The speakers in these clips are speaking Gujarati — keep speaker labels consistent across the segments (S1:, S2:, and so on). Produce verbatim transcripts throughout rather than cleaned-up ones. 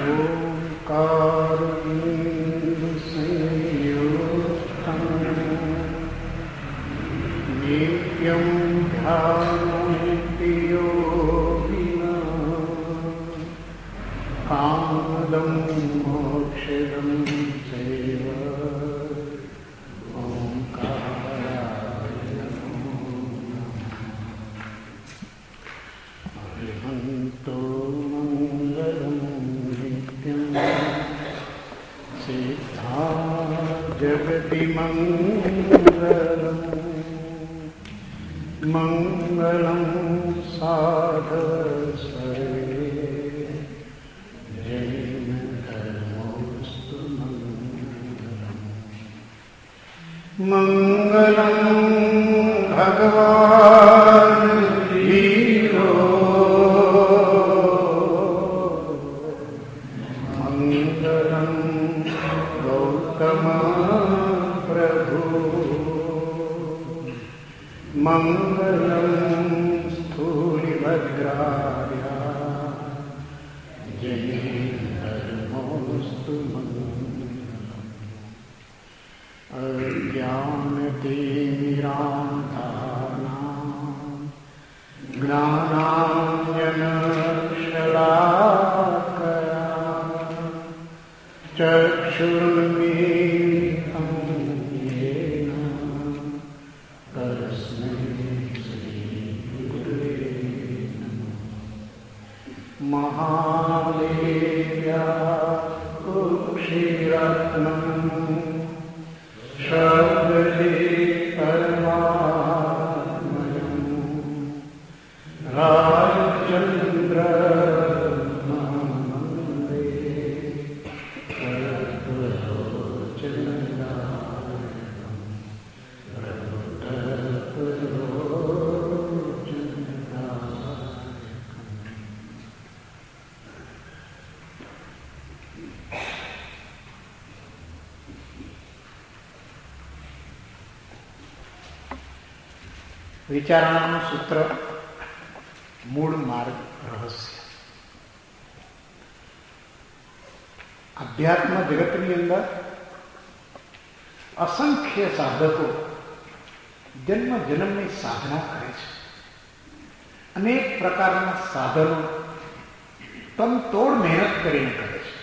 S1: વિચારણાનું સૂત્ર મૂળ માર્ગ રહસ્ય. અધ્યાત્મ જગતની અંદર અસંખ્ય સાધકો જન્મ જન્મની સાધના કરે છે. અનેક પ્રકારના સાધનો તનતોડ મહેનત કરીને કરે છે,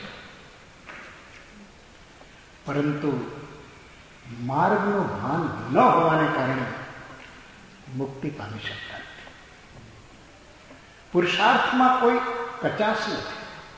S1: પરંતુ માર્ગનું ભાન ન હોવાને કારણે મુક્તિ પામી શકતા નથી. પુરુષાર્થમાં કોઈ કચાશ નથી,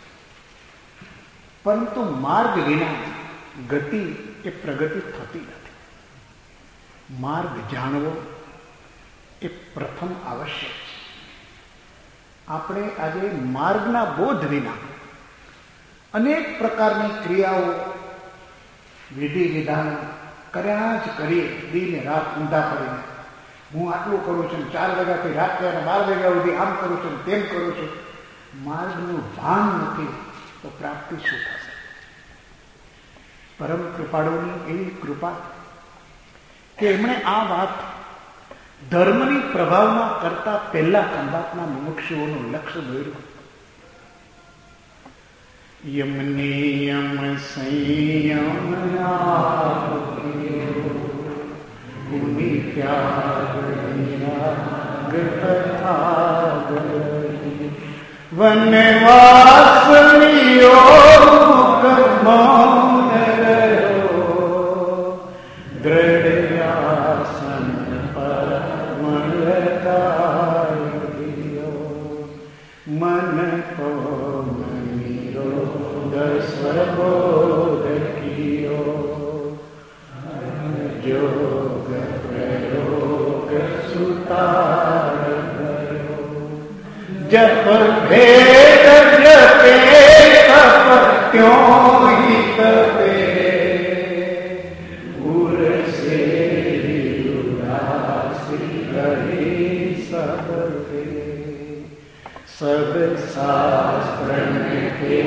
S1: પરંતુ માર્ગ વિના ગતિ એ પ્રગતિ થતી નથી. માર્ગ જાણવો એ પ્રથમ આવશ્યક છે. આપણે આજે માર્ગના બોધ વિના અનેક પ્રકારની ક્રિયાઓ વિધિ વિધાન કર્યા જ કરીએ, દિને રાત ઊંધા પડીને. હું આટલું કરું છું, ચાર વાગ્યાથી રાત બાર વાગ્યા સુધી આમ કરું છું, તેમ કરું છું. માર્ગનું ભાન નથી તો પ્રાપ્તિ શું થશે? પરમ કૃપાળુની એવી કૃપા કે એમણે આ વાત ધર્મની પ્રભાવમાં કરતા પહેલા કંબાતના મુમુક્ષુઓનું લક્ષ્ય દોર્યું. યમને યમ સંયમ ભૂમિ વનવાસનીઓ મૌન રહ્યો, દ્રઢયાસન પર મળતાયો, મન કો મનીરો દસ્વબોધ કિયો, જોગ પ્રયોગ સુતાર ભયો, જપ ભેદ જપે તપ ત્યોં હિ તપે, ઉર સે ઉદાસી રહી સબ पे, सब शास्त्र के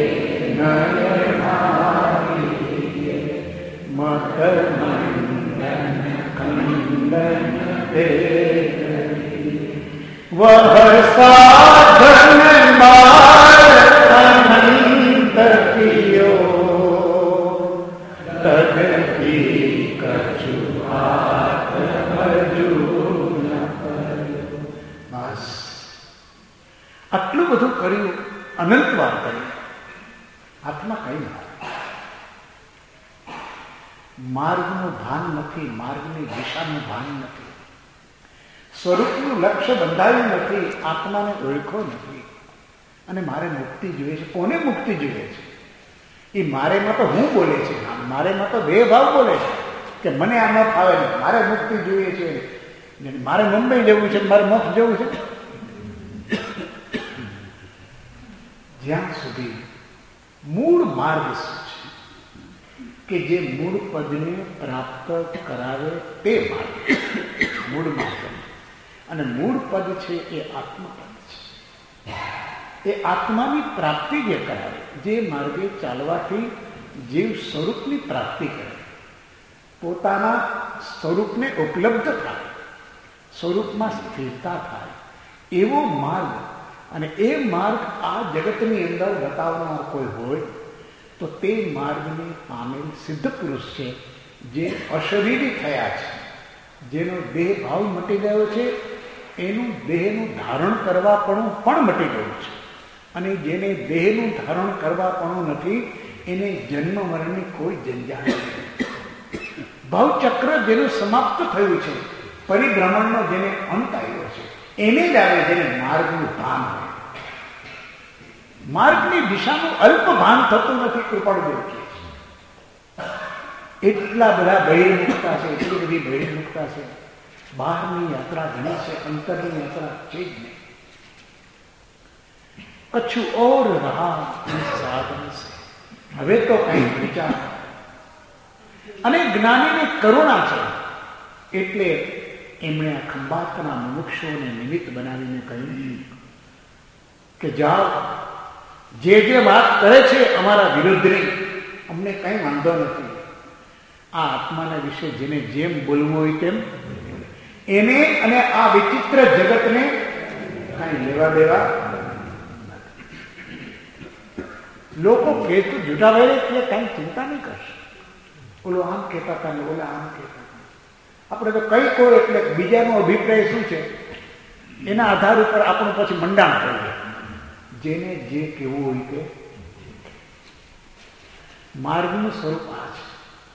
S1: नयनारिये, मत मंडन खंडन दे, वह साधन मार्ग अनंत ઘણું કર્યું, અનંત વાર કર્યું, હાથમાં કઈ ના. માર્ગનું ભાન નથી, માર્ગની દિશાનું ભાન નથી, સ્વરૂપનું લક્ષ્ય બંધાયું નથી, આત્માને ઓળખો નથી. અને મારે મુક્તિ જોઈએ છે. કોને મુક્તિ જોઈએ છે? એ મારેમાં તો હું બોલે છે, મારેમાં તો બે ભાવ બોલે છે કે મને આ ન ફાવે ને મારે મુક્તિ જોઈએ છે, મારે મુંબઈ જવું છે, મારે મોક્ષ જવું છે. જ્યાં સુધી મૂળ માર્ગ શું છે કે જે મૂળ પદને પ્રાપ્ત કરાવે તે માર્ગ, મૂળ માર્ગ. અને મૂળ પદ છે એ આત્મપદ છે. એ આત્માની પ્રાપ્તિ જે કરાવે, જે માર્ગે ચાલવાથી જીવ સ્વરૂપની પ્રાપ્તિ કરે, પોતાના સ્વરૂપને ઉપલબ્ધ થાય, સ્વરૂપમાં સ્થિરતા થાય, એવો માર્ગ. અને એ માર્ગ આ જગતની અંદર બતાવનાર કોઈ હોય તો તે માર્ગને પામેલ સિદ્ધ પુરુષ છે, જે અશરીરી થયા છે, જેનો દેહ ભાવ મટી ગયો છે, એનું દેહનું ધારણ કરવાપણું પણ મટી ગયું છે. અને જેને દેહનું ધારણ કરવાપણું નથી, એને જન્મ મરણની કોઈ જંજાળ નથી. ભાવચક્ર જેનું સમાપ્ત થયું છે, પરિભ્રમણનો જેને અંત આવ્યો છે, એને જ આવે જેને માર્ગનું ભાન હોય. માર્ગની દિશાનું અલ્પ ભાન થતું નથી. કૃપાળુદેવ કહે છે એટલા બધા બહિર્મુખતા છે, એટલી બધી બહિર્મુખતા છે. બહારની યાત્રા ઘણી છે, અંતરની યાત્રા છે જ નહીં. કચ્છું ઓર રહા સાધન છે, હવે તો કઈ વિચાર. અને જ્ઞાનીની કરુણા છે એટલે એમણે આ ખંભાતના મુમુક્ષુઓને નિમિત્ત બનાવીને કહ્યું કે જાઓ, જે જે વાત કરે છે અમારા વિરુદ્ધની, અમને કઈ વાંધો નથી. આ આત્માના વિશે જેને જેમ બોલવું હોય તેમ એને અને આ વિચિત્ર જગતને કઈ લેવા દેવા. લોકો કહેતું જૂઠા ભાઈ એટલે કઈ ચિંતા નહીં કરશે. ઓલો આમ કહેતા હતા ને ઓલા આમ કહેતા હતા. આપણે તો કઈ કહો એટલે બીજાનો અભિપ્રાય શું છે એના આધાર ઉપર આપણું પછી મંડાણ કરીએ. જેને જે કહેવું હોય તે. માર્ગનું સ્વરૂપ આ છે.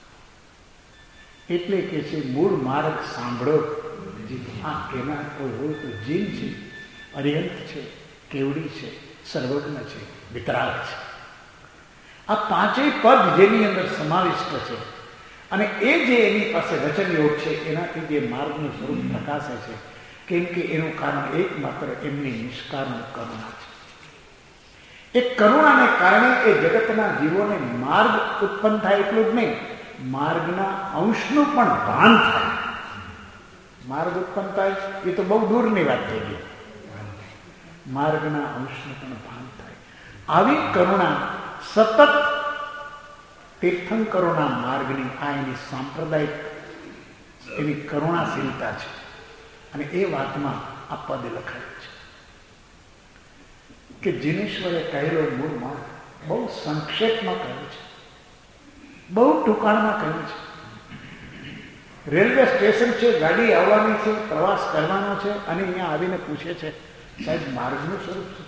S1: એટલે કે છે મૂળ માર્ગ સાંભળો. આ કેનાર કોઈ હોય તો જીન છે, અરિહંત છે, કેવડી છે, સર્વજ્ઞ છે, વિતરાગ છે. આ પાંચેય પદ જેની અંદર સમાવિષ્ટ છે. અને એ જે એની પાસે વચન યોગ છે એનાથી જે માર્ગનું સ્વરૂપ પ્રકાશે છે. કેમ કે એનું કારણ એકમાત્ર એમની નિષ્કારણ કરુણા છે. એ કરુણાને કારણે એ જગતના જીવોને માર્ગ ઉત્પન્ન થાય એટલું જ નહીં, માર્ગના અંશનું પણ ભાન થાય. માર્ગ ઉત્પન્ન થાય એ તો બહુ દૂરની વાત થઈ ગઈ. માર્ગના અંશનું પણ ભાન થાય. આવી કરુણા સતત તીર્થંકરોના માર્ગની આ એની સાંપ્રદાયિક એની કરુણાશીલતા છે. અને એ વાતમાં આ પદ લખાયું છે કે જીનેશ્વરે કહેલો મૂળ માર્ગ બહુ સંક્ષેપમાં કહ્યું છે, બહુ ટૂંકાણમાં કહ્યું છે. રેલવે સ્ટેશન છે, ગાડી આવવાની છે, પ્રવાસ કરવાનો છે, અને અહીંયા આવીને પૂછે છે સાહેબ માર્ગનું સ્વરૂપ છે.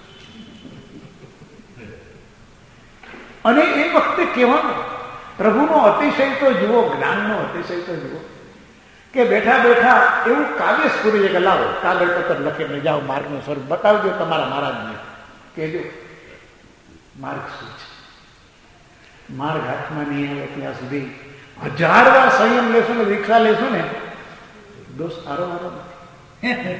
S1: અને એ વખતે કહેવાનું પ્રભુનો અતિશય તો જુઓ, જ્ઞાનનો અતિશય તો જુઓ કે બેઠા બેઠા એવું કાવ્ય સ્ફુરી છે કે લાવો કાગળ પત્ર લખીને જાઓ, માર્ગનું સ્વરૂપ બતાવજો તમારા મહારાજને, કહેજો માર્ગ શું છે. માર્ગ હાથમાં નહીં આવે ત્યાં સુધી હજાર વાર સંયમ લેશો ને દીક્ષા લેશો ને દોષ સારો મારો નથી.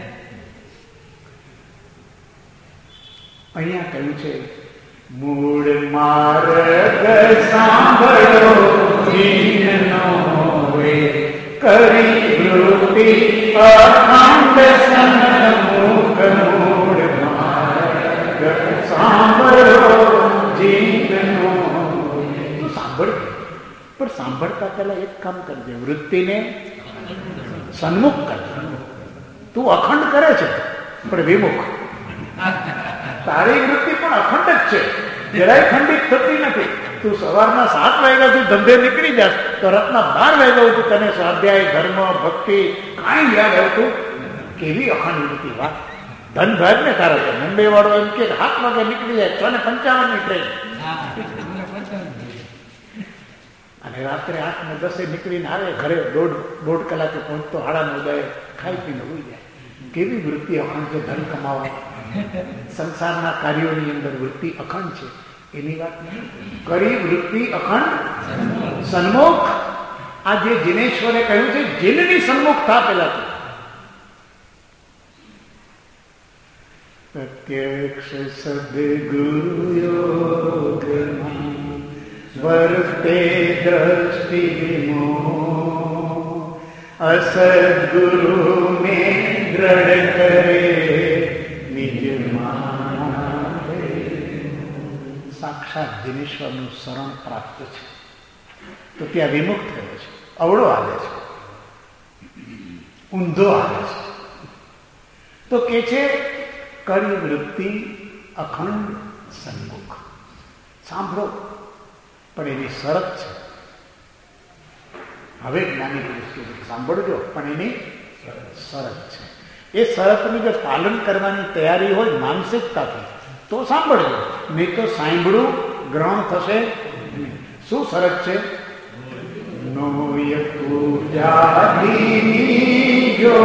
S1: અહીંયા કહ્યું છે મૂળ માર્ગ સાંભળો જીનનો વે કરી વૃત્તિ અખંડ સન્મુખ. મૂળ માર્ગ સાંભળો જીનનો. તું સાંભળ, પણ સાંભળતા પહેલા એક કામ કરજે, વૃત્તિને સન્મુખ કર. તું અખંડ કરે છે પણ વિમુખ. તારી વૃત્તિ પણ અખંડ જ છે, જરાય ખંડિત થતી નથી. તું સવારના સાત વાગ્યાથી ધંધે નીકળી જાસ તો રાતના બાર વાગ્યા સુધી તને સ્વાધ્યાય, ધર્મ, ભક્તિ કાંઈ યાદ આવતું. કેવી અખંડ વૃત્તિ! વાત ધન ભાગ ને તારા છે. મુંબઈ વાળો એમ કે સાત વાગે નીકળી જાય, છ ને પંચાવન ની ટ્રેન, અને રાત્રે આઠ ને દસે નીકળીને આવે ઘરે, દોઢ દોઢ કલાકે પહોંચતો, હાડા નવ દે ખાઈ પીને હોઈ જાય. કેવી વૃત્તિ અખંડ છે ધન કમાવા. સંસારના કાર્યોની અંદર વૃત્તિ અખંડ છે એની વાત નહીં. કરી વૃત્તિ અખંડ સન્મુખ. આ જે જિનેશ્વરે કહ્યું છે, જીનની સન્મુખ થા પેલા તો. પ્રત્યક્ષ સદગુરુ યોગમાં વર્તે દ્રષ્ટિ વિમોહ, અસદગુરુ મેં દ્રઢ કરે નિજ માને. સાક્ષાત જિનેશ્વરનું શરણ પ્રાપ્ત છે તો ત્યાં વિમુખ થયો છે. અવળો આવે છે, ઊંધો આવે છે. તો કે છે કરી વૃત્તિ અખંડ સન્મુખ. સાંભળો, પણ એની શરત છે. હવે જ્ઞાની પુરુષ સાંભળજો, પણ એની શરત છે. એ શરતનું જો પાલન કરવાની તૈયારી હોય માનસિકતાથી તો સાંભળજો, નહીં તો સાંભળવું ગ્રહણ થશે. શું શરત છે? નોય પૂજાની જો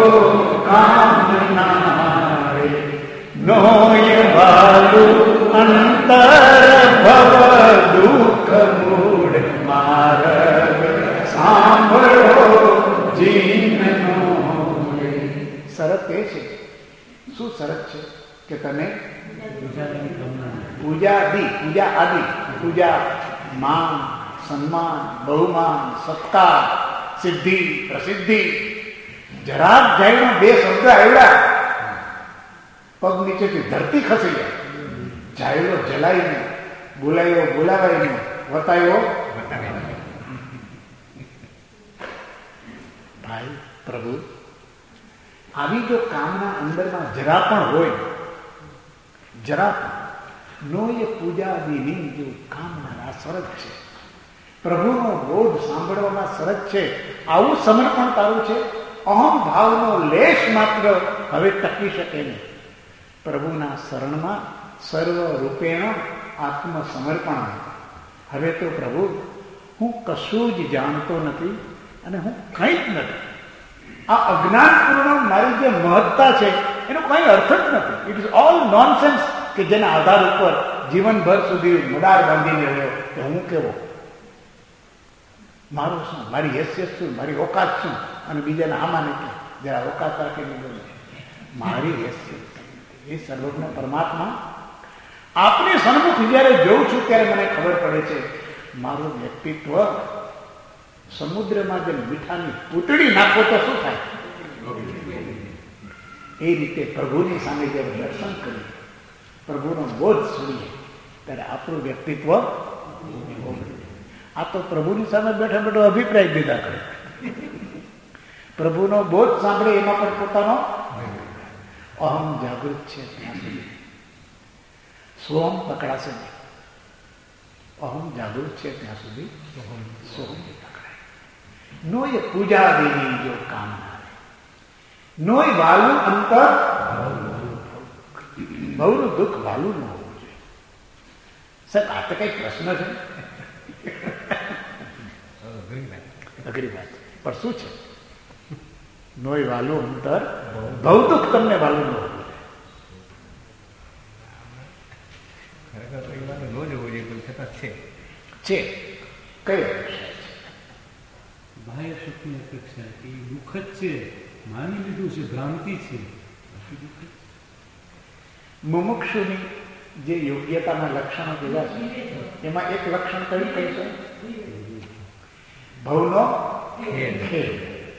S1: કામના રે, નોય બાલુ અંતર ભવ દુઃખ મૂળ માર્ગ સાંભળો જીનનો. શરત એ છે. શું શરત છે? કે તમે પૂજા આદિ, પૂજા આદિ, પૂજા, માન, સન્માન, બહુમાન, સત્કાર, સિદ્ધિ, પ્રસિદ્ધિ, જરાક જાય બે શબ્દ આવ્યા, પગ નીચેથી ધરતી ખસી જાય. જાયલો જલાઈને, બોલાયો બોલાવાઈને, વતાયો ભાઈ પ્રભુ. આવી જો કામના અંદરમાં જરા પણ હોય, જરા પણ નો એ પૂજા આદિની જો કામના, આ શરત છે. પ્રભુનો બોધ સાંભળવામાં શરત છે. આવું સમર્પણ તારું છે. અહમ ભાવનો લેશ માત્ર હવે ટકી શકે નહીં. પ્રભુના શરણમાં સર્વ રૂપેણ આત્મસમર્પણ. હવે તો પ્રભુ હું કશું જ જાણતો નથી અને હું કંઈ જ નથી. આ અજ્ઞાનપૂર્ણ મારી જે મહત્તા છે એનો કંઈ અર્થ જ નથી. ઇટ ઇઝ ઓલ નોનસેન્સ કે જેના આધાર ઉપર જીવનભર સુધી મદાર બાંધીને રહ્યો કે હું કેવો, મારું શું, મારી હેસિયત શું, મારી ઓકાત શું, અને બીજાને આમાં નથી જરા ઓકાત રાખીને બોલે મારી હેસિયત. એ સર્વજ્ઞ પરમાત્મા આપની સન્મુખ જયારે જોઉં છું ત્યારે મને ખબર પડે છે મારું વ્યક્તિત્વ સમુદ્રમાં જેમ મીઠાની પૂતળી નાખો તો શું થાય, એ રીતે પ્રભુની સામે જયારે દર્શન કરીએ, પ્રભુનો બોધ સુણીએ ત્યારે આપણું વ્યક્તિત્વ. આ તો પ્રભુની સામે બેઠા બેઠો અભિપ્રાય દીધા કરે. પ્રભુનો બોધ સાંભળે એમાં પણ પોતાનો અહમ જાગૃત છે ત્યાં સુધી સોહમ પકડાશે નહીં. અહમ જાગૃત છે ત્યાં સુધી સોહમ પકડાય. નોય પૂજા દેવી જો કામના, નોય વાલું અંતર બહુનું દુઃખ વાલું ન હોવું જોઈએ. સર આ તો કઈ પ્રશ્ન છે, અઘરી વાત. પણ શું છે? નોય વાલું અંતર બહુ દુઃખ તમને વાલું ન હોવું જોઈએ. છે કઈ અપેક્ષા છે?
S2: બાહ્ય સુખની અપેક્ષા એ દુઃખ જ છે. માની લીધું છે, ભ્રાંતિ છે.
S1: મુમુક્ષુની જે યોગ્યતાના લક્ષણો કીધા છે એમાં એક લક્ષણ કયું કહે છે? ભવનો ખેદ.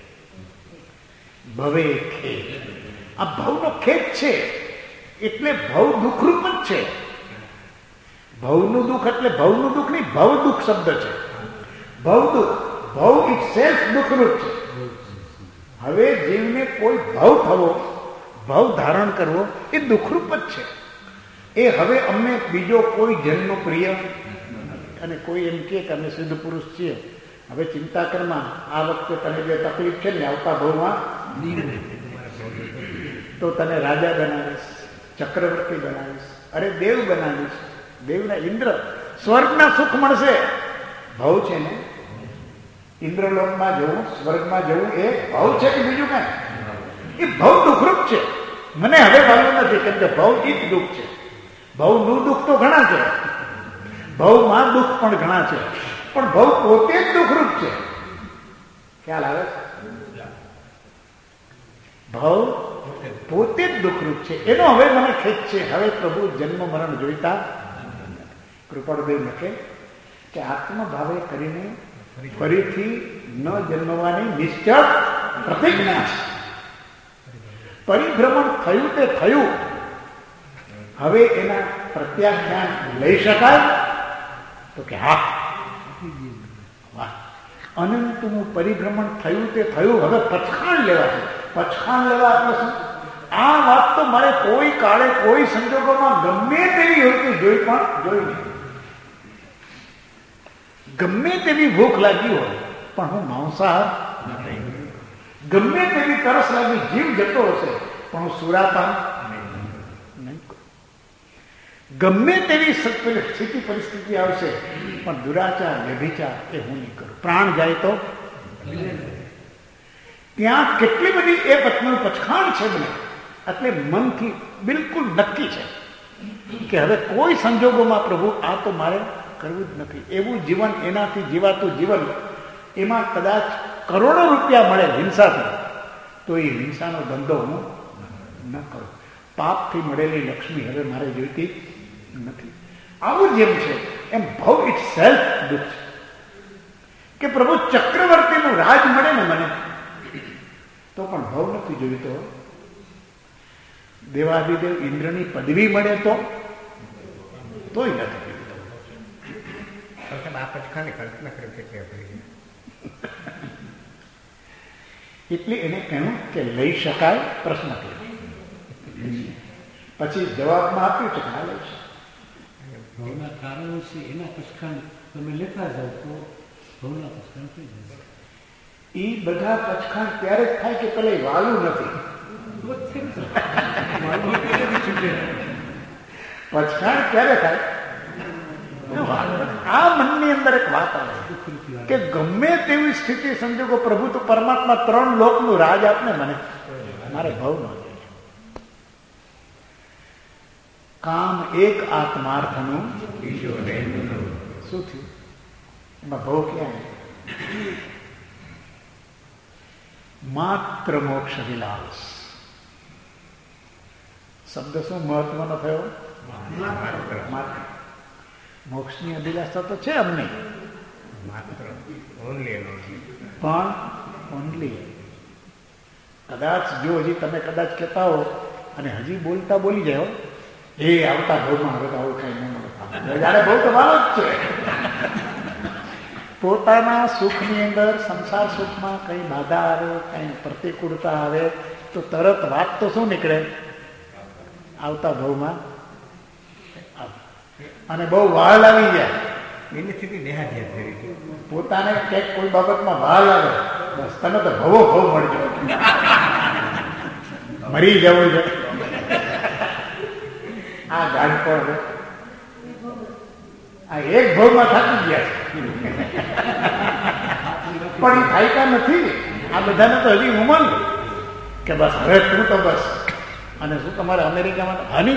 S1: ભવે ખેદ. આ ભવનો ખેદ છે એટલે ભવ દુઃખરૂપ જ છે. ભવનું દુઃખ એટલે ભવનું દુઃખ નહીં, ભવ દુઃખ શબ્દ છે. ભવ દુઃખ, ભવ ઇટ સેલ્ફ દુઃખરૂપ છે. હવે જીવને કોઈ ભવ થવો, ભવ ધારણ કરવો એ દુઃખરૂપ જ છે. એ હવે અમને બીજો કોઈ જન્મ પ્રિય, અને કોઈ એમ કે અમે સિદ્ધ પુરુષ છીએ, હવે ચિંતા કરમાં આ વખતે તને જે તકલીફ છે ને આવતા ભવમાં તો તને રાજા બનાવીશ. ચક્રવર્તી બનાવીશ, અરે દેવ બનાવીશ, દેવના ઇન્દ્ર, સ્વર્ગના સુખ મળશે. ભાવ છે ને, ઇન્દ્રલોકમાં જવું, સ્વર્ગમાં જવું એ ભાવ છે કે બીજું કાંઈ? એ ભાવ દુઃખરૂપ છે. મને હવે માલુમ નથી, કેમ કે ભાવ એ જ દુઃખ છે. ભાવનું દુઃખ તો ઘણા છે, ભાવમાં દુઃખ પણ ઘણા છે, પણ ભાવ પોતે જ દુઃખરૂપ છે. ખ્યાલ આવે? ભાવ પોતે જ દુઃખરૂપ છે. એનો હવે મને ખેદ છે. હવે પ્રભુ જન્મ મરણ જોઈતા. કૃપાળુદેવ લખે કે આત્મભાવે કરીને ફરીથી ન જન્મવાની નિશ્ચળ પ્રતિજ્ઞા છે. પરિભ્રમણ થયું તે થયું, હવે એના પ્રત્યાખ્યાન લઈ શકાય? તો કે હા. વાહ, અનંતનું પરિભ્રમણ થયું તે થયું, હવે પચખાણ લેવા છે. પચખાણ લેવા એટલે શું? આ વાત તો મારે કોઈ કાળે કોઈ સંજોગોમાં ગમે તેવી હોય કે જોઈ પણ જોઈ નહીં. ગમે તેવી ભૂખ લાગી હોય પણ હું માંસાહાર નહીં. ગમે તેવી તરસ લાગી, જીવ જતો હશે પણ હું સુરાપાન નહીં. ગમે તેવી સ્થિતિ પરિસ્થિતિ આવશે પણ દુરાચાર વ્યભિચાર એ હું નહીં કરું. પ્રાણ જાય તો ત્યાં કેટલી બધી એ પત્નીનું પચખાણ છે મને, એટલે મનથી બિલકુલ નક્કી છે કે હવે કોઈ સંજોગોમાં પ્રભુ આ તો મારે કરવું જ નથી. એવું જીવન, એનાથી જીવાતું જીવન, એમાં કદાચ કરોડો રૂપિયા મળે હિંસાથી, તો એ હિંસાનો ધંધો હું ન કરું. પાપથી મળેલી લક્ષ્મી હવે મારે જોઈતી નથી. આવું જેમ છે એમ ભાવ ઇટ સેલ્ફ દુઃખ છે કે પ્રભુ ચક્રવર્તીનું રાજ મળે ને મને, તો પણ ભાવ નથી જોઈતો. દેવાદિદેવ ઇન્દ્રની પદવી મળે તો તોય નથી જોઈતો. એટલે એને કહ્યું કે લઈ શકાય? પ્રશ્ન કર્યો, પછી જવાબમાં આપ્યું છે કે હા લઈ શકાય.
S2: ભાવના કારણો છે એના પચખાણ તમે લેતા જાઓ તો ભાવના પચખાણ થઈ જશે.
S1: એ બધા પચખાણ ત્યારે જ થાય કે પેલા વાલું નથી. પચખાણ ક્યારે થાય? આ મનની અંદર એક વાત આવે કે ગમે તેવી સ્થિતિ સંજોગો, પ્રભુ તો પરમાત્મા ત્રણ લોકનું રાજ આપને, મને મારે ભાવ ન જોઈએ. કામ એક આત્માર્થનું શું થયું? એમાં ભાવ ક્યાં? માત્ર મોક્ષ વિલાસ શબ્દ શું મહત્વનો થયો? માત્ર. મોક્ષની અભિલાષા તો છે અમને, પણ ઓનલી. કદાચ જો હજી તમે કદાચ કહેતા હો અને હજી બોલતા બોલી જાઓ, એ આવતા ભાવમાં હવે તો આવું કઈ ન મળે. જાણે બહુ તો વાલો જ છે. પોતાના સુખની અંદર, સંસાર સુખમાં કઈ બાધા આવે, કઈ પ્રતિકૂળતા આવે તો તરત વાત તો શું નીકળે? આવતા ભાવમાં. અને બહુ વહાલ આવી જાય, એની સ્થિતિ દેહાધ્યાસ થઈ ગઈ. પોતાને ક્યાંક કોઈ બાબતમાં વહાલ આવે, બસ તમે તો ભવો ભવ મળજો, મરી જવું છે. આ ગાંઠપણ આ એક ભાવમાં થાકી ગયા છે, પણ એ થાયકા નથી. આ બધાને તો હજી ઉમંગ કે બસ હવે તું તો બસ. અને શું તમારે અમેરિકામાં હની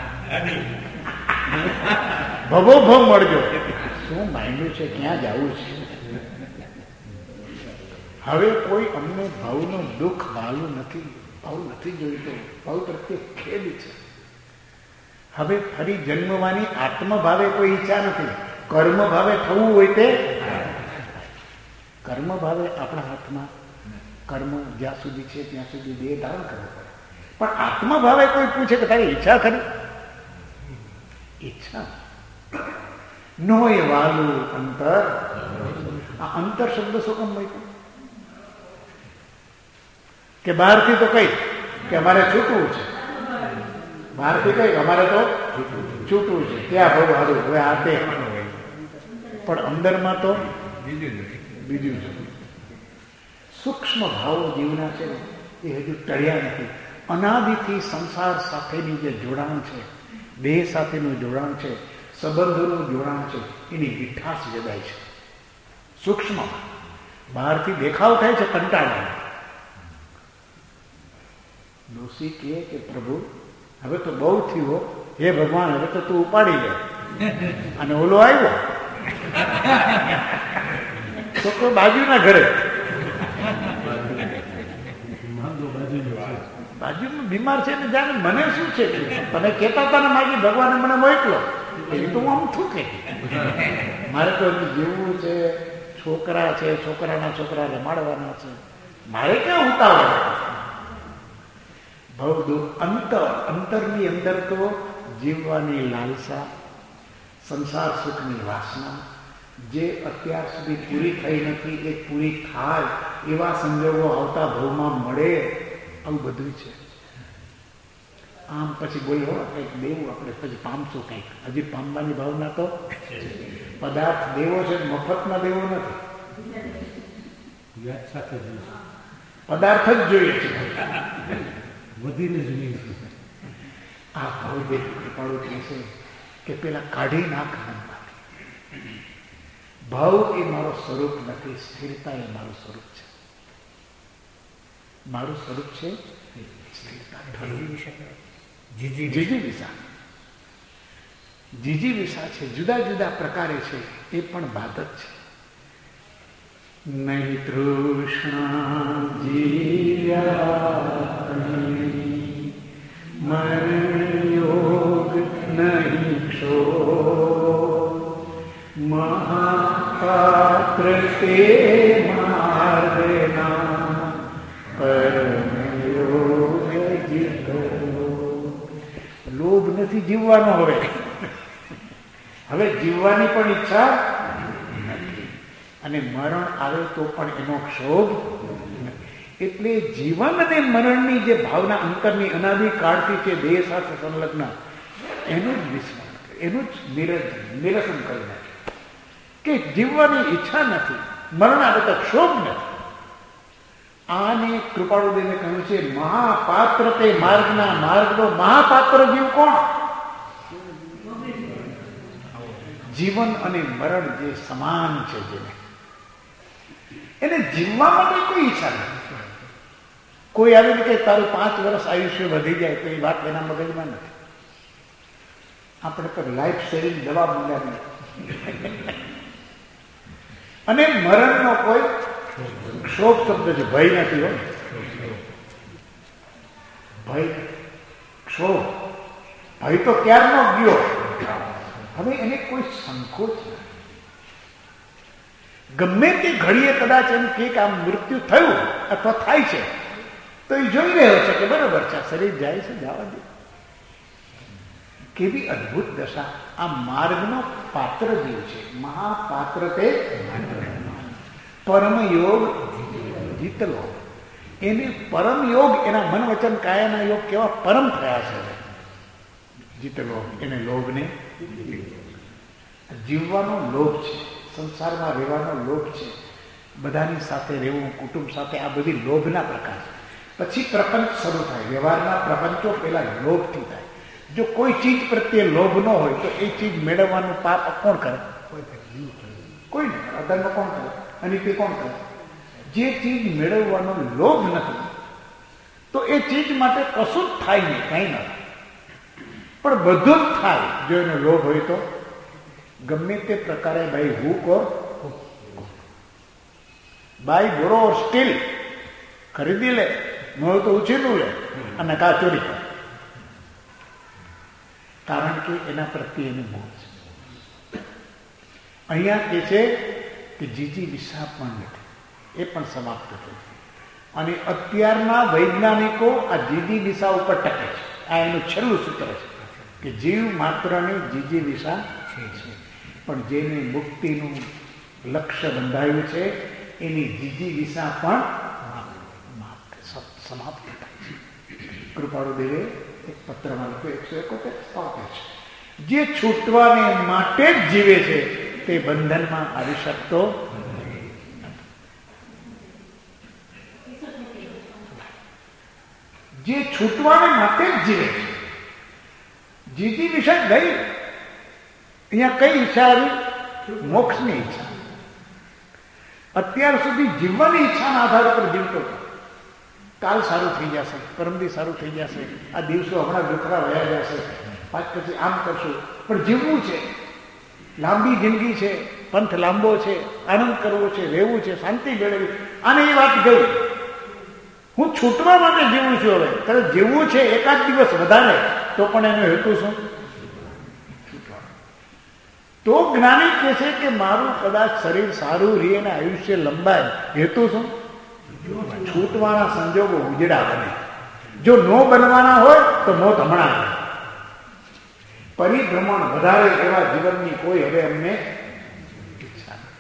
S1: ભવો ભવ મળજો. શું માંગ્યું છે, ક્યાં જવું છે? હવે કોઈ અમને ભાવનું દુઃખ વાલું નથી, ભાવ નથી જોઈતો, ભાવ પ્રત્યે ખેદ છે. હવે ફરી જન્મવાની આત્મભાવે કોઈ ઈચ્છા નથી. કર્મ ભાવે થવું હોય તે કર્મ ભાવે આપણા હાથમાં, કર્મ જ્યાં સુધી છે ત્યાં સુધી દેહ ધારણ કરવો પડે. પણ આત્મભાવે કોઈ પૂછે કે તારી ઈચ્છા ખરી? ઈચ્છા નો એ વાલું અંતર. આ અંતર શબ્દ શું કામ મૂક્યો? કે બહારથી તો કઈ કે અમારે છૂટવું છે, બહારથી કઈ અમારે તો છૂટવું છે, ત્યાં બહુ સારું, હવે આ તે. પણ અંદરમાં તો બીજું છે. સૂક્ષ્મ ભાવો જીવના છે ને એ હજુ ટળ્યા નથી. અનાદિથી સંસાર સાથેની જે જોડાણ છે, દેહ સાથેનું જોડાણ છે, સંબંધોનું જોડાણ છે, એની મીઠાશ જગાય છે સૂક્ષ્મ. બહારથી દેખાવ થાય છે કંટાળવાનો. ડોસી કહે કે પ્રભુ હવે તો બહુ થયો, હે ભગવાન હવે તો તું ઉપાડી લે. અને ઓલો આવ્યો છોકરો બાજુના ઘરે, બાજુમાં બીમાર છે ને, જાણે મને શું છે, તમે કહેતા હતા ને માગી ભગવાને મને મોકલો, એ તો હું આમ થું કે મારે તો જીવવું છે, છોકરા છે, છોકરાના છોકરા રમાડવાના છે, મારે ક્યાં ઉતાવળ. ભવ અંતર અંતરની અંદર તો જીવવાની લાલસા, સંસાર સુખની વાસના, જે અત્યાર સુધી પૂરી થઈ નથી એ પૂરી થાય એવા સંજોગો આવતા ભવમાં મળે, આવું બધું છે. આમ પછી બોલ્યો કંઈક દેવું આપણે પછી પામશું કંઈક. હજી પામવાની ભાવના તો પદાર્થ દેવો છે, મફતમાં દેવો નથી, પદાર્થ જ જોઈએ છે,
S2: વધીને જોઈએ છે.
S1: આ ભાવ કૃપાળુ કહેશે કે પેલા કાઢી નાખ મનમાંથી. ભાવ એ મારો સ્વરૂપ નથી, સ્થિરતા એ મારું સ્વરૂપ છે. મારું સ્વરૂપ છે સ્થિરતા. જીજી વિસા, જીજી વિસા છે, જુદા જુદા પ્રકારે છે, એ પણ બાધક છે. નહીં તૃષ્ણા જીવ્યા મરણ યોગ નહીં ક્ષોભ, મહાપાત્ર તે માર્ગના પરમ યોગ જીતો. લોભ નથી જીવવાનો. હવે હવે જીવવાની પણ ઈચ્છા નથી, અને મરણ આવે તો પણ એનો ક્ષોભ નથી. એટલે જીવન અને મરણની જે ભાવના અંતરની અનાદિ કાળથી છે, દેહ સાથે સંલગ્ન, એનું જ વિસ્મરણ, એનું જ નિરસન કરી નાખે કે જીવવાની ઈચ્છા નથી, મરણ આવે તો ક્ષોભ નથી. આને કૃપાળુદેવે કહ્યું છે મહાપાત્ર તે માર્ગના માર્ગનો મહાપાત્ર જીવ કોણ? જીવન અને મરણ જે સમાન છે, જેને એને જીવવા માટે કોઈ ઈચ્છા નથી. કોઈ આવીને કે તારું પાંચ વર્ષ આયુષ્ય વધી જાય તો એ વાત એના મગજમાં નથી. આપણે તો લાઈફ સેવિંગ દવા મંગાવી, અને મરણનો કોઈ ક્ષોભ શબ્દ છે, ભય નથી હોય, ભય ક્ષોભ. ભય તો ક્યારનો ગયો, હવે એને કોઈ સંકોચ નથી. ગમે તે ઘડીએ કદાચ એમ કે આમ મૃત્યુ થયું અથવા થાય છે તો એ જોઈ રહ્યો છે કે બરોબર છે, શરીર જાય છે, જવા દે. કેવી અદભુત દશા! આ માર્ગનો પાત્ર જીવ છે, મહાપાત્ર તે પરમ યોગ જીતલો. એને પરમ યોગ, એના મન વચન કાયાના યોગ કેવા પરમ થયા છે. જીતલો એને લોભને, જીવવાનો લોભ છે, સંસારમાં રહેવાનો લોભ છે, બધાની સાથે રહેવું, કુટુંબ સાથે, આ બધી લોભના પ્રકાર છે. પછી પ્રપંચ શરૂ થાય. વ્યવહારના પ્રપંચો પેલા લોભથી થાય. જો કોઈ ચીજ પ્રત્યે લોભ ન હોય તો એ ચીજ મેળવવાનું પાપ કોણ કરે? કોઈ નહીં. અધર્મ કોણ કરે? અનિતિ કોણ કરે? જે ચીજ મેળવવાનો લોભ નથી તો એ ચીજ માટે કશું જ થાય નહીં, કઈ ન થાય. પણ બધું જ થાય જો એનો લોભ હોય તો. ગમે તે પ્રકારે ભાઈ hook or by borrow or steal ખરીદી લે, ન હોય તો ઉછીનું લે અને કા ચોરી કરે. કારણ કે એના પ્રત્યે એની મોહ છે. અહીંયા કે છે કે જીજી વિસા પણ નથી, એ પણ સમાપ્ત થઈ. અને અત્યારના વૈજ્ઞાનિકો આ જીજી વિસા ઉપર ટકે છે. આ એનું છેલ્લું સૂત્ર છે કે જીવ માત્રની જીજી વિસા છે, પણ જેને મુક્તિનું લક્ષ્ય બંધાયું છે એની જીજી વિસા પણ સમાપ્ત થાય છે. કૃપાળુ દેવે એક પત્રમાં લખ્યું, એકસો એકોતેર સ્થાપે છે, જે છૂટવાને માટે જ જીવે છે તે બંધનમાં આવી શકતો નથી. જે છૂટવાને માટે જ જીવે છે. જીતી વિષય ગઈ. અહીંયા કઈ ઈચ્છા આવી? મોક્ષની ઈચ્છા. અત્યાર સુધી જીવવાની ઈચ્છાના આધાર પર જીવતો હતો. કાલ સારું થઈ જશે, પરમદી સારું થઈ જશે, આ દિવસો હમણાં દુખરા વયા જશે, પાંચ પછી આમ કરશું. પણ જીવવું છે, લાંબી જિંદગી છે, પંથ લાંબો છે, આનંદ કરવો છે, રહેવું છે, શાંતિ મેળવવી. આને એ વાત ગઈ. હું છૂટવા માટે જીવું છું. હવે ત્યારે જીવવું છે એકાદ દિવસ વધારે, તો પણ એનો હેતુ શું? તો જ્ઞાની કહે છે કે મારું કદાચ શરીર સારું રહે અને આયુષ્ય લંબાય, હેતુ શું? છૂટવાના સંજોગો ઉજડા બને. જો નો બનવાના હોય તો મોત હમણાં આવે. પરિભ્રમણ વધારે એવા જીવનની કોઈ હવે અમને ઈચ્છા નથી.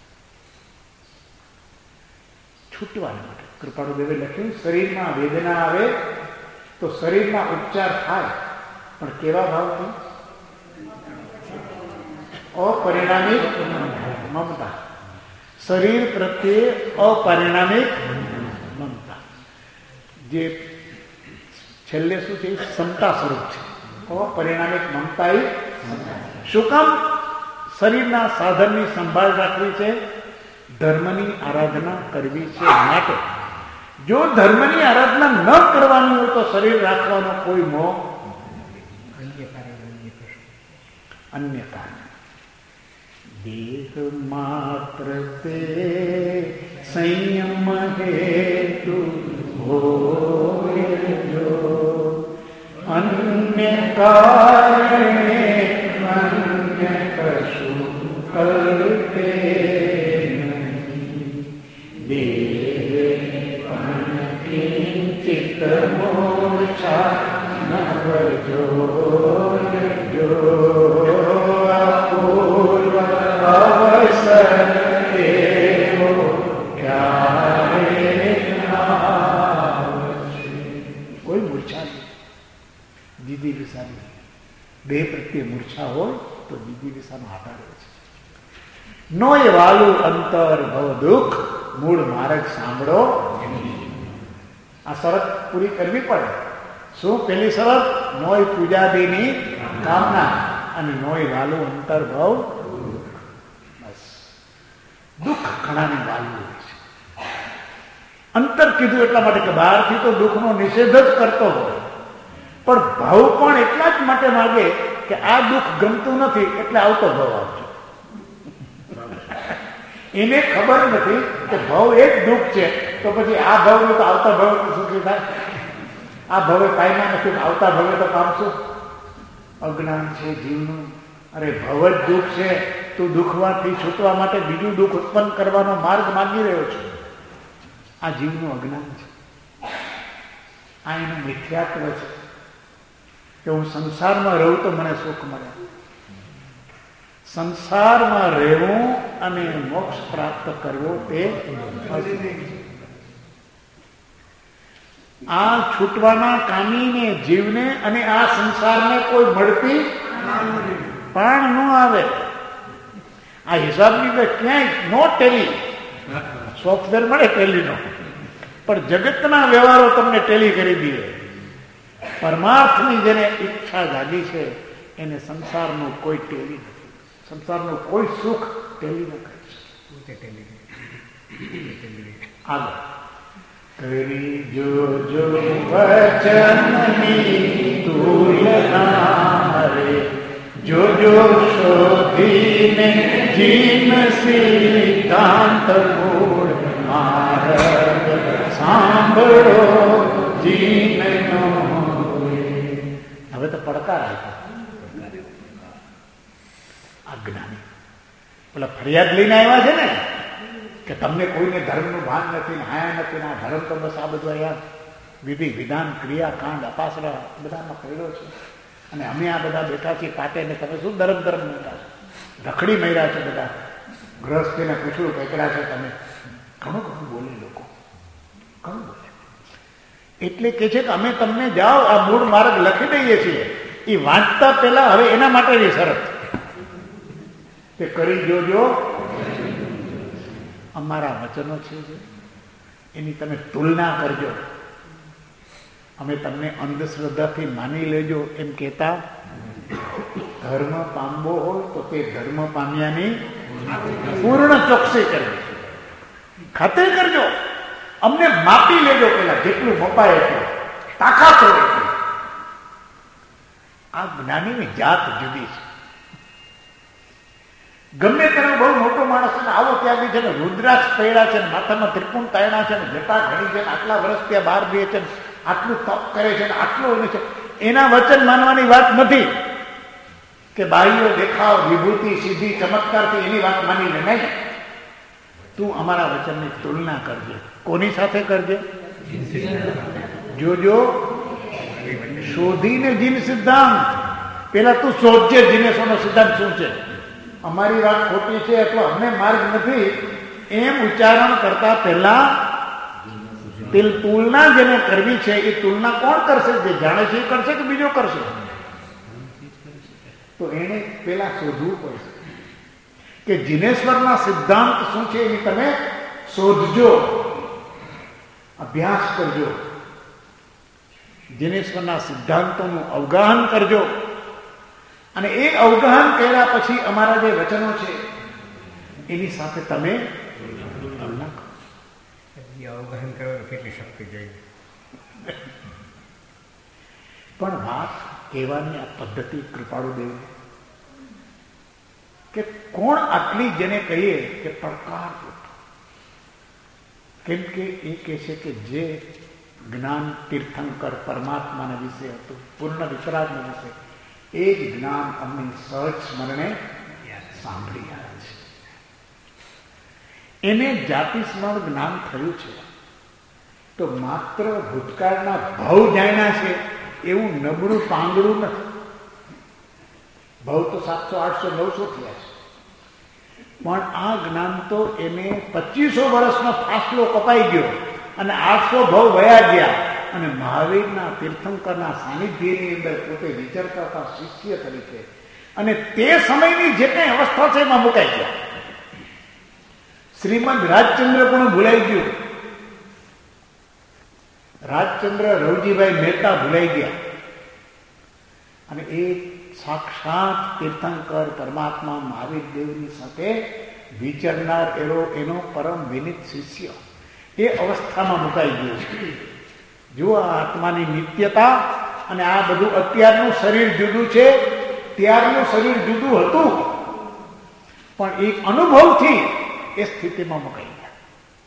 S1: છૂટવાના માટે કૃપાળુદેવે લખ્યું, શરીરમાં વેદના આવે તો શરીરના ઉપચાર થાય, પણ કેવા ભાવથી? અપરિણામિક મમતા. શરીર પ્રત્યે અપરિણામિક મમતા. જે છેલ્લે શું છે? સમતા સ્વરૂપ છે. અપરિણામિક મમતા. શું કામ? શરીરના સાધનની સંભાળ રાખવી છે, ધર્મની આરાધના કરવી છે. માટે જો ધર્મની આરાધના ન કરવાની હોય તો શરીર રાખવાનો કોઈ મોહ અન્ય કારણ. દેહ માત્ર તે સંયમ હેતુ હોય જો અન્ય કારણે અન્ય કશું કલ્પે નહીં. દેહ કિંચિત મોક્ષા નવજો જો અપૂર્વ અવસર એવો ક્યારે આવશે. કોઈ મૂર્છા નહીં, દીદી વિસાની. બે પ્રત્યે મૂર્છા હોય તો દીદી વિસાનો આધાર હોય છે. નો એ વાલું અંતર ભવ દુઃખ મૂળ માર્ગ સાંભળો. આ શરત પૂરી કરવી પડે. શું પેલી શરત? નોય પૂજાદીની કામના અને નોય વાલું અંતર ભવ. બસ દુઃખ ઘણાને વાલું હોય છે. અંતર કીધું એટલા માટે કે બહારથી તો દુઃખનો નિષેધ જ કરતો હોય, પણ ભાવ પણ એટલા જ માટે માગે કે આ દુઃખ ગમતું નથી એટલે આવતો ભાવ આવજો. એને ખબર નથી કે ભાવ એક દુઃખ છે, તો પછી આ ભાવનું તો આવતા ભાવ સુખી થાય. આ ભવે કાયમા નથી, આવતા ભવે તો પામશું. અજ્ઞાન છે જીવનું. અરે ભવ જ દુઃખ છે, તું દુઃખમાંથી છૂટવા માટે બીજું દુઃખ ઉત્પન્ન કરવાનો માર્ગ માંગી રહ્યો છે. આ જીવનું અજ્ઞાન છે. આ એનું મિથ્યાત્વ છે કે હું સંસારમાં રહું તો મને સુખ મળે. સંસારમાં રહેવું અને મોક્ષ પ્રાપ્ત કરવો તે આ છૂટવાના કામીને જીવને અને આ સંસારને કોઈ મળતી પણ ન આવે. આ હિસાબની તો ક્યાંય નો ટેલી. સોફ્ટવેર મળે ટેલીનો, પણ જગતના વ્યવહારો તમને ટેલી કરી દે. પરમાર્થની જેને ઈચ્છા જાગી છે એને સંસારનું કોઈ ટેલી નથી. સંસારનું કોઈ સુખ ટેલી ન કરી શકે. આગળ કરી જો જો વચનની તુલના રે, જો જો શોધીને જીન સિદ્ધાંત મૂળ માર્ગ સાંભળો જીનનો. હવે તો પડકાર આપ્યો અજ્ઞાની. પેલા ફરિયાદ લઈને આવ્યા છે ને કે તમને કોઈને ધર્મનું ભાન નથી, હાયા નથી, આ ધર્મ તો બસ આ બધું અહીંયા વિધિ વિધાન ક્રિયા કાંડ અપાસરા બધામાં પડ્યો છે અને અમે આ બધા બેઠા છીએ પાટે ને તમે શું ધર્મ ધર્મ બેઠા છો, રખડી મર્યા છે બધા, ગ્રહસ્થીને પૂછડું પકડ્યા છે તમે. ઘણું ઘણું બોલે લોકો, ઘણું બોલે. એટલે કે છે કે અમે તમને જાઓ આ મૂળ માર્ગ લખી દઈએ છીએ. એ વાંચતા પહેલા હવે એના માટેની શરત કે કરી જોજો અમારા વચનો છે એની તમે તુલના કરજો. અમે તમને અંધશ્રદ્ધાથી માની લેજો એમ કહેતા, ધર્મ પામવો હોય તો તે ધર્મ પામ્યાની પૂર્ણ ચોકસી કરવી, ખાતરી કરજો, અમને માપી લેજો, પેલા જેટલું મપાય એટલું, તાકાત હોય એટલું. આ જ્ઞાનીની જાત જુદી છે. ગમે તેનો બહુ મોટો માણસ છે, આવો ત્યાગી છે ને, રુદ્રાક્ષ પહેર્યા છે, માથામાં ત્રિપુણ તાયણા છે, જટા ઘણી છે, આટલા વર્ષ ત્યાં બહાર બે છે, આટલું તપ કરે છે, આટલું છે, એના વચન માનવાની વાત નથી કે બાહ્ય દેખાવ, વિભૂતિ, સિદ્ધિ, ચમત્કારથી એની વાત માની લે. નહીં, તું અમારા વચનની તુલના કરજે. કોની સાથે કરજે? જોજો, શોધીને જીન સિદ્ધાંત. પેલા તું શોધજે જીનેશોનો સિદ્ધાંત શું છે. અમારી વાત ખોટી છે અથવા અમને માર્ગ નથી એમ ઉચ્ચારણ કરતા પહેલા તુલના જેને કરવી છે એ તુલના કોણ કરશે? જે જાણે છે એ કરશે કે બીજો કરશે? તો એને પેલા શોધવું પડશે કે જીનેશ્વરના સિદ્ધાંત શું છે એની તમે શોધજો, અભ્યાસ કરજો, જીનેશ્વરના સિદ્ધાંતોનું અવગાહન કરજો. અને એ અવગાહન કર્યા પછી અમારા જે વચનો છે એની સાથે તમે તુલના કરો.
S3: અવગાહન કરવાનું કેટલી શક્તિ જોઈએ.
S1: પણ વાત કહેવાની આ પદ્ધતિ કૃપાળુ દેવ કે કોણ આટલી જેને કહીએ કે પડકાર, કેમ કે એ કહે છે કે જે જ્ઞાન તીર્થંકર પરમાત્માના વિશે હતું, પૂર્ણ વિતરાગના વિશે, એ જ જ્ઞાન અમને સહજ સ્મરણે સાંભળી રહ્યા છે. એને જાતિ સ્મરણ જ્ઞાન થયું છે તો માત્ર ભૂતકાળના ભાવ જાણ્યા છે એવું નબળું પાંગડું નથી. ભાવ તો સાતસો આઠસો નવસો થયા છે, પણ આ જ્ઞાન તો એને પચીસો વર્ષનો ફાસલો કપાઈ ગયો અને આઠસો ભાવ વયા ગયા અને મહાવીરના તીર્થંકરના સાનિધ્યની અંદર પોતે વિચરતા હતા શિષ્ય તરીકે, અને તે સમયની જે કઈ અવસ્થા છે એમાં મુકાઈ ગયા. શ્રીમદ રાજચંદ્ર પણ ભૂલાઈ ગયું, રાજચંદ્ર રવજીભાઈ મહેતા ભૂલાઈ ગયા, અને એ સાક્ષાત તીર્થંકર પરમાત્મા મહાવીર દેવની સાથે વિચરનાર એનો એનો પરમ વિનિત શિષ્ય એ અવસ્થામાં મુકાઈ ગયો છે. જો આ આત્માની નિત્યતા અને આ બધું અત્યારનું શરીર જુદું છે, ત્યારનું શરીર જુદું હતું, પણ એક અનુભવથી એ સ્થિતિમાં મુકાઈ ગયા.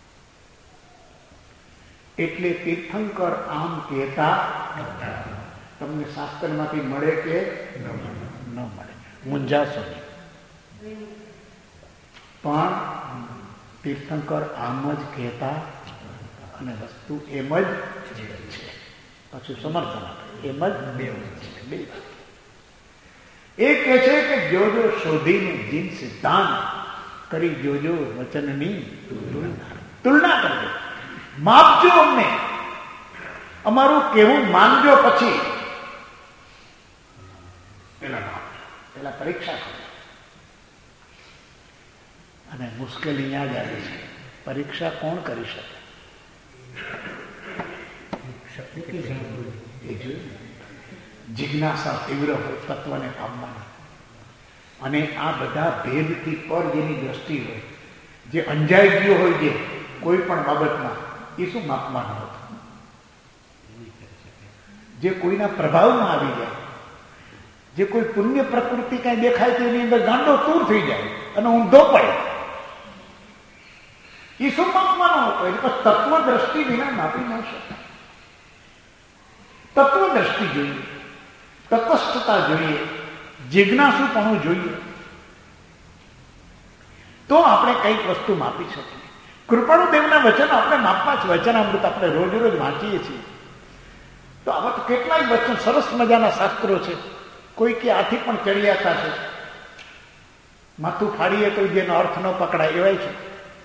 S1: એટલે તીર્થંકર આમ કહેતા તમને શાસ્ત્રમાંથી મળે કે ન મળે, મૂંઝાશો નહીં. પણ તીર્થંકર આમ જ કહેતા અને વસ્તુ એમ જ છે. પછી સમર્થન આપે એમ જ બે બે એ કહે છે કે જોજો શોધીને જીન સિદ્ધાંત કરી જોજો વચનની તુલના કરજો, માપજો, અમને અમારું કેવું માનજો, પછી પેલા માપજો, પેલા પરીક્ષા કરો. અને મુશ્કેલી યાદ આવે છે, પરીક્ષા કોણ કરી શકે? એ જોયું, જિજ્ઞાસા તીવ્ર હોય તત્વને પામવાની, અને આ બધા ભેદથી પર જેની દ્રષ્ટિ હોય, જે અંજાઈ ગયો હોય જે કોઈ પણ બાબતમાં, એ શું માપવાનો હતો? જે કોઈના પ્રભાવમાં આવી જાય, જે કોઈ પુણ્ય પ્રકૃતિ કઈ દેખાય તો એની અંદર ગાંડો તૂર થઈ જાય અને ઊંધો પડે, એ શું માપવાનો હતો? એટલે તત્વ દ્રષ્ટિ વિના માપી ન શકાય. તત્વ દ્રષ્ટિ જોઈએ, તટસ્થતા જોઈએ, જિજ્ઞાસુપણું જોઈએ, તો આપણે કઈક વસ્તુ માપી શકીએ. કૃપાળુ દેવના વચન આપણે માપવા છે. વચનામૃત આપણે રોજ રોજ વાંચીએ છીએ, તો આવા તો કેટલાય વચન સરસ મજાના શાસ્ત્રો છે. કોઈ કે આથી પણ ચડિયાતા છે, માથું ફાડીએ તો જેનો અર્થ ન પકડાય એવાય છે.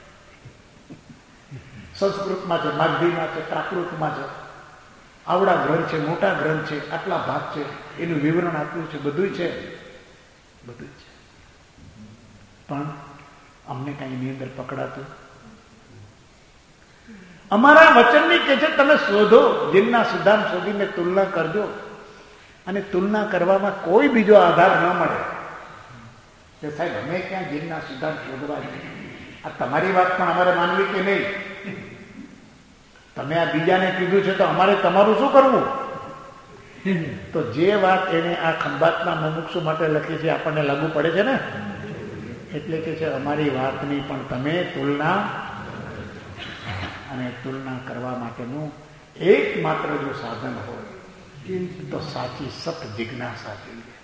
S1: સંસ્કૃતમાં છે, માગધીમાં છે, પ્રાકૃતમાં છે, આવડા ગ્રંથ છે, મોટા ગ્રંથ છે, આટલા ભાગ છે, એનું વિવરણ આપ્યું છે, બધું છે, બધું છે. પણ અમને કઈ એની અંદર પકડાતું. અમારા વચનની કે છે તમે શોધો, જીવના સિદ્ધાંત શોધીને તુલના કરજો. અને તુલના કરવામાં કોઈ બીજો આધાર ન મળે કે સાહેબ અમે ક્યાં જીવના સિદ્ધાંત શોધવા છે, આ તમારી વાત પણ અમારે માનવી કે નહીં, તમે આ બીજાને કીધું છે તો અમારે તમારું શું કરવું? તો જે વાત એને આ ખંભાતના મુમુક્ષુ માટે લખી છે આપણને લાગુ પડે છે ને, એટલે કે છે અમારી વાતની પણ તમે તુલના, અને તુલના કરવા માટેનું એકમાત્ર જો સાધન હોય તો સાચી સત જિજ્ઞાસા જોઈએ.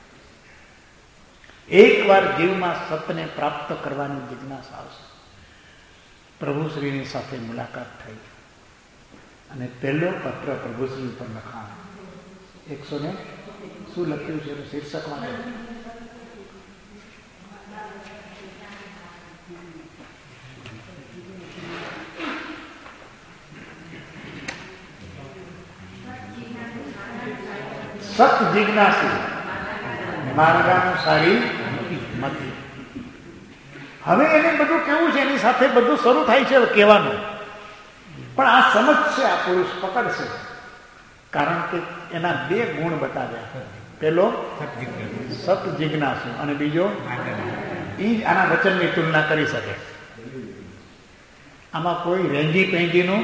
S1: એકવાર જીવમાં સતને પ્રાપ્ત કરવાની જિજ્ઞાસા આવશે. પ્રભુશ્રીની સાથે મુલાકાત થઈ અને પહેલો પત્ર પ્રભુશ્રી પર લખાણ એકસો ને શું લખ્યું છે શીર્ષકમાં સત જિજ્ઞાસી માર્ગાનુસારી મતિ. હવે એને બધું કેવું છે, એની સાથે બધું શરૂ થાય છે કહેવાનું, પણ આ સમજશે, આ પુરુષ પકડશે, કારણ કે એના બે ગુણ બતાવ્યા. પેલો સત જિજ્ઞાસુ અને બીજો એ જ આના વચનની તુલના કરી શકે. આમાં કોઈ રેંજી પેંજીનું,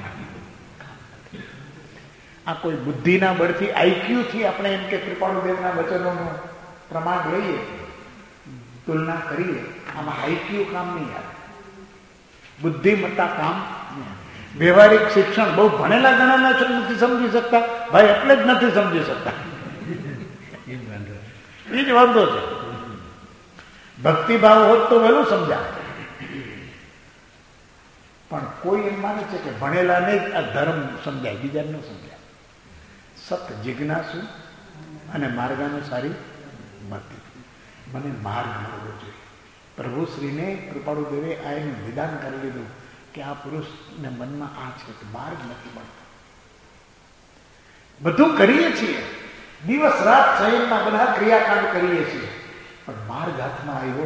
S1: આ કોઈ બુદ્ધિના બળથી આઈક્યુ થી આપણે એમ કે કૃપાળુદેવના વચનોનું પ્રમાણ લઈએ, તુલના કરીએ, આમાં આઈક્યુ કામ નહીં આવે, બુદ્ધિમત્તા કામ નહીં આવે. વ્યવહારિક શિક્ષણ બહુ ભણેલા ગણેલા છે નથી સમજી શકતા ભાઈ, એટલે જ નથી સમજી શકતા, એ જ વાંધો છે. ભક્તિભાવ હોત તો વહેલું સમજાય, પણ કોઈ એમ માને છે કે ભણેલાને જ આ ધર્મ સમજાય, બીજા ન સમજાય. સત જિજ્ઞાસુ અને માર્ગાનુસારી મતિ. મને માર્ગ મળવો જોઈએ. પ્રભુશ્રીને કૃપાળુદેવે આ એનું નિદાન કરી લીધું કે આ પુરુષને મનમાં આ છે કે માર્ગ નથી મળતો. બધું કરીએ છીએ, દિવસ રાત શયનમાં બધા ક્રિયાકાંડ કરીએ છીએ, પણ માર્ગ હાથમાં આવ્યો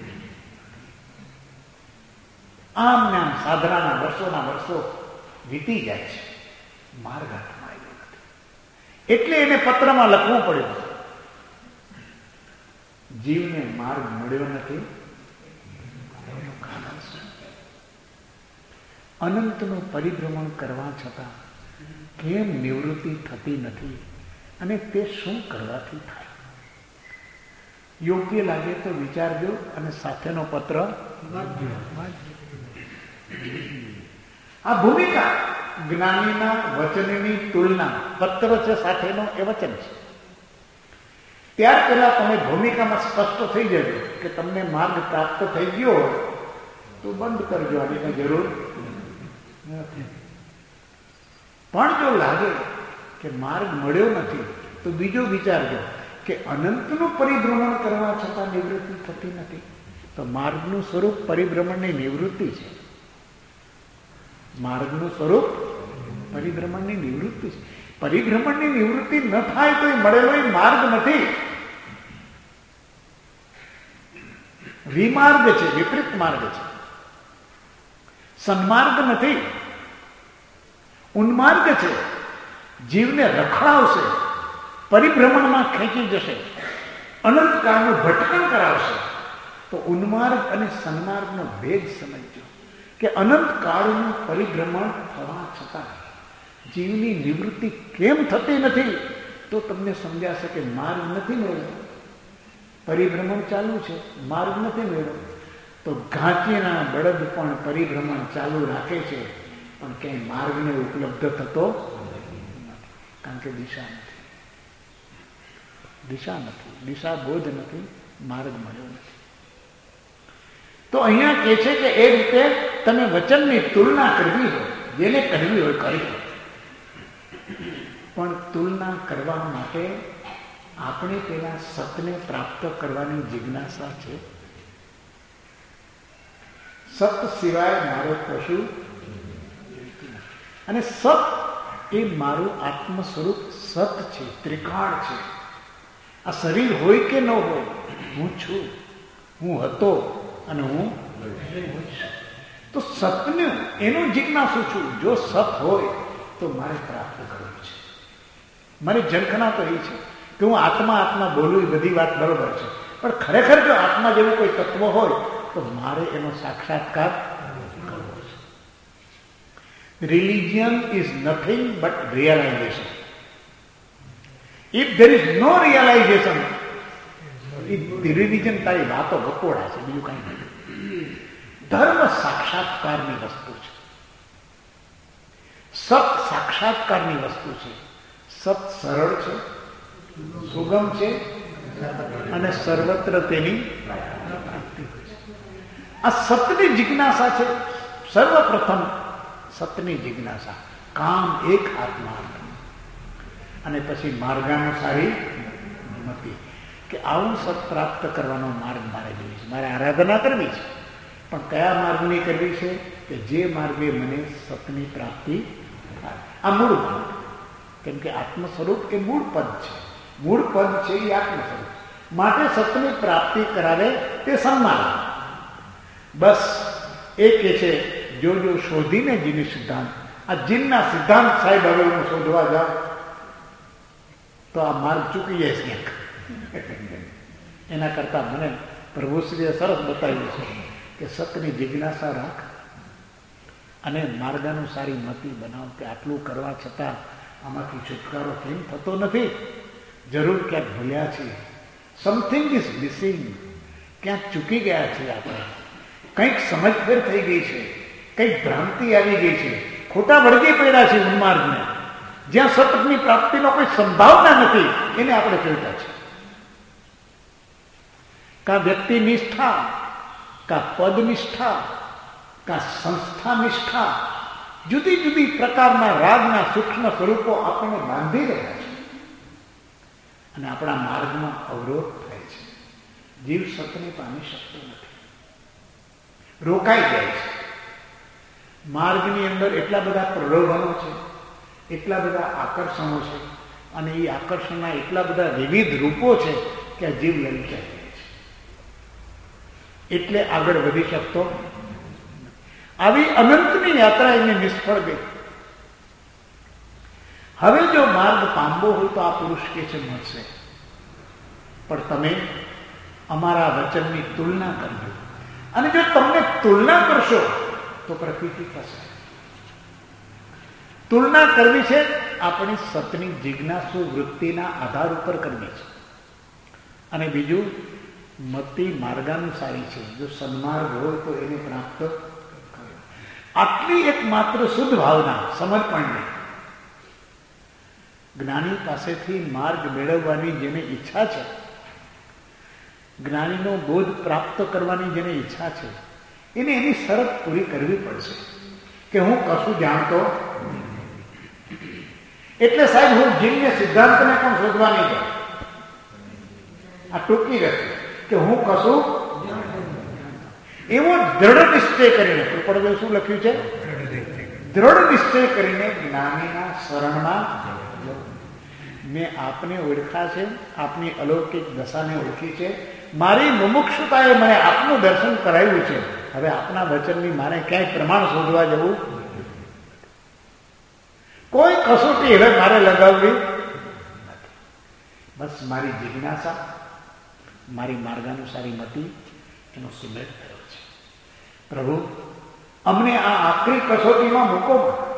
S1: આમ ને આમ સાધનાના વર્ષોના વર્ષો વીતી જાય છે, માર્ગ હાથમાં આવ્યો નથી. એટલે એને પત્રમાં લખવું પડ્યું, જીવને માર્ગ મળ્યો નથી, અનંતનું પરિભ્રમણ કરવા છતાં કેમ નિવૃત્તિ થતી નથી, અને તે શું કરવાથી થાય? યોગ્ય લાગે તો વિચારજો અને સાથેનો પત્ર વાંચજો. આ ભૂમિકા જ્ઞાનીના વચનની તુલના, પત્ર છે સાથેનો એ વચન છે. ત્યાર પહેલા તમે ભૂમિકામાં સ્પષ્ટ થઈ જજો કે તમને માર્ગ પ્રાપ્ત થઈ ગયો હોય તો બંધ કરજો, આની કઈ જરૂર નથી. પણ જો લાગે કે માર્ગ મળ્યો નથી તો બીજો વિચારજો કે અનંતનું પરિભ્રમણ કરવા છતાં નિવૃત્તિ થતી નથી, તો માર્ગનું સ્વરૂપ પરિભ્રમણની નિવૃત્તિ છે. માર્ગનું સ્વરૂપ પરિભ્રમણની નિવૃત્તિ છે. પરિભ્રમણની નિવૃત્તિ ન થાય તો એ મળેલો એ માર્ગ નથી, વિમાર્ગ છે, વિપરીત માર્ગ છે, સન્માર્ગ નથી, ઉન્માર્ગ છે. જીવને રખડાવશે, પરિભ્રમણમાં ખેંચી જશે, અનંતકાળનું ભટકણ કરાવશે. તો ઉન્માર્ગ અને સન્માર્ગનો ભેદ સમજજો કે અનંતકાળનું પરિભ્રમણ થવા છતાં જીવની નિવૃત્તિ કેમ થતી નથી, તો તમને સમજાશે કે માર્ગ નથી મળ્યો, પરિભ્રમણ ચાલુ છે, માર્ગ નથી મળ્યો. તો ઘાંચીના બળદ પણ પરિભ્રમણ ચાલુ રાખે છે, પણ ક્યાંય માર્ગને ઉપલબ્ધ થતો નથી, કારણ કે દિશા નથી, દિશા નથી, દિશા બોધ નથી, માર્ગ મળ્યો નથી. તો અહીંયા કહે છે કે એ રીતે તમે વચનની તુલના કરવી હોય, જેને કરવી હોય કરી, પણ તુલના કરવા માટે આપણે પેલા સતને પ્રાપ્ત કરવાની જિજ્ઞાસા છે. સત સિવાય મારો કશું, અને સત એ મારું આત્મ સ્વરૂપ સત છે, ત્રિકાળ છે. આ શરીર હોય કે ન હોય, હું છું, હું હતો અને હું તો સતનું એનું જિજ્ઞાસુ છું. જો સત હોય તો મારે પ્રાપ્ત કરવું છે. મારી ઝંખના તો એ છે કે હું આત્મા આત્મા બોલું, એ બધી વાત બરોબર છે, પણ ખરેખર જો આત્મા જેવું કોઈ તત્વ હોય તો મારે એનો સાક્ષાત્કાર કરવો છે. Religion is nothing but realization. If there is no realization, religion તારી વાતો બકોડા છે, બીજું કઈ નથી. ધર્મ સાક્ષાત્કારની વસ્તુ છે. સત સાક્ષાત્કારની વસ્તુ છે. સત સરળ છે, સુગમ છે અને સર્વત્ર તેની પ્રાપ્તિ હોય છે. આ સતની જિજ્ઞાસા છે. સર્વપ્રથમ સતની જિજ્ઞાસા, કામ એક આત્મા, અને પછી માર્ગાનુસારી મતિ, કે આવું સત પ્રાપ્ત કરવાનો માર્ગ મારે જોઈએ છે. મારે આરાધના કરવી છે, પણ કયા માર્ગની કરવી છે? કે જે માર્ગે મને સતની પ્રાપ્તિ થાય. આ મૂળ માર્ગ, કેમ કે આત્મ સ્વરૂપ એ મૂળ પદ છે. મૂળ પદ છે એ આત્મ સ્વરૂપ. માટે સતની પ્રાપ્તિ કરાવે તે સન્માન. બસ એ કે છે જો જો શોધીને જીની સિદ્ધાંત. આ જીનના સિદ્ધાંત સાહેબ હવે હું શોધવા જાઉં તો આ માર્ગ ચૂકી જાય છે ક્યાંક. એના કરતા મને પ્રભુશ્રીએ સરસ બતાવ્યું છે કે સતની જિજ્ઞાસા રાખ અને માર્ગાનુસારી મતિ બનાવ, કે આટલું કરવા છતાં આમાંથી છુટકારો કેમ થતો નથી? જરૂર ક્યાંક ભૂલ્યા છીએ. Something is missing. ક્યાંક ચૂકી ગયા છીએ આપણે. કંઈક સમજફેર થઈ ગઈ છે, કંઈક ભ્રાંતિ આવી ગઈ છે, ખોટા વળગી પડ્યા છે ઉન્માર્ગને. જ્યાં સતની પ્રાપ્તિનો કોઈ સંભાવના નથી એને આપણે જોઈતા છે. કા વ્યક્તિ નિષ્ઠા, કા પદ નિષ્ઠા, કા સંસ્થા નિષ્ઠા, જુદી જુદી પ્રકારના રાગના સૂક્ષ્મ સ્વરૂપો આપણને બાંધી રહ્યા છે અને આપણા માર્ગમાં અવરોધ થાય છે. જીવ સતને પામી શકતો નથી, રોકાઈ જાય છે. માર્ગની અંદર એટલા બધા પ્રલોભનો છે, એટલા બધા આકર્ષણો છે, અને એ આકર્ષણના એટલા બધા વિવિધ રૂપો છે કે આ જીવ લલચાઈ જાય છે, એટલે આગળ વધી શકતો. આવી અનંતની યાત્રા એને નિષ્ફળ ગઈ. હવે જો માર્ગ પામવો હોય તો આ પુરુષ કે છે મળશે, પણ તમે અમારા વચનની તુલના કરજો, અને જો તમને તુલના કરશો તો પ્રકૃતિ થશે. તુલના કરવી છે આપણી સતની જિજ્ઞાસુ વૃત્તિના આધાર ઉપર કરવી છે. અને બીજું, મતિ માર્ગાનુસારી છે. જો સન્માર્ગ હોય તો એને પ્રાપ્ત કર્યો. આટલી એક માત્ર શુદ્ધ ભાવના, સમર્પણની, જ્ઞાની પાસેથી માર્ગ મેળવવાની જેને ઈચ્છા છે, જ્ઞાનીનો બોધ પ્રાપ્ત કરવાની જેને ઈચ્છા છે, એને એની શરત પૂરી કરવી પડશે કે હું કશું જાણતો. એટલે સાહેબ હું જીવને સિદ્ધાંતને પણ શોધવા નહીં જાઉં. આ ટૂંકી રહેશે કે હું કશું એવો દ્રઢ નિશ્ચય કરીને, કૃપાળુભાઈ શું લખ્યું છે? દ્રઢ નિશ્ચય કરીને જ્ઞાનીના શરણમાં. મેં આપને ઓળખા છે, આપની અલૌકિક દશાને ઓળખી છે, મારી મુમુક્ષુતાએ મને આપનું દર્શન કરાવ્યું છે. હવે આપના વચનની મારે ક્યાંય પ્રમાણ શોધવા જવું, કોઈ કસોટી હવે મારે લગાવવી નથી. બસ મારી જિજ્ઞાસા, મારી માર્ગાનુસારી મતિ, એનો સુમેળ થયો છે. પ્રભુ, અમને આ આખરી કસોટીમાં મૂકો.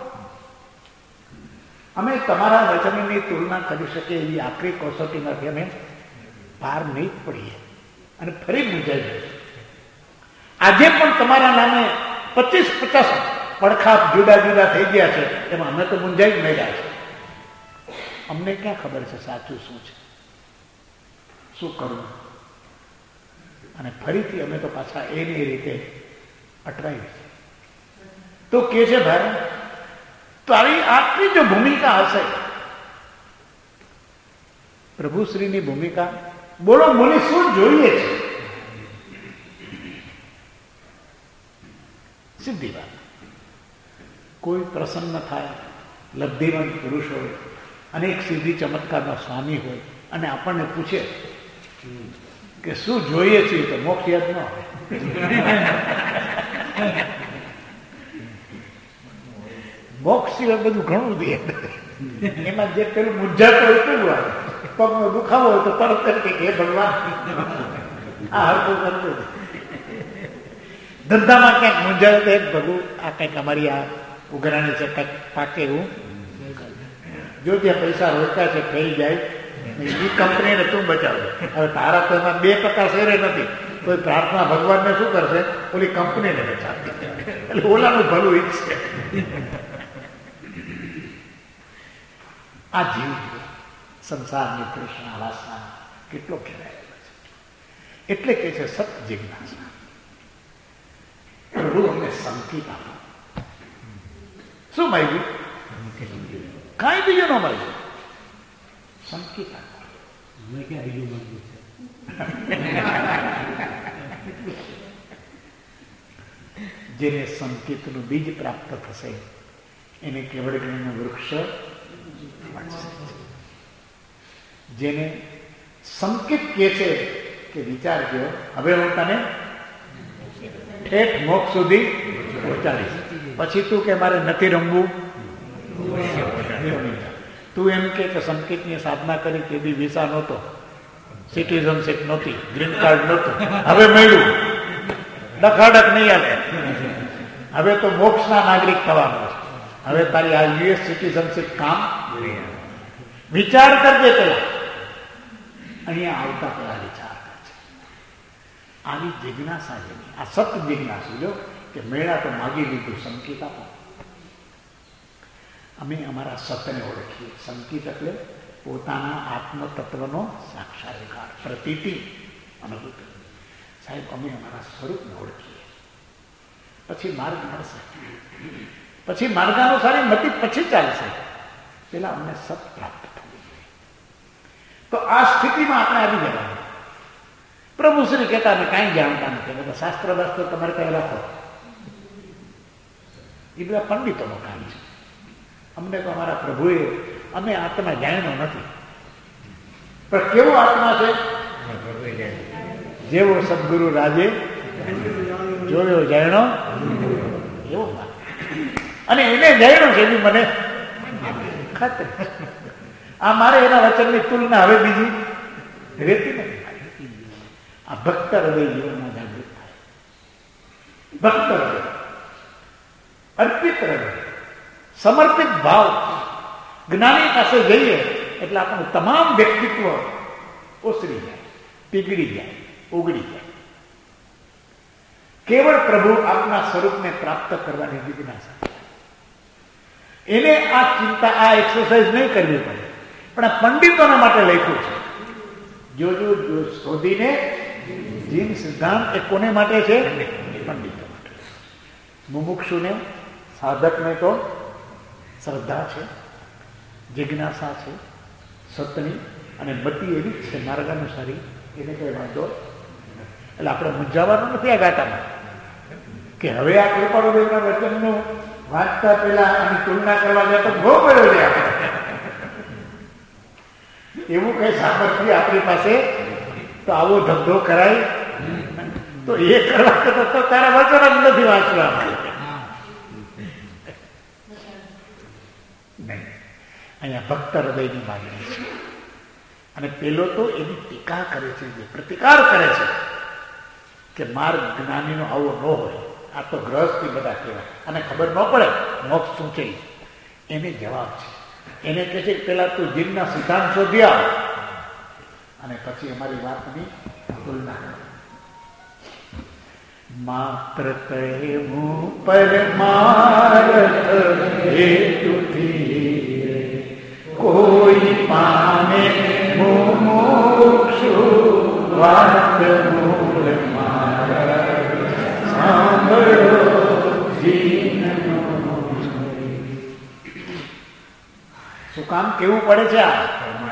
S1: અમે તમારા વચનની તુલના કરી શકીએ એવી આખરી કસોટીમાંથી અમે પાર નહીં પડીએ અને ફરી મૂંઝાઈ જઈએ. આજે પણ તમારા નામે પચીસ પચાસ પડખા જુદા જુદા થઈ ગયા છે, એમાં અમે તો મૂંઝાઈ જ મળ્યા છે. અમને ક્યાં ખબર છે સાચું શું છે, શું કરવું? અને ફરીથી અમે તો પાછા એની રીતે અટવાઈ તો કે છે ભાઈ, તારી આટલી જો ભૂમિકા હશે, પ્રભુશ્રીની ભૂમિકા, બોલો મને શું જોઈએ છે? સીધી વાત. કોઈ પ્રસન્ન થાય, લબ્ધિવંત પુરુષ હોય, અનેક સિદ્ધિ ચમત્કારના સ્વામી હોય, અને આપણને પૂછે કે શું જોઈએ છે, તો મોક્ષ યાદ ન હોય. સિવાય બધું ઘણું દે. એમાં જે પેલું મૂંઝાતો હોય પેલું આવે. પગનો દુખાવો હોય તો તરત કરી કે ભગવાન આ હરકું કરતું. ધંધામાં ક્યાંક મૂંઝાય તો એક ભગવું આ કંઈક અમારી આ ઉઘરાણી છે કંઈક પાકે એવું. જો ત્યાં પૈસા રોક્યા છે થઈ જાય એ કંપનીને તું બચાવે. હવે તારા તો એમાં બે ટકા શેરે નથી તો પ્રાર્થના ભગવાનને શું કરશે? ઓલી કંપનીને બચાવે. એટલે ઓલાનું ભલું ઈચ્છે. આ જીવ સંસારની તૃષ્ણા વાસના કેટલો ઘેરાયેલો છે. એટલે કે છે સત જિજ્ઞાસા. પ્રભુ અમને સંકેત આપો. શું માગ્યું? કાંઈ બીજું ન માગ્યું, સંકેત આપો.
S2: મેં ક્યાં બીજું માંગ્યું છે?
S1: જેને સંકેતનું બીજ પ્રાપ્ત થશે એને કેવળ જ્ઞાનનું વૃક્ષ મળશે. જેને સંકેત કહે છે કે વિચાર કર્યો હવે હું તને ઠેઠ મોક્ષ સુધી પહોંચાડીશ, પછી તું કે મારે નથી રમવું, તું એમ કે સંકેતની સાધના કરી કે બી વિસા નહોતો, સિટીઝનશીપ નહોતી, ગ્રીન કાર્ડ નહોતું, હવે મળ્યું, ડખાડક નહીં આવે, હવે તો મોક્ષના નાગરિક થવાનો છે, હવે તારી આ યુએસ સિટીઝનશીપ કામ વિચાર કરજે. પેલા અહીંયા આવતા પેલા વિચાર કરજે. આવી જિજ્ઞાસા જેની આ સત જિજ્ઞાસા જો કે મેળા તો માગી લીધું, સંકેત આપો. અમે અમારા સતને ઓળખીએ. સંકેત એટલે પોતાના આત્મતત્વનો સાક્ષાત્કાર, પ્રતીતિ, અનુભૂતિ. સાહેબ અમે અમારા સ્વરૂપને ઓળખીએ, પછી માર્ગ મળશે, પછી માર્ગાનુસારી મતિ પછી ચાલશે. પેલા અમને સત પ્રાપ્ત થવું જોઈએ. તો આ સ્થિતિમાં આપણે આવી જવાનું. પ્રભુ શ્રી કહેતા અમે કાંઈ જાણતા નથી, બધા શાસ્ત્ર બાસ્ત્ર તમારે કઈ રાખો, એ બધા પંડિતોનો કામ છે. અમને તો અમારા પ્રભુએ અમે આત્મા જાણ્યો નથી. પણ કેવો આત્મા છે? જેવો સદગુરુ રાજે જોયો જાણ્યો એવો. અને એને જાણ્યો છે એની મને ખાતરી. આ મારે એના વચનની તુલના હવે બીજી રહેતી નથી. આ ભક્ત હૃદય જીવનમાં જાગૃત થાય. ભક્ત હૃદય, અર્પિત હૃદય, સમર્પિત ભાવ. જ્ઞાની પાસે જઈએ એટલે આપણું તમામ વ્યક્તિત્વ ઓસરી જાય, પીગળી જાય, ઉગડી જાય. કેવળ પ્રભુ આપના સ્વરૂપને પ્રાપ્ત કરવાની જિજ્ઞાસા. એને આ ચિંતા, આ એક્સરસાઇઝ નહીં કરવી પડે. પણ આ પંડિતોના માટે લખ્યું છે. જોજો જો શોધીને જીન સિદ્ધાંત એ કોને માટે છે? પંડિતો માટે. મુમુક્ષુને, સાધકને તો શ્રદ્ધા છે, જિજ્ઞાસા છે સતની, અને મતિ એવી જ છે માર્ગાનુસારી, એને કઈ વાંધો. એટલે આપણે મૂંઝાવાનું નથી આ ગાતામાં કે હવે આ કૃપાળુદેવના વચનનું વાંચતા પહેલા આની તુલના કરવા જાય તો બહુ પડ્યો છે. આપણે એવું કઈ સામર્થ્ય આપણી પાસે તો આવો ધંધો કરાય તો એ કરવા તો તારા વચન જ નથી વાંચવા. નહીં, અહીંયા ભક્ત હૃદયની માગણી છે. અને પેલો તો એની ટીકા કરે છે, જે પ્રતિકાર કરે છે કે માર્ગ જ્ઞાનીનો આવો ન હોય, આ તો ગ્રહસ્થી બધા કહેવાય, અને ખબર ન પડે મોક્ષ શું છે. એને જવાબ છે. એને કહે છે કે પેલા તું જીવના સિદ્ધાંત શોધી આવ અને પછી અમારી વાતની તુલના કર. માત્ર કહે મું પરમાર્થ હેતુથી કોઈ પામે મુમુક્ષુ વાત મૂળ મારા સાંભળો જીનનો. શું કામ કેવું પડે છે? આ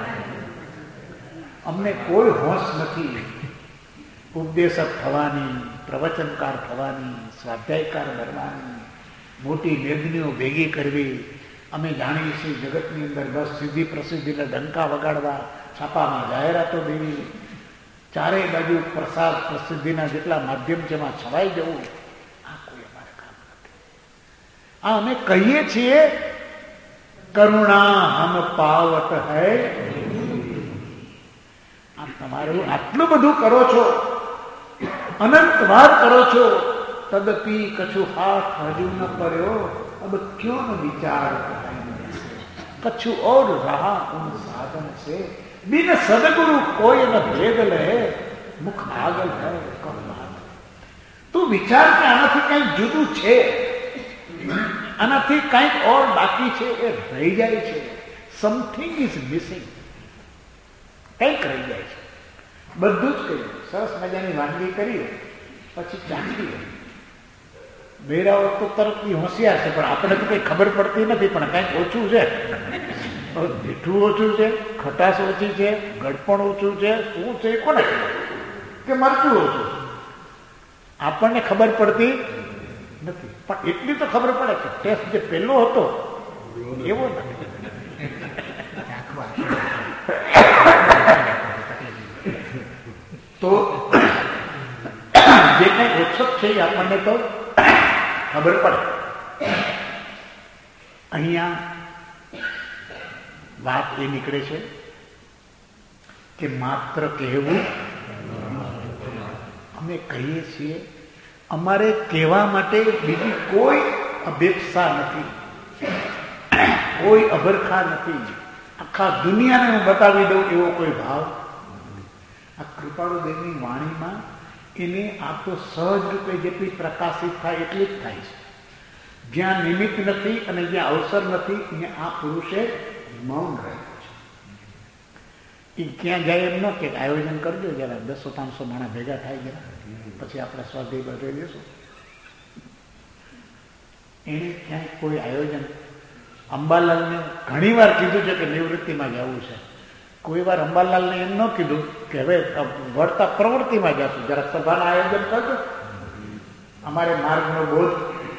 S1: અમને કોઈ હોશ નથી ઉપદેશક થવાની, પ્રવચનકાર થવાની, સ્વાધ્યાયકાર બનવાની, મોટી મેદનીઓ ભેગી કરવી. અમે જાણીએ છીએ જગતની અંદર બસ સિદ્ધિ પ્રસિદ્ધિને ડંકા વગાડવા, છાપામાં જાહેરાતો દેવી, ચારેય બાજુ પ્રસાદ પ્રસિદ્ધિના જેટલા માધ્યમ છે એમાં છવાઈ જવું. આ કોઈ અમારે કામ નથી. આ અમે કહીએ છીએ કરુણા હમ પાવત હૈ. આ તમારું આટલું બધું કરો છો, અનંત વાર કરો છો, તદપી કછુ હાથ હજુ ન કર્યો, અબ ક્યો ન વિચાર કछु और रहा उन साधन से, बिन सदगुरु कोई न भेद ले, मुख આગલ है કમ વાત. તું વિચાર કે આનાથી કંઈક જુદું છે, આનાથી કંઈક ઓર બાકી છે, એ રહી જાય છે. સમથિંગ ઇઝ મિસિંગ, કંઈક રહી જાય છે. બધું જ કર્યું, સરસ મજાની વાનગી કરી, પછી ચાખી. બેરાઓ તો તરત હોશિયાર છે, પણ આપણે તો કંઈ ખબર પડતી નથી, પણ કંઈક ઓછું છે, મીઠું ઓછું છે, ખટાશ ઓછી છે, ગળપણ ઓછું છે, શું છે કોને કે મરચું ઓછું, આપણને ખબર પડતી નથી. પણ એટલી તો ખબર પડે કે ટેસ્ટ જે પહેલો હતો એવો નથી. તો જે કઈ ઓછો છે એ આપણને તો ખબર પડે. અહીંયા વાત એ નીકળે છે કે માત્ર કહેવું, અમે કહીએ છીએ, અમારે કહેવા માટે બીજી કોઈ અપેક્ષા નથી, કોઈ અભરખા નથી. આખા દુનિયાને હું બતાવી દઉં એવો કોઈ ભાવ. આ કૃપાળુદેવની વાણીમાં એને આ તો સહજ રૂપે જેટલી પ્રકાશિત થાય એટલી જ થાય છે. જ્યાં નિમિત્ત નથી અને જ્યાં અવસર નથી ત્યાં આ પુરુષે મૌન રહ્યું છે. એ ક્યાં જાય એમ ન કે આયોજન કરજો જરા, બસો પાંચસો માણસ ભેગા થાય જરા, પછી આપણે સ્વાધ્યાય બતાવી દઈશું. એને ક્યાંય કોઈ આયોજન, અંબાલાલને ઘણી વાર કીધું છે કે નિવૃત્તિમાં જવું છે. કોઈ વાર અંબાલાલને એમ ન કીધું કે હવે વળતા પ્રવૃત્તિમાં જશું, જરા સભાના આયોજન કરજો, અમારે માર્ગનો બોધ.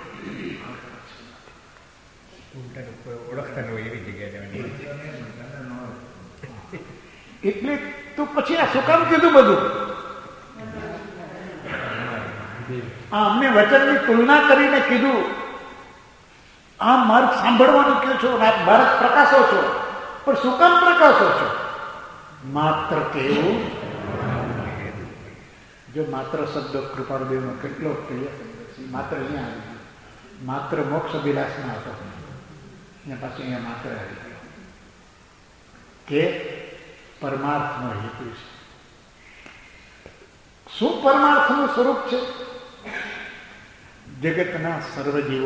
S3: ઓળખતા હોય એવી જગ્યાએ
S1: એટલે તો પછી આ શું કામ કીધું બધું? આ અમને વચનની તુલના કરીને કીધું, આ માર્ગ સાંભળવાનું કહો છો, ભારત પ્રકાશો છો, પણ શું કામ પ્રકાશો છો? માત્ર કેવું. જો માત્ર શબ્દ કૃપાળુદેવનો કેટલો પ્રિય શબ્દ છે. માત્ર અહીંયા આવી ગયો, માત્ર મોક્ષ અભિલાષમાં હતો, અહીંયા પાછું અહીંયા માત્ર આવી ગયો કે પરમાર્થનો હેતુ છે. શું પરમાર્થનું સ્વરૂપ છે? જગતના સર્વજીવો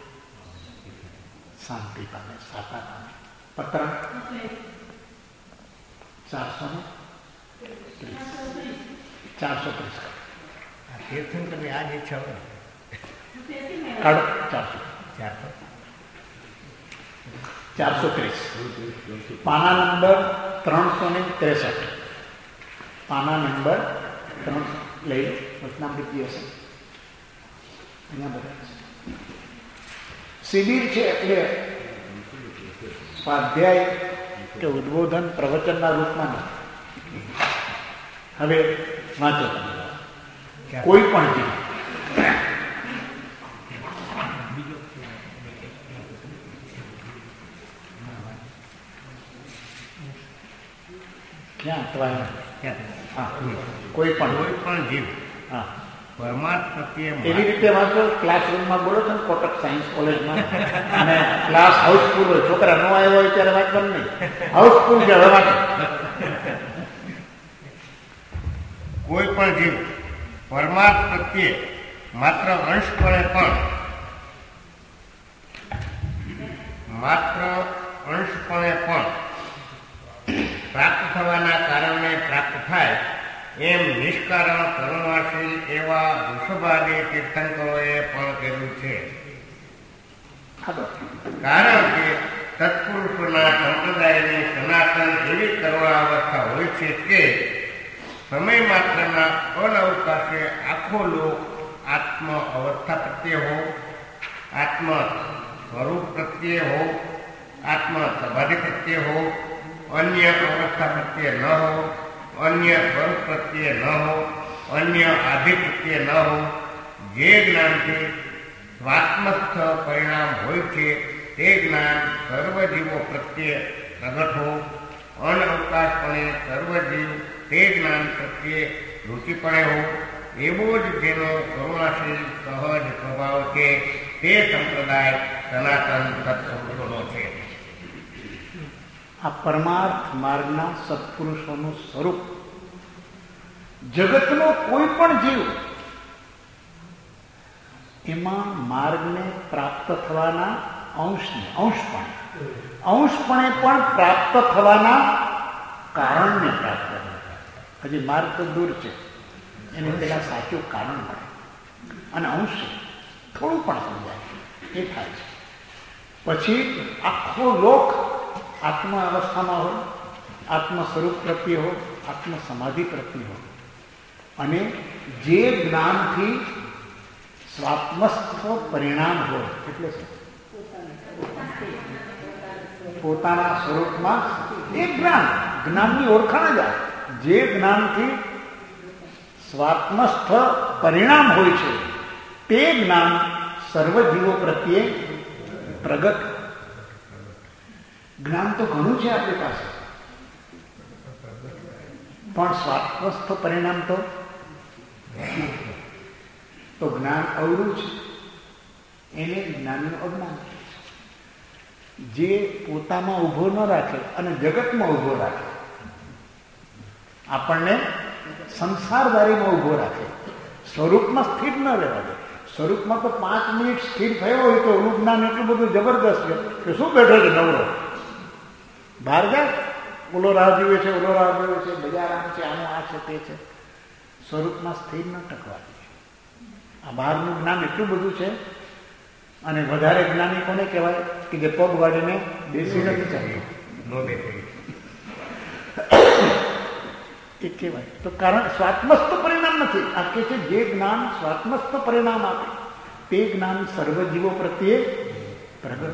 S1: શાંતિ પામે, સાતા પામે. પત્ર ચારસો ને ત્રીસ ચારસો ત્રીસ
S3: તીર્થંકરની આ જ ઈચ્છા હોય
S1: કાઢો. ચારસો
S3: ચારસો
S1: ચારસો ત્રીસ પાના નંબર ત્રણસો ને ત્રેસઠ. પાના નંબર ત્રણસો લઈ વચનામૃતિ હશે અહીંયા બધા શિબિર છે, એટલે સ્વાધ્યાય કે ઉદ્બોધન પ્રવચનના રૂપમાં નથી. હવે વાંચો કોઈ પણ જીવ ક્યાં અટવાય? હા, કોઈ પણ
S3: કોઈ પણ જીવ
S1: હા
S3: પરમાર્થ પ્રત્યે
S1: એવી રીતે વાંચો. ક્લાસરૂમમાં બોલો છો ને કોટક સાયન્સ કોલેજમાં, અને ક્લાસ હાઉસફુલ હોય, છોકરા ન આવ્યો હોય ત્યારે વાંચવાનું નહીં, હાઉસફુલ છે. હવે વાંચો.
S3: કોઈ પણ જીવ પરમાર્થ પ્રત્યે માત્ર અંશપણે પણ માત્ર અંશપણે પણ પ્રાપ્ત થવાના કારણે પ્રાપ્ત થાય એમ નિષ્કારણ કરુણાશીલ એવા વૃષભાદી તીર્થંકરોએ પણ કર્યું છે. કારણ કે તત્પુરુષોના સંપ્રદાયની સનાતન એવી કરુણા અવસ્થા હોય છે કે સમય માત્રના અનવકાશે આખો લોક આત્મ અવસ્થા પ્રત્યે હો, આત્મ સ્વરૂપ પ્રત્યે હો, આત્મ સમાધિ પ્રત્યે હો, અન્ય અવસ્થા પ્રત્યે ન હો, અન્ય સ્વરૂપ પ્રત્યે ન હો, અન્ય આધિ પ્રત્યે ન હો, જે જ્ઞાનથી સ્વાત્મસ્થ પરિણામ હોય છે તે જ્ઞાન સર્વજીવો પ્રત્યે પ્રગટ હો, અનઅવકાશપણે સર્વજીવ તે જ્ઞાન પ્રત્યે રુચિપણે હો, એવો જ જેનો કરુણાશીલ સહજ સ્વભાવ છે તે સંપ્રદાય સનાતન સત્પુરુષોનો છે.
S1: આ પરમાર્થ માર્ગના સત્પુરુષોનું સ્વરૂપ જગતનો કોઈ પણ જીવ એમાં માર્ગને પ્રાપ્ત થવાના અંશને અંશપણે અંશપણે પણ પ્રાપ્ત થવાના કારણને પ્રાપ્ત થાય. હજી માર્ગ તો દૂર છે, એને પેલા સાચું કારણ મળે અને અંશ થોડું પણ સમજાય એ થાય છે. પછી આખો લોક આત્મ અવસ્થામાં હોય, આત્મ સ્વરૂપ પ્રત્યે હોય, આત્મ સમાધિ પ્રત્યે હોય અને જે જ્ઞાનથી સ્વાત્મસ્થ પરિણામ હોય એટલે શું? પોતાના સ્વરૂપમાં એ જ્ઞાન જ્ઞાનની ઓળખાણ જ આ જે જ્ઞાનથી સ્વાત્મસ્થ પરિણામ હોય છે તે જ્ઞાન સર્વજીવો પ્રત્યે પ્રગટ. જ્ઞાન તો ઘણું છે આપણી પાસે, પણ સ્વાત્મસ્થ પરિણામ તો તો જ્ઞાન અવરું છે, એને જ્ઞાનનું અજ્ઞાન. જે પોતામાં ઉભો ન રાખે અને જગતમાં ઉભો રાખે, આપણને સંસારદારીમાં ઉભો રાખે, સ્વરૂપમાં સ્થિર ન રહેવા દે. સ્વરૂપમાં તો પાંચ મિનિટ સ્થિર થયો હોય તો ઓલું જ્ઞાન એટલું બધું જબરદસ્ત છે કે શું બેઠો છે નવરો, બહાર જાય, ઓલો રાહ જોવે છે, ઓલો રાહ જોવે છે, બજાર આમ છે, આનું આ છે, તે છે. સ્વરૂપમાં સ્થિર ન ટકવા દે. આ બહારનું જ્ઞાન એટલું બધું છે. અને વધારે જ્ઞાની કોને કહેવાય કે જે પગ વાળીને બેસી નથી ચાલતું એ કહેવાય. તો કારણ સ્વાત્મસ્થ પરિણામ નથી. આ કે છે જે જ્ઞાન સ્વાત્મસ્થ પરિણામ આપે તે જ્ઞાન સર્વજીવો પ્રત્યે પ્રગટ.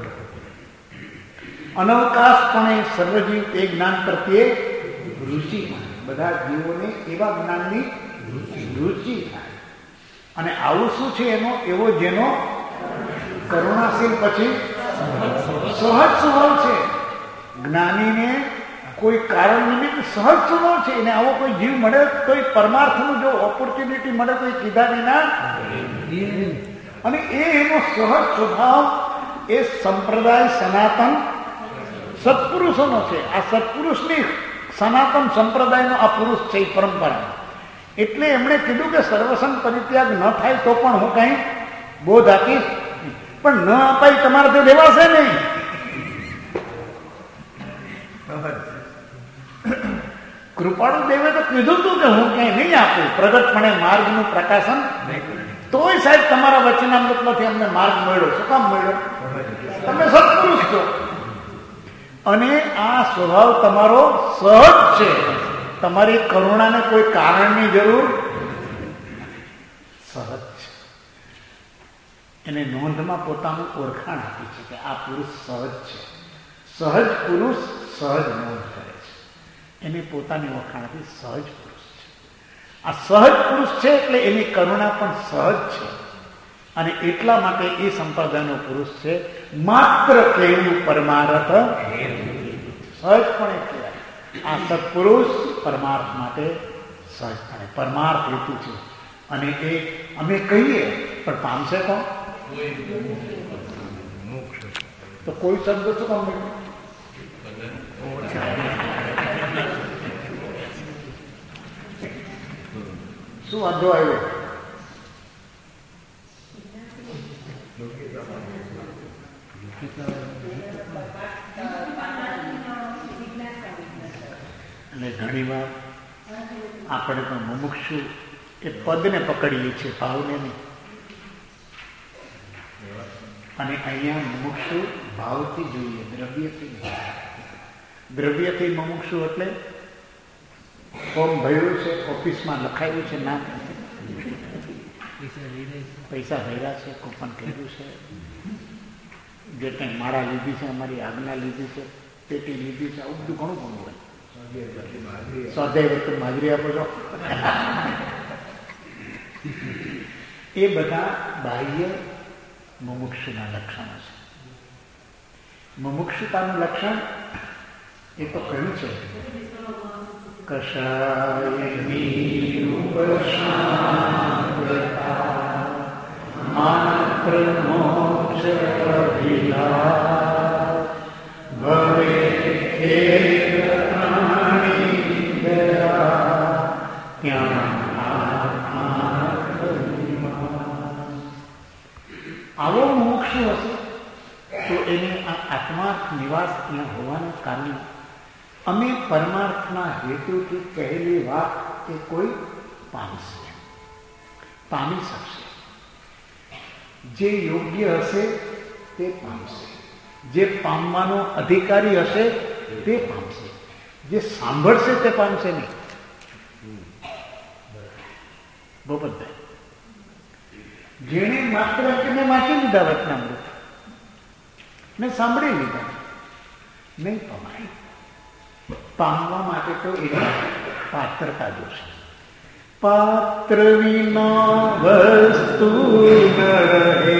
S1: અનવકાશપણે સર્વજીવ તે જ્ઞાન પ્રત્યે રુચિ. બધા જીવોને એવા જ્ઞાનની રુચિ થાય. અને આવું શું છે એનો એવો જેનો કરુણાશીલ પછી સહજ સ્વભાવ છે. જ્ઞાનીને કોઈ કારણ નિમિત્ત સહજ સ્વભાવ છે. એને આવો કોઈ જીવ મળે તો પરમાર્થનું જો ઓપોર્ચ્યુનિટી મળે તો એ કીધા વિના, અને એ એનો સહજ સ્વભાવ એ સંપ્રદાય સનાતન સત્પુરુષોનો છે. આ સત્પુરુષની સનાતન સંપ્રદાયનો આ પુરુષ છે, એ પરંપરા. એટલે એમણે કીધું કે સર્વસંગ પરિત્યાગ ન થાય તો પણ હું કઈ બોધ આપીશ, પણ ન અપાય તમારે તો દેવાશે નહીં. કૃપાળુ દેવે તો કીધું તું કે હું ક્યાંય નહીં આપું પ્રગટપણે માર્ગનું પ્રકાશન, તોય સાહેબ તમારા વચનામૃતમાંથી અમને માર્ગ મળ્યો. શું કામ મળ્યો? તમે સત્પુરુષ છો અને આ સ્વભાવ તમારો સહજ છે. તમારી કરુણાને કોઈ કારણની જરૂર સહજ છે. એને નોંધમાં પોતાનું ઓળખાણ આપી છે કે આ પુરુષ સહજ છે. સહજ પુરુષ સહજ નોંધ કરે છે. એને પોતાની ઓળખાણ આપી સહજ પુરુષ છે. આ સહજ પુરુષ છે એટલે એની કરુણા પણ સહજ છે. અને એટલા માટે એ સંપ્રદાયનો પુરુષ છે. માત્ર કહેવું પરમાર્થ સહજપણે કહેવાય. આ સત્પુરુષ પરમાર્થ માટે સહજપણે પરમાર્થ હેતુ છે. અને એ અમે કહીએ પણ પામશે કોણ? તો કોઈ શબ્દ શું કામ શું વાંધો આવ્યો? અને ઘણી વાર આપણે પણ મુમુક્ષુ એ પદને પકડીએ છીએ, ભાવને નહીં. અને અહીંયા મુમુક્ષુ ભાવથી જોઈએ, દ્રવ્યથી નહીં. દ્રવ્યથી મુમુક્ષુ એટલે ફોર્મ ભર્યું છે, ઓફિસમાં લખાયું છે, નામ પૈસા ભર્યા છે, કૂપન કર્યું છે, જે કંઈ માળા લીધી છે, અમારી આજ્ઞા લીધી છે, પેટી લીધી છે, આવું બધું ઘણું ઘણું હોય. સ્વાધ્યાય વખત હાજરી આપો છો. એ બધા બાહ્ય મુમુક્ષુના લક્ષણો છે. મુમુક્ષુતાનું લક્ષણ એ તો કહ્યું છે, કષાયની ઉપશાંતતા માત્ર મોક્ષ અભિલાષ ભવે ખેદ પ્રાણી દયા ત્યાં આવો મોક્ષ હશે તો એને આ આત્માર્થ નિવાસ ત્યાં હોવાને કારણે અમે પરમાર્થના હેતુથી કહેલી વાત એ કોઈ પામશે, પામી શકશે. જે યોગ્ય હશે તે પામશે, જે પામવાનો અધિકારી હશે તે પામશે, જે સાંભળશે તે પામશે નહીં. ભૂપતભાઈ, જેણે માત્ર કે મેં વાંચી લીધા વચનામૃત, મેં સાંભળી લીધા, નહીં પમાય. પામવા માટે તો એની પાત્રતા જોશે. પાત્ર વિના વસ્તુ ન રહે,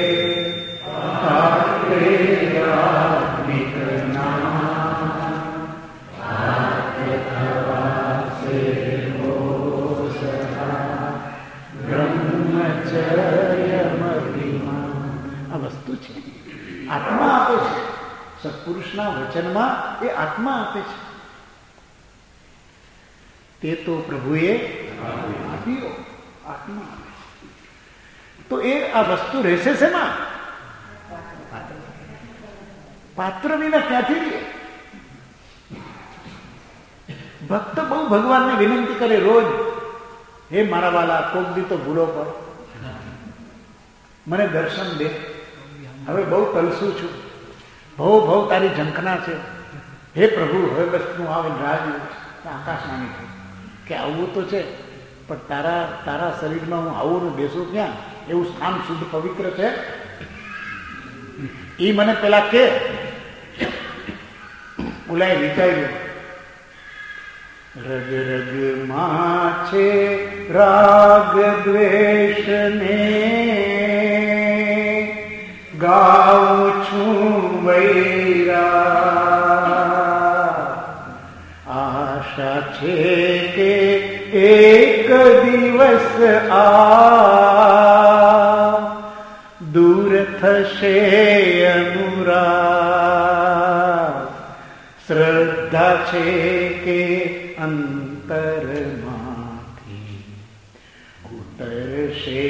S1: પાત્રે આત્મિક નામ, પાત્ર થવાસે મોસરા બ્રહ્મચર્ય મહિમા. આ વસ્તુ છે, આત્મા આપે છે. સત્પુરુષના વચનમાં એ આત્મા આપે છે. તે તો પ્રભુએ આપ્યો, આત્મા આપે છે. તો એ આ વસ્તુ રહેશે શેમાં? પાત્ર વિના ક્યાંથી રહે? ભક્ત બહુ ભગવાનને વિનંતી કરે રોજ, હે મારા વાલા, કોક દી તો ભૂલો પર મને દર્શન દે, હવે બહુ તલસું છું, ભવ ભવ તારી ઝંખના છે, હે પ્રભુ હવે બસ તું આવે રાહ જોઉં. આકાશવાણી થઈ કે આવવું તો છે, પણ તારા તારા શરીરમાં હું આવું ને બેસું ક્યાં? એવું સ્થાન શુદ્ધ પવિત્ર છે એ મને પેલા કે. ઓલાએ વિચાર્યું, રગ રગમાં છે રાગ દ્વેષ ને ગાઉં છું વૈરા, આશા છે કે એક દિવસ આ દૂર થશે અનુરાગ, શ્રદ્ધા છે કે અંતરમાંથી ઉતરશે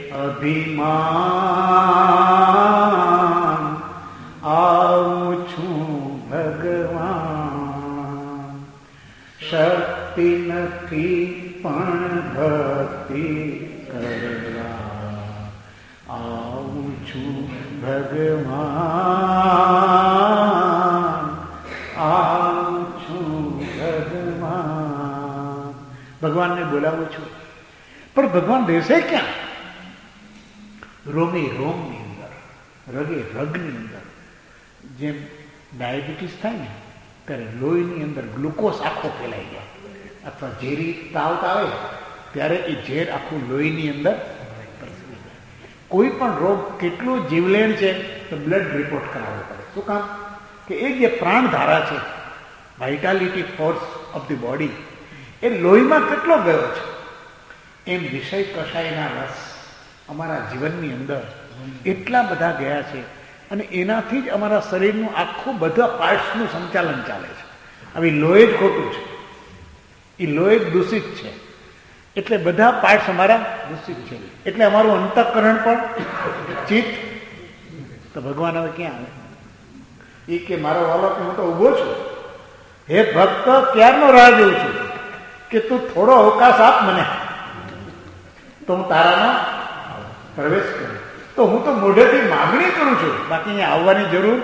S1: અભિમાન, આવું છું ભગવાન, શક્તિ નથી પણ ભક્તિ કરવા, આવું છું ભગવાન, આવું છું ભગવાન. ભગવાનને બોલાવું છું, પણ ભગવાન રહેશે ક્યાં? રોમે રોમની અંદર, રગે રગની અંદર. જેમ ડાયાબિટીસ થાય ને ત્યારે લોહીની અંદર ગ્લુકોઝ આખો ફેલાઈ જાય, અથવા ઝેરી તાવ આવે ત્યારે એ ઝેર આખું લોહીની અંદર. કોઈ પણ રોગ કેટલું જીવલેણ છે તો બ્લડ રિપોર્ટ કરાવવો પડે. શું કામ? કે એ જે પ્રાણધારા છે, vitality force of the body, એ લોહીમાં કેટલો ગયો છે. એમ વિષય કષાયના રસ અમારા જીવનની અંદર એટલા બધા ગયા છે, અને એનાથી જ અમારા શરીરનું આખું બધા પાર્ટ્સનું સંચાલન ચાલે છે. હવે લોહી જ ખોટું છે, એ લોહી જ દૂષિત છે, એટલે બધા પાર્ટ્સ અમારા દૂષિત છે, એટલે અમારું અંતઃકરણ પણ ચિત્ત. તો ભગવાન હવે ક્યાં આવે? એ કે મારો વાલો કે હું તો ઊભો છું, હે ભક્ત ક્યારનો રાહ જોઉં છું કે તું થોડો અવકાશ આપ મને, તો હું તારામાં પ્રવેશ કરું. તો હું તો મોઢેથી માગણી કરું છું, બાકી અહીંયા આવવાની જરૂર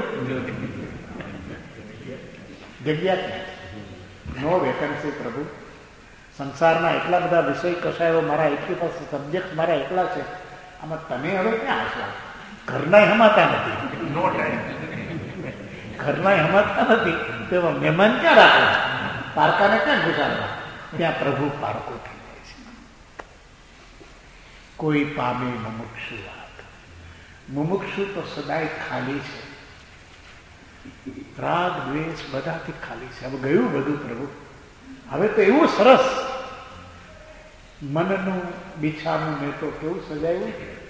S1: જગ્યા ક્યાં? નો વેકન્સી પ્રભુ. સંસારના એટલા બધા વિષય કશાયો મારા એટલી પાસે સબ્જેક્ટ મારા એટલા છે, આમાં તમે હવે ક્યાં આવશો? ઘરના હમાતા નથી, નો ટાઈમ. ઘરના હમાતા નથી તો મહેમાન ક્યાં રાખો? પારકાને ક્યાં ઘુસાડવા? ત્યાં પ્રભુ પારકો થઈ જાય છે. કોઈ પામે મુમુક્ષુ વાત. મુમુક્ષુ તો સદાય ખાલી છે. રાગ દ્વેષ બધાથી ખાલી છે. હવે ગયું બધું પ્રભુ. હવે તો એવું સરસ મનનું બિછાનું મેં તો કેવું સજાયું.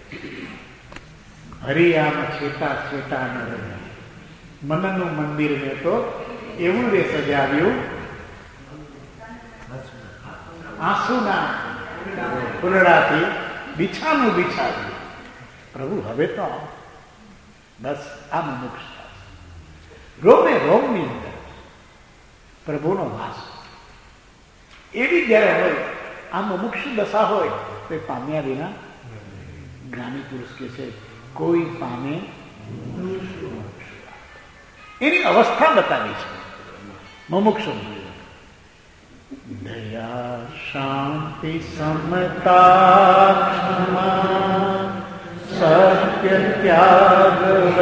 S1: હરિયામાં છેટા છેટા ન રહ્યા. મનનું મંદિર મેં તો એવું રે સજાવ્યું, આંસુના ફૂલડાથી બિછાનું બિછાવ્યું. પ્રભુ હવે તો બસ આ મુમુક્ષતા રોમે રોમની અંદર પ્રભુનો વાસ એવી જયારે હોય, આ મુમુક્ષુ દશા હોય તો એ પામ્યા વિના જ્ઞાની પુરુષ કે છે કોઈ પામે એની અવસ્થા બતાવી છે મુમુક્ષુ. દયા શાંતિ સમતા ક્ષમા સત્ય ત્યાગ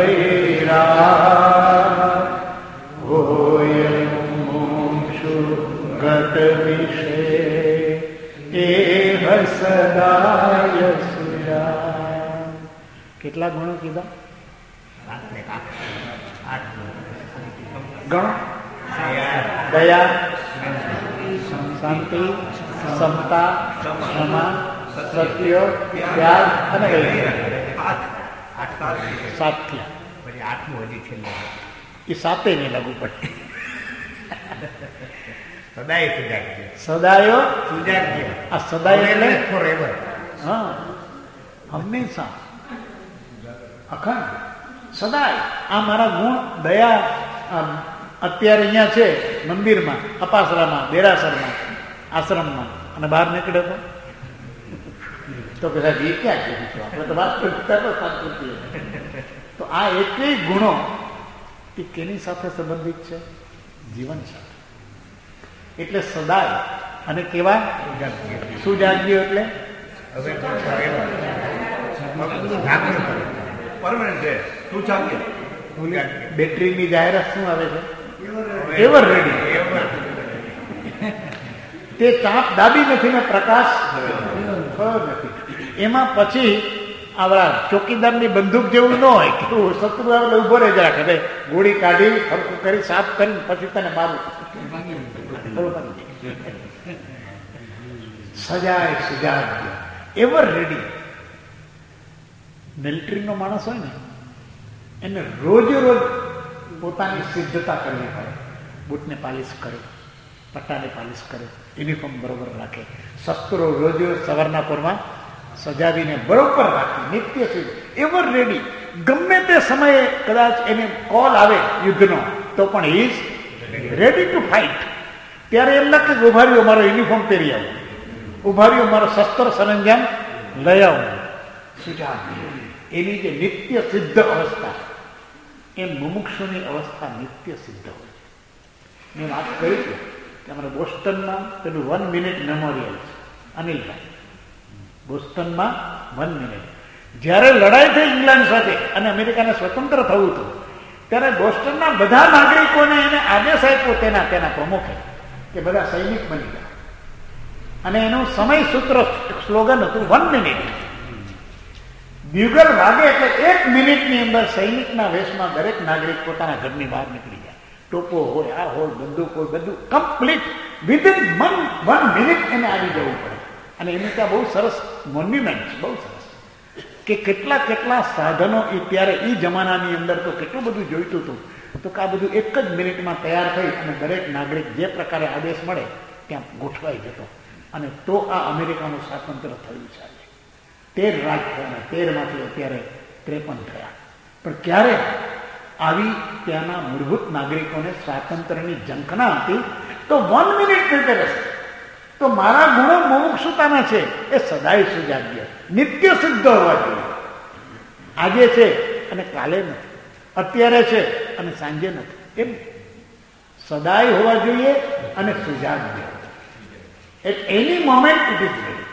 S1: વૈરાગ હોય મુમુક્ષુ ગત વિષે એ સદાય સુરા. કેટલા ગુણો કીધા? ગણો. દયા, શાંતિ, સમતા, ક્ષમા, સત્ય, ત્યાગ અને સાત્ય. એ સાતે ને લાગુ પડે.
S3: સદાય સુજાગ્ય.
S1: સદાય
S3: સુજાગ્ય.
S1: આ સદાય એટલે
S3: ફોરએવર.
S1: હા, હંમેશા અખંડ સદાય. આ મારા ગુણ દયા અત્યારે અહીંયા છે મંદિરમાં, અપાસરામાં, દેરાસરમાં, આશ્રમમાં, અને બહાર નીકળે તો તો કદાચ એ ક્યાં કીધું? આપણે તો વાસ્તવિકતા તો સંસ્કૃતિ. તો આ એકેય ગુણો એ કેની સાથે સંબંધિત છે? જીવન સાથે. એટલે સદાય. અને કેવા? સુજાગ્ય એટલે બેટરીની જાહેરાત શું આવે છે? Eveready. તે ચાપ દાબી નથી ને પ્રકાશ નથી. એમાં પછી આવડા ચોકીદારની બંદૂક જેવું ન હોય કે શત્રુ આવે ઉભો રહી જાય કે ગોળી કાઢી હરકું કરી સાફ કરી પછી તને મારું. સજાય સુજાગ્ય એવર રેડી. મિલિટરીનો માણસ હોય ને એને રોજે રોજ પોતાની સિદ્ધતા કરવી પડે. બૂટને પાલિશ કરે, પટ્ટાને પાલિશ કરે, યુનિફોર્મ બરોબર રાખે, શસ્ત્રો રોજ રોજ સવારના પોરમાં સજાવીને બરોબર રાખે, નિત્ય સિદ્ધ એવર રેડી. ગમે તે સમયે કદાચ એને કોલ આવે યુદ્ધનો તો પણ he is ready to fight. ત્યારે એમ લાગે કે ઉભા રહ્યો મારો યુનિફોર્મ પહેરી આવું, ઉભા રહ્યો મારો શસ્ત્ર સરંજામ લઈ આવું. સુજાગ એની જે નિત્ય સિદ્ધ અવસ્થા, એમ મુમુક્ષુની અવસ્થા નિત્ય સિદ્ધ હોય. મેં વાત કરી છે કે અમારા બોસ્ટનમાં પેલું વન મિનિટ મેમોરિયલ છે. અનિલભાઈ, બોસ્ટનમાં વન મિનિટ જ્યારે લડાઈ થઈ ઇંગ્લેન્ડ સાથે અને અમેરિકાને સ્વતંત્ર થવું હતું ત્યારે બોસ્ટનના બધા નાગરિકોને એને આદેશ આપ્યો તેના તેના પ્રમુખે કે બધા સૈનિક બની ગયા. અને એનું સમય સૂત્ર સ્લોગન હતું વન મિનિટ. બ્યુગલ વાગે એટલે એક મિનિટની અંદર સૈનિકના વેશમાં દરેક નાગરિક પોતાના ઘરની બહાર નીકળી જાય. ટોપો હોય, આ હોય, બંદૂક હોય, બધું complete within one one minute એને આવી જવું પડે. અને એનું ત્યાં બહુ સરસ મોન્યુમેન્ટ છે, બહુ સરસ કે કેટલા કેટલા સાધનો એ ત્યારે એ જમાનાની અંદર તો કેટલું બધું જોઈતું હતું. તો કે આ બધું એક જ મિનિટમાં તૈયાર થઈ અને દરેક નાગરિક જે પ્રકારે આદેશ મળે ત્યાં ગોઠવાઈ જતો. અને તો આ અમેરિકાનું સ્વાતંત્ર્ય થયું છે. તેર રાજ થયા, તેરમાંથી અત્યારે ત્રેપન થયા. પણ ક્યારે આવી ત્યાંના મૂળભૂત નાગરિકોને સ્વાતંત્ર્યની ઝંખના હતી તો વન મિનિટ રીતે રહેશે. તો મારા ગુણો મુમુક્ષુતાના છે એ સદાય સુજાગ્ય નિત્ય સિદ્ધ હોવા જોઈએ. આજે છે અને કાલે નથી, અત્યારે છે અને સાંજે નથી, એમ સદાય હોવા જોઈએ અને સુજાગ્ય. At any moment it is ready.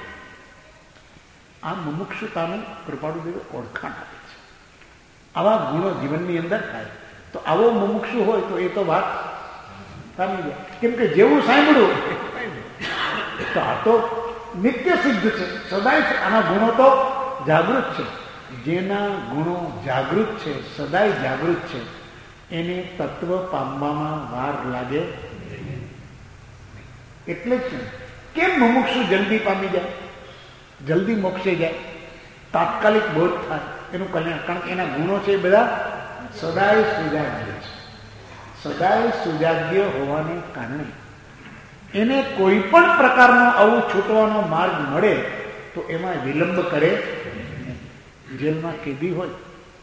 S1: આ મુમુક્ષુતાનું કૃપાળુદેવે ઓળખાણ આપે છે. આવા ગુણો જીવનની અંદર થાય તો આવો મુમુક્ષુ હોય તો એ તો વાત સામી જાય. કેમ કે જેવું સાંભળ્યું તો આ તો નિત્ય સિદ્ધ છે, સદાય છે. આના ગુણો તો જાગૃત છે. જેના ગુણો જાગૃત છે, સદાય જાગૃત છે, એને તત્વ પામવામાં વાર લાગે. એટલે જ કેમ મુમુક્ષુ જલ્દી પામી જાય, જલ્દી મોક્ષે જાય, તાત્કાલિક બોધ થાય, એનું કલ્યાણ. કારણ કે એના ગુણો છે એ બધા સદાય સુજાગ્ય છે. સદાય સુજાગ્ય હોવાને કારણે એને કોઈ પણ પ્રકારનો આવું છૂટવાનો માર્ગ મળે તો એમાં વિલંબ કરે. જેલમાં કેદી હોય,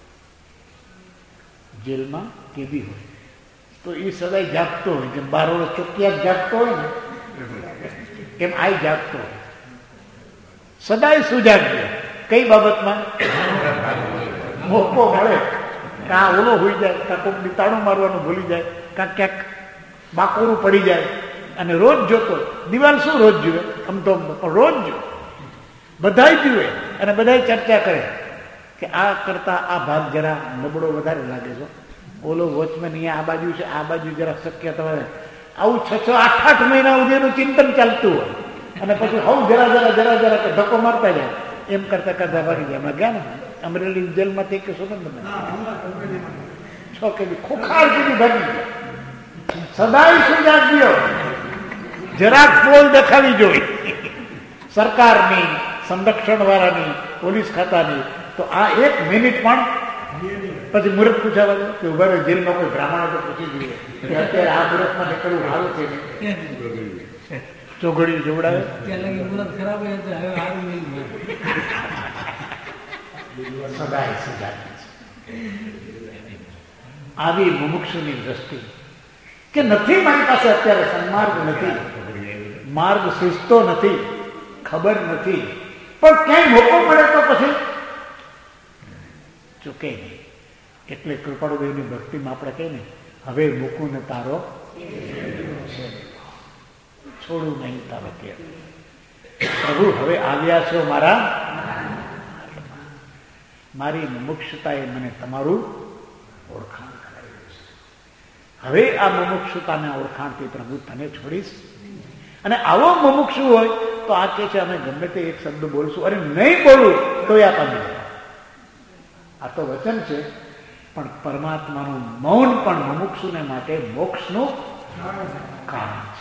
S1: જેલમાં કેદી હોય તો એ સદાય જાગતો હોય. જેમ બારોડો ચોકિયાત જાગતો હોય ને એમ આ જાગતો હોય, સદાય સુજાગ્ય. કઈ બાબતમાં? મોકો મળે કાં ઓલો હોઈ જાય, કાં કોઈક તાળું મારવાનું ભૂલી જાય, કાં ક્યાંક બાકોરું પડી જાય, અને રોજ જોતો. દિવાલ શું રોજ જુએ? આમ તો રોજ જુએ, બધાય જુએ, અને બધાય ચર્ચા કરે કે આ કરતા આ ભાગ જરા નબળો વધારે લાગે છે, ઓલો વોચમેન અહીંયા આ બાજુ છે, આ બાજુ જરા શક્ય તમારે. આવું છ છ આઠ આઠ મહિના સુધી એનું ચિંતન ચાલતું હોય, અને પછી હવ જરા જરા જરા જરા કે ધક્કો મારતા જાય. એમ કરતા કરતા ભાગી જાય. એમાં ગયા ને અમરેલી જેલમાંથી કે સુગંધ છ કે ખોખાર સુધી ભાગી ગયા. સદાય સુજાગ્ય. જરાક પોલ દેખાવી જોઈએ સરકારની, સંરક્ષણ વાળાની, પોલીસ ખાતાની, તો આ એક મિનિટ પણ પછી મુહૂર્ત પૂછાવા દો કે ઉભા રહે. જેલમાં કોઈ બ્રાહ્મણ તો પૂછી જોઈએ કે અત્યારે આ મુહૂર્તમાં નીકળવું સારું છે ને, ચોઘડિયું જોવડાવે. સદાય સુજાગ્ય છે. આવી મુમુક્ષુની દ્રષ્ટિ કે નથી મારી પાસે અત્યારે સન્માર્ગ નથી, માર્ગ સૂચતો નથી, ખબર નથી, પણ ક્યાંય મોકો મળે તો પછી ચૂકે નહીં. એટલે કૃપાળુદેવની ભક્તિમાં આપણે કહીએ ને, હવે મૂકું ને તારો છોડું નહીં તારો કે પ્રભુ હવે આવ્યા છો મારા, મારી મુમુક્ષુતાએ મને તમારું ઓળખાણ કરાવ્યું છે. હવે આ મુમુક્ષુતાના ઓળખાણથી પ્રભુ તને છોડીશ. અને આવો મુમુક્ષુ હોય તો આ કે છે અમે ગમે તે એક શબ્દ બોલશું, અરે નહીં બોલું તો આ પામી જાય. આ તો વચન છે, પણ પરમાત્માનું મૌન પણ મુમુક્ષુને માટે મોક્ષનું કારણ છે.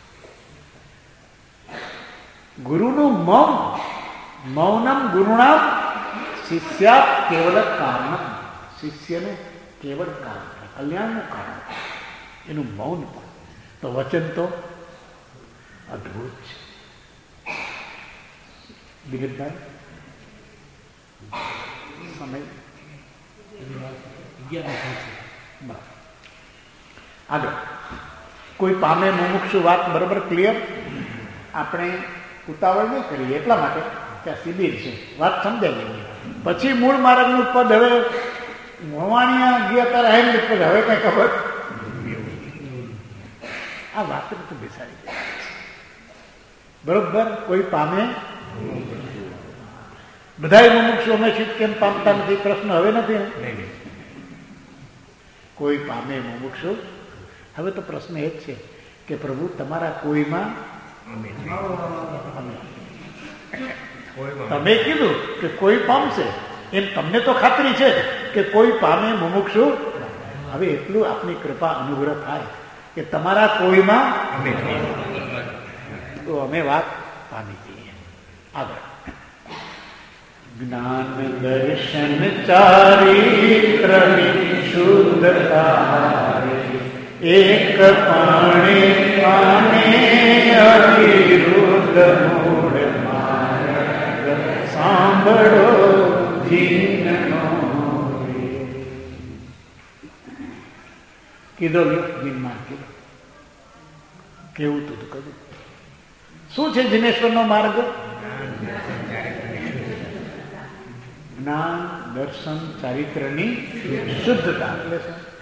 S1: ગુરુનું મૌન, મૌનમ ગુરુણામ શિષ્યા કેવલ કારણમ. શિષ્યનું કેવળ કારણ, કલ્યાણનું કારણ એનું મૌન પણ. તો વચન તો અદભુત છે. દિલીપભાઈ સમય આગળ કોઈ પામે મુમુક્ષુ વાત બરોબર ક્લિયર. આપણે ઉતાવળ નહીં કરીએ એટલા માટે કે આ શિબિર છે, વાત સમજાય ગઈ. પછી મૂળ માર્ગનું પદ હવે મોવાણિયા ગયા તારે હેન્ડ પદ હવે કઈ ખબર આ વાત તો બેસાડી જાય બરોબર. કોઈ પામે, બધા મુમુક્ષુ અમે શીત કેમ પામતા નથી પ્રશ્ન હવે નથી. કોઈ પામે મુમુક્ષુ. હવે તો પ્રશ્ન એ જ છે કે પ્રભુ તમારા કોઈમાં, તમે કીધું કે કોઈ પામશે, એમ તમને તો ખાતરી છે કે કોઈ પામે મુમુક્ષુ. હવે એટલું આપની કૃપા અનુગ્રહ થાય કે તમારા કોઈમાં તો અમે વાત પામી જઈએ. આગળ જ્ઞાન દર્શન ચારિત્ર શુદ્ધતા એક પાણે પાણે અવિરુદ્ધ મૂળ માર્ગ સાંભળો જીનનો. કીધો જીનમાં કીધો કેવું તું કીધું. શું છે જીનેશ્વરનો માર્ગ? જ્ઞાન દર્શન ચારિત્રની શુદ્ધતા. એટલે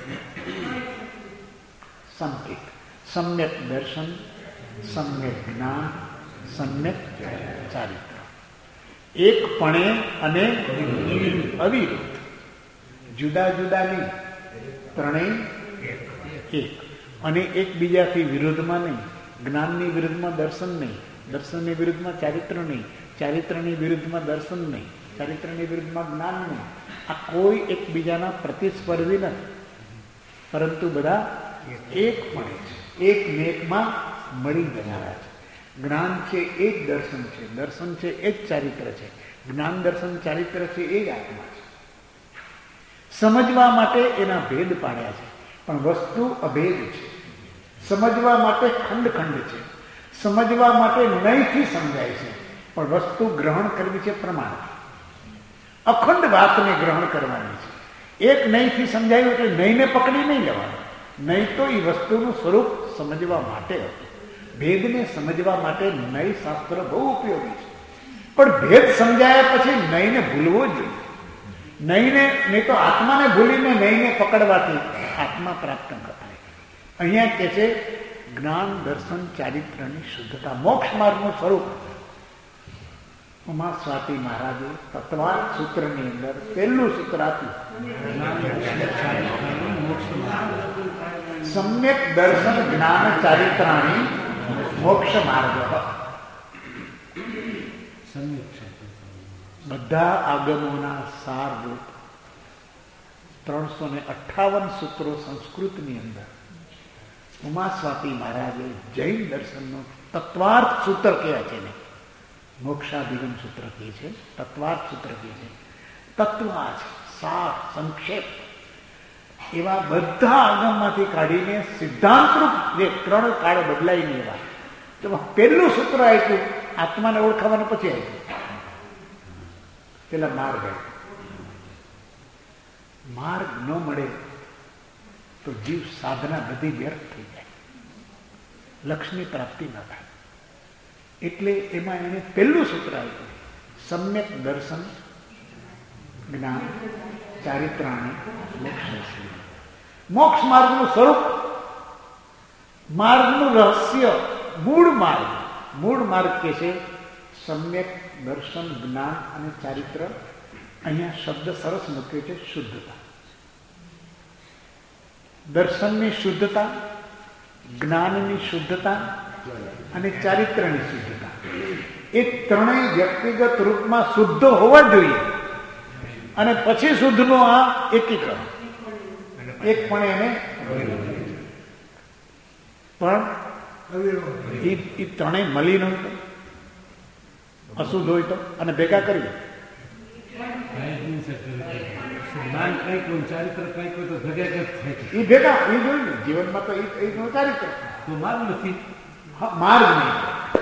S1: સંકેત સમ્યક દર્શન, સમ્યક જ્ઞાન, સમ્યક ચારિત્ર. એકપણે અને અવિરુદ્ધ, જુદા જુદા નહીં, ત્રણેય એક. અને એકબીજાથી વિરુદ્ધમાં નહીં. જ્ઞાનની વિરુદ્ધમાં દર્શન નહીં, દર્શનની વિરુદ્ધમાં ચારિત્ર નહીં, ચારિત્રની વિરુદ્ધમાં દર્શન નહીં, ચારિત્રની વિરુદ્ધમાં જ્ઞાન નહીં. આ કોઈ એકબીજાના પ્રતિસ્પર્ધી નથી. પરંતુ બધા એક પણ છે, એક મેકમાં મળી જનારા છે. જ્ઞાન છે એ જ દર્શન છે, દર્શન છે એ જ ચારિત્ર છે, જ્ઞાન દર્શન ચારિત્ર છે એ જ આત્મા છે. સમજવા માટે એના ભેદ પાડ્યા છે, પણ વસ્તુ અભેદ છે. સમજવા માટે ખંડ ખંડ છે, સમજવા માટે નયથી સમજાય છે, પણ વસ્તુ ગ્રહણ કરવી છે પ્રમાણથી. અખંડ વાતને ગ્રહણ કરવાની છે. એક નયથી સમજાયું એટલે નયને પકડી નહીં લેવાનું. નય તો એ વસ્તુનું સ્વરૂપ સમજવા માટે હતું. ભેદને સમજવા માટે નય શાસ્ત્ર બહુ ઉપયોગી છે, પણ ભેદ સમજાયા પછી નયને ભૂલવો જોઈએ. નયને નહીં તો આત્માને ભૂલીને નયને પકડવાથી આત્મા પ્રાપ્ત ન થાય. અહીંયા કે છે જ્ઞાન દર્શન ચારિત્રની શુદ્ધતા, મોક્ષ માર્ગનું સ્વરૂપ. ઉમા સ્વાતિ મહારાજે તત્વાર્થ સૂત્રની અંદર પહેલું સૂત્ર આપ્યું, સમ્યક દર્શન જ્ઞાન ચારિત્રાણી મોક્ષ માર્ગ. બધા આગમોના સારરૂપ ત્રણસો ને અઠ્ઠાવન સૂત્રો સંસ્કૃતની અંદર ઉમા સ્વાતિ મહારાજે જૈન દર્શનનો તત્વાર્થ સૂત્ર કહેવાય છે ને, મોક્ષાધિગમ સૂત્ર કહે છે, તત્વાર્થ સૂત્ર કહે છે. તત્વ છે, સાર, સંક્ષેપ, એવા બધા આગમમાંથી કાઢીને સિદ્ધાંતરૂપ જે ત્રણ કાળ બદલાય નહીં એવા તો પહેલું સૂત્ર આપ્યું આત્માને ઓળખાવાનું, પછી આપ્યું પેલા માર્ગ. માર્ગ ન મળે તો જીવ સાધના બધી વ્યર્થ થઈ જાય, લક્ષ્યની પ્રાપ્તિ ન થાય. એટલે એમાં એને પહેલું સૂત્ર આપ્યું, સમ્યક દર્શન જ્ઞાન ચારિત્રાણી મોક્ષ. મોક્ષ માર્ગનું સ્વરૂપ, માર્ગનું રહસ્ય, મૂળ માર્ગ. મૂળ માર્ગ કે છે સમ્યક દર્શન જ્ઞાન અને ચારિત્ર. અહીંયા શબ્દ સરસ મૂક્યો છે, શુદ્ધતા. દર્શનની શુદ્ધતા, જ્ઞાનની શુદ્ધતા અને ચારિત્રની શુદ્ધતા, એ ત્રણેય વ્યક્તિગત રૂપમાં શુદ્ધ હોવા જોઈએ. અને પછી શુદ્ધનો આ એકીકરણ, એક પણ એને પણ એ ત્રણેય મળી ન હોય તો, અશુદ્ધ હોય તો, અને ભેગા કરી એ ભેગા એ જોયું જીવનમાં તો એ ચારિત્ર માર્ગ નથી, માર્ગ નહીં.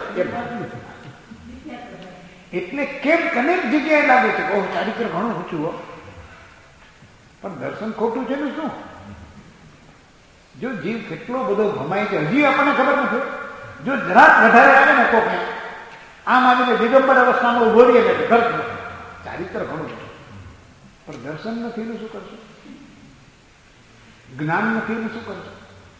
S1: એટલે કેમ કનેક જગ્યાએ લાગે છે કે ઓ ચારિત્ર ઘણું ઊંચું હો, પણ દર્શન ખોટું છે ને શું? જો જીવ કેટલો બધો ભમાય છે હજી આપણને ખબર નથી. જો જરાક વધારે આવે ને તો ક્યાં આમ આવીને દિગંબર અવસ્થામાં ઉભો રહીએ એટલે ગર્ત નથી, ચારિત્ર ઘણું છે. પણ દર્શન નથી એનું શું કરશો? જ્ઞાન નથી એનું શું કરશો?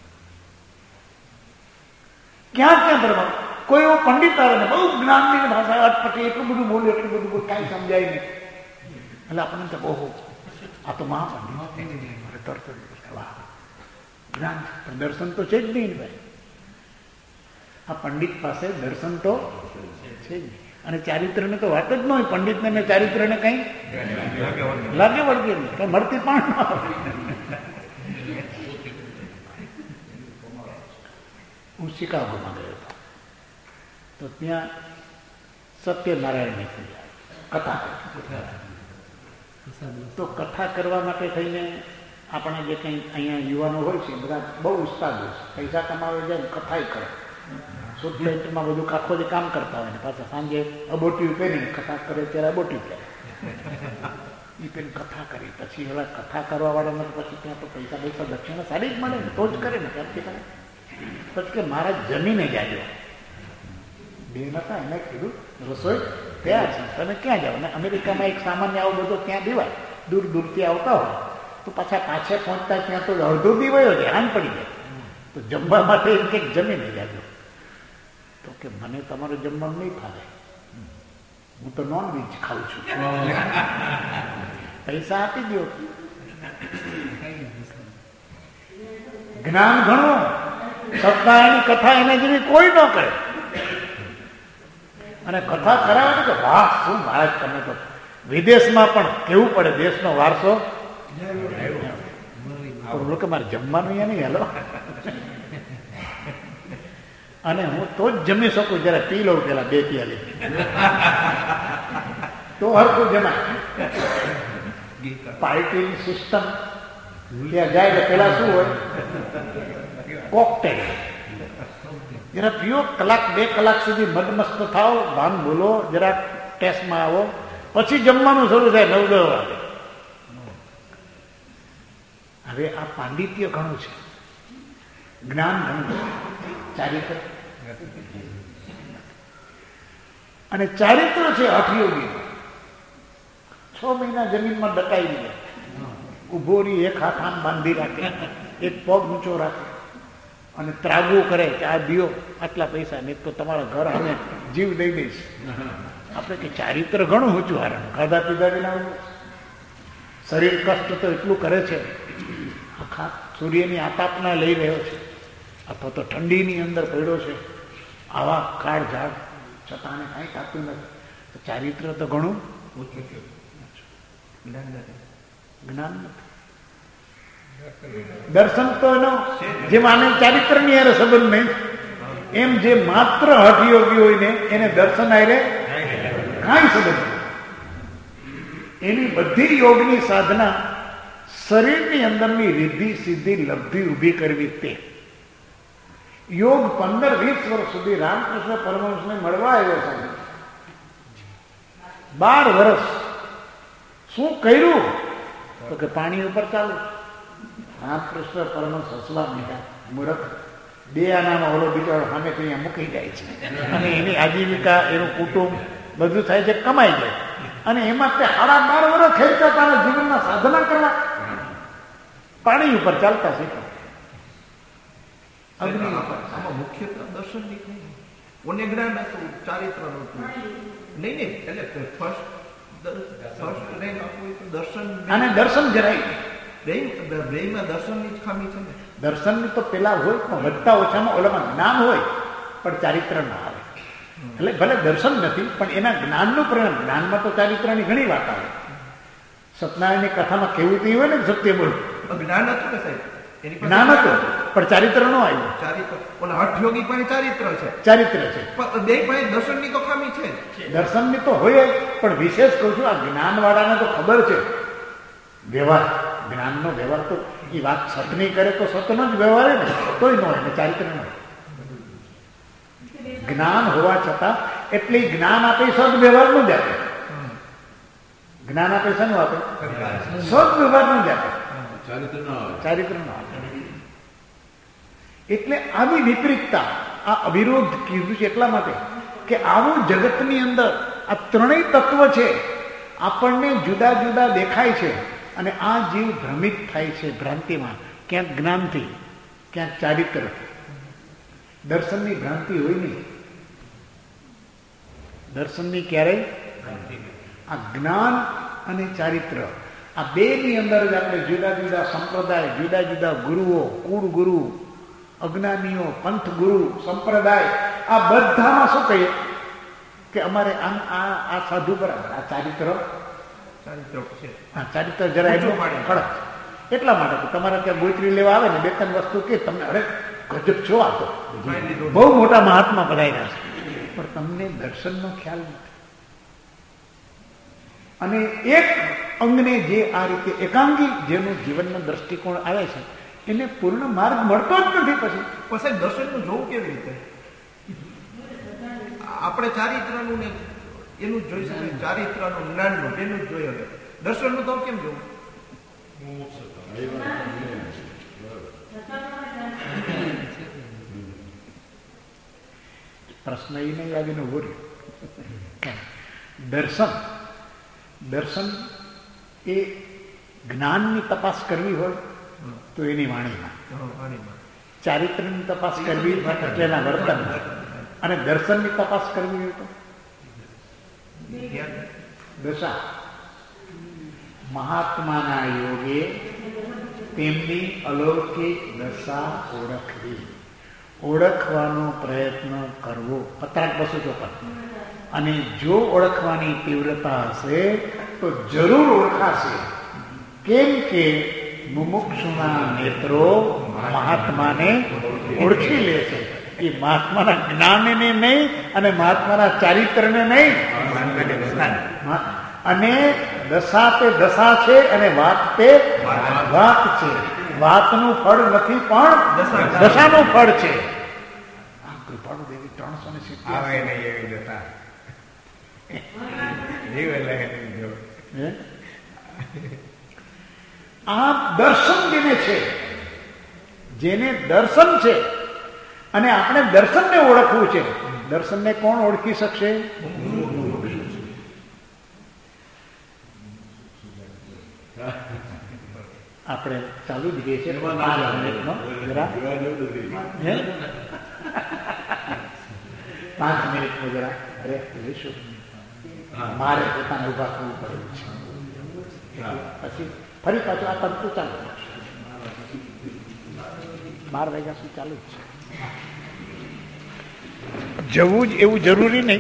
S1: ક્યાં ક્યાં બરાબર કોઈ એવો પંડિત આવે ને બહુ જ્ઞાનની ભાષા અટપટી એટલું બધું બોલે એટલું બધું બોલ કાંઈ સમજાય નહીં, એટલે આપણને તો બહુ આ તો મહાપંડિત તરત વાહ જ્ઞાન. પણ દર્શન તો છે જ નહીં ભાઈ. આ પંડિત પાસે દર્શન તો છે જ નહીં. અને ચારિત્રને તો વાત જ ન હોય. પંડિતને ને ચારિત્રને કઈ લાગે વળગે નહીં, કઈ મળતી પણ ન આવે. હું શિકાગોમાં ગયો હતો તો ત્યાં સત્યનારાયણની કથા, તો કથા કરવા માટે થઈને આપણે જે કંઈ અહીંયા યુવાનો હોય છે બધા બહુ ઉસ્તાદ હોય છે, પૈસા કમાવે જાય કથા કરે, શુદ્ધ પેન્ટમાં બધું આખો જે કામ કરતા હોય ને પાછા સાંજે અબોટિયું પહેરીને કથા કરે ત્યારે અબોટિયું પહેરે એ પેલી કથા કરી. પછી હવે કથા કરવા વાળાને પછી ત્યાં તો પૈસા પૈસા દક્ષિણા સારી જ મળે ને તો જ કરે ને ત્યારથી કરે. પછી કે મારા જમીને જાજો બેન હતા, એને કીધું રસોઈ તૈયાર છે, તમે ક્યાં જાઓ? ને અમેરિકામાં એક સામાન્ય આવો બધો ત્યાં દેવાય, દૂર દૂરથી આવતા હોય તો પાછા પાછે પહોંચતા ત્યાં તો અડધો દીવાયો છે, હાન પડી જાય. તો જમવા માટે એમ કંઈક જમીને જાજો. તો કે મને તમારું જમવાનું નહીં ફાવે, હું તો નોન વેજ ખાઉં છું, પૈસા આપી દો. જ્ઞાન ઘણું, સત્યનારાયણની કથા એના જેવી કોઈ ન કરે. અને કથા કરાવે કે વાહ શું મહારાજ તમે તો વિદેશમાં પણ કેવું પડે, દેશનો વારસો પણ લોકો મારે જમવાનું અહીંયા નહીં હાલો, અને હું તો જ જમી શકું જરા પી લઉં પેલા બે પિયાલી તો હરખું જમાય. પાર્ટીની સિસ્ટમ ત્યાં જાય એટલે પેલા શું હોય, કોકટેલ જરા પીઓ, કલાક બે કલાક સુધી મદમસ્ત થાવ, ભાન બોલો, જરાક ટેસ્ટમાં આવો, પછી જમવાનું શરૂ થાય નવ દસ વાગે. હવે આ પાંડિત્ય ઘણું છે, જ્ઞાન ઘણું છે, ચારિત્ર અને ચારિત્ર છે હઠયોગી. છ મહિના જમીનમાં દટાઈ દે, ઉભો રહી, એક હાથ આમ બાંધી રાખે, એક પગ ઊંચો રાખે અને ત્રાગવું કરે કે આ દિયો આટલા પૈસા, નહીં તો તમારા ઘર અમે જીવ દઈ દઈશ. આપણે કે ચારિત્ર ઘણું ઊંચું હારણ, ખાધા પીધા વિના શરીર કષ્ટ તો એટલું કરે છે, આખા સૂર્યની આતાપના લઈ રહ્યો છે, અથવા તો ઠંડીની અંદર પડ્યો છે, આવા કાળ ઝાડ છતાં કાંઈ કાપ્યું નથી. તો ચારિત્ર તો ઘણું ઓછું છે, જ્ઞાન નથી. દર્શન તો એનો જે માને ચારિત્રની યારે સંબંધ નહીં, એમ જે માત્ર હઠયોગી હોય ને એને દર્શન આરે કાંઈ સંબંધ નહીં. એની બધી યોગની સાધના શરીરની અંદરની રિદ્ધિ સિદ્ધિ લબ્ધિ ઊભી કરવી. તે યોગ પંદર વીસ વર્ષ સુધી રામકૃષ્ણ પરમહંસને મળવા આવ્યો સાહેબ, બાર વર્ષ શું કર્યું તો કે પાણી ઉપર ચાલુ. રામકૃષ્ણ પરમહંસ હસવા મીઠા, મૂર્ખ, બે આનામાં ઓલો બિચારો સામે અહીંયા મૂકી જાય છે અને એની આજીવિકા, એનું કુટુંબ બધું થાય છે, કમાઈ જાય, અને એમાં તે સાડા બાર વર્ષ ખેંચતા તારા જીવનમાં સાધના કરવા પાણી ઉપર ચાલતા શીખો. અગ્નિ ઉપર
S4: મુખ્ય દર્શન નહીં, કોને જ્ઞાન હતું, ચારિત્ર નતું નહીં નહીં એટલે ફર્સ્ટ ફર્સ્ટ રેન્ક આપવું તો દર્શન,
S1: અને દર્શન જરાય
S4: બ્રેઇનમાં દર્શનની જ ખામી છે ને.
S1: દર્શનની તો પેલા હોય પણ વધતા ઓછામાં ઓલામાં જ્ઞાન હોય પણ ચારિત્ર ના આવે. એટલે ભલે દર્શન નથી પણ એના જ્ઞાનનું પરિણામ, જ્ઞાનમાં તો ચારિત્રની ઘણી વાત આવે. સત્યનારાયણની કથામાં કેવું તો હોય ને સત્ય બોલું,
S4: જ્ઞાન હતું ને સાહેબ,
S1: જ્ઞાન હતું પણ ચારિત્ર નો આવ્યું.
S4: ચારિત્ર ઓલા હઠયોગી પાસે ચારિત્ર છે,
S1: ચારિત્ર છે,
S4: પણ બે પાસે દર્શનની તો ખામી છે.
S1: દર્શનની તો હોય પણ વિશેષ કહું છું, આ જ્ઞાન વાળાને તો ખબર છે વ્યવહાર, જ્ઞાનનો વ્યવહાર તો એ વાત સતની કરે તો સતનો જ વ્યવહાર ને, તોય ન હોય ને ચારિત્ર ન હોય. જ્ઞાન હોવા છતાં એટલે જ્ઞાન આપે સદવ્યવહાર નું જ આપે, જ્ઞાન આપે શાનું આપે, સદવ્યવહાર નું જ આપે, ચારિત્ર નો આપે. એટલે આવી વિપરીતતા, આ અવિરોધ કીધું છે એટલા માટે કે આવું જગતની અંદર આ ત્રણેય તત્વ છે, આપણને જુદા જુદા દેખાય છે અને આ જીવ ભ્રમિત થાય છે ભ્રાંતિમાં, ક્યાંક જ્ઞાનથી, ક્યાંક ચારિત્રથી. દર્શનની ભ્રાંતિ હોય નહીં, દર્શનની ક્યારેય, આ જ્ઞાન અને ચારિત્ર આ બે ની અંદર જ આપણે જુદા જુદા સંપ્રદાય, જુદા જુદા ગુરુઓ, કુળ ગુરુ, અજ્ઞાનીઓ, પંથ ગુરુ, સંપ્રદાય, આ બધામાં શું કહીએ કે અમારે આમ આ આ સાધુ બરાબર, આ ચારિત્ર
S4: ચારિત્ર છે,
S1: હા ચારિત્ર જરા એટલું કડક. એટલા માટે કે તમારે ત્યાં ગોચરી લેવા આવે ને બે ત્રણ વસ્તુ કે તમને અરે ગજબ છો, આ તો બહુ મોટા મહાત્મા પધાર્યા છે, પણ તમને દર્શનનો ખ્યાલ નથી. અને એક અંગને જે આ રીતે એકાંગી જેનું જીવનનો દ્રષ્ટિકોણ આવે છે એને પૂર્ણ માર્ગ મળતો જ નથી. પછી
S4: પછી દર્શનનું જોવું કેવી રીતે? આપણે ચારિત્રનું ને એનું જ જોઈ શકીએ, ચારિત્રનું જ્ઞાનનું એનું જ જોઈએ, દર્શનનું તો કેમ જોવું?
S1: પ્રશ્ન એ નહીં આવીને ઉભો રહ્યો. દર્શન દર્શન એ જ્ઞાનની તપાસ કરવી હોય તો એની વાણીમાં, ચારિત્રની તપાસ કરવી એટલે એના વર્તનમાં, અને દર્શનની તપાસ કરવી હોય તો દશા. મહાત્માના યોગે તેમની અલૌકિક દશા ઓળખવી, ઓળખવાનો પ્રયત્ન કરવો. પત્રાક બસો ચોપન. અને જો ઓળખવાની તીવ્રતા હશે તો જરૂર ઓળખાશે. કેમ કે મુમુક્ષુના નેત્રો મહાત્માને ઓળખી લે છે. એ મહાત્માના જ્ઞાનને નહીં અને મહાત્માના ચારિત્રને નહીં. અને દશા તે દશા છે અને વાત તે વાત છે. વાતનું ફળ નથી પણ દશાનું ફળ છે. કૃપાળુ દેવી ત્રણસો ને સિત્તેર
S3: આવે નહીં એવી દશા જીવે લે જો.
S1: આ દર્શન જેને છે, જેને દર્શન છે અને આપણે દર્શનને ઓળખવું છે. દર્શનને કોણ ઓળખી શકશે? આપણે ચાલુ જ ગઈ છે પાંચ મિનિટનો જરા પાંચ મિનિટનો જરા રેસ્ટ લઈશું. મારે પોતાને ઉભા થવું પડ્યું છે. પછી ફરી પાછું આ તંતુ ચાલુ બાર વાગ્યા સુધી ચાલુ જ છે. જવું જ એવું જરૂરી નહીં.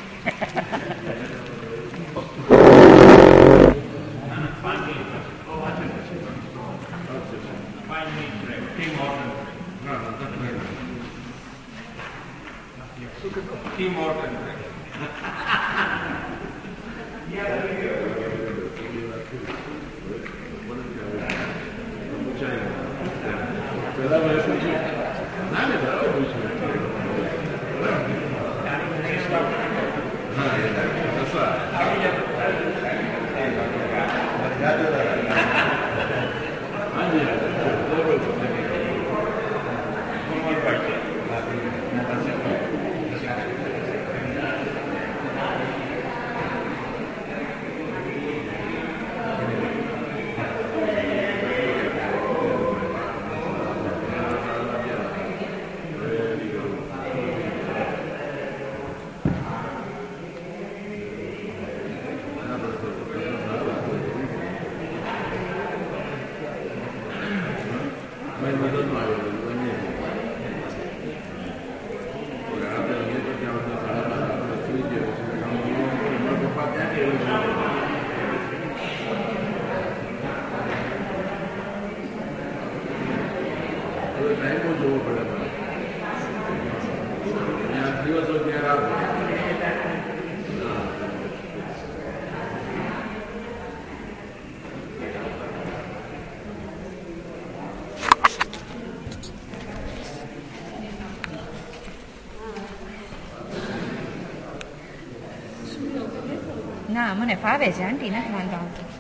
S5: ના મને ફાવે છે આંટી, નથી વાંધો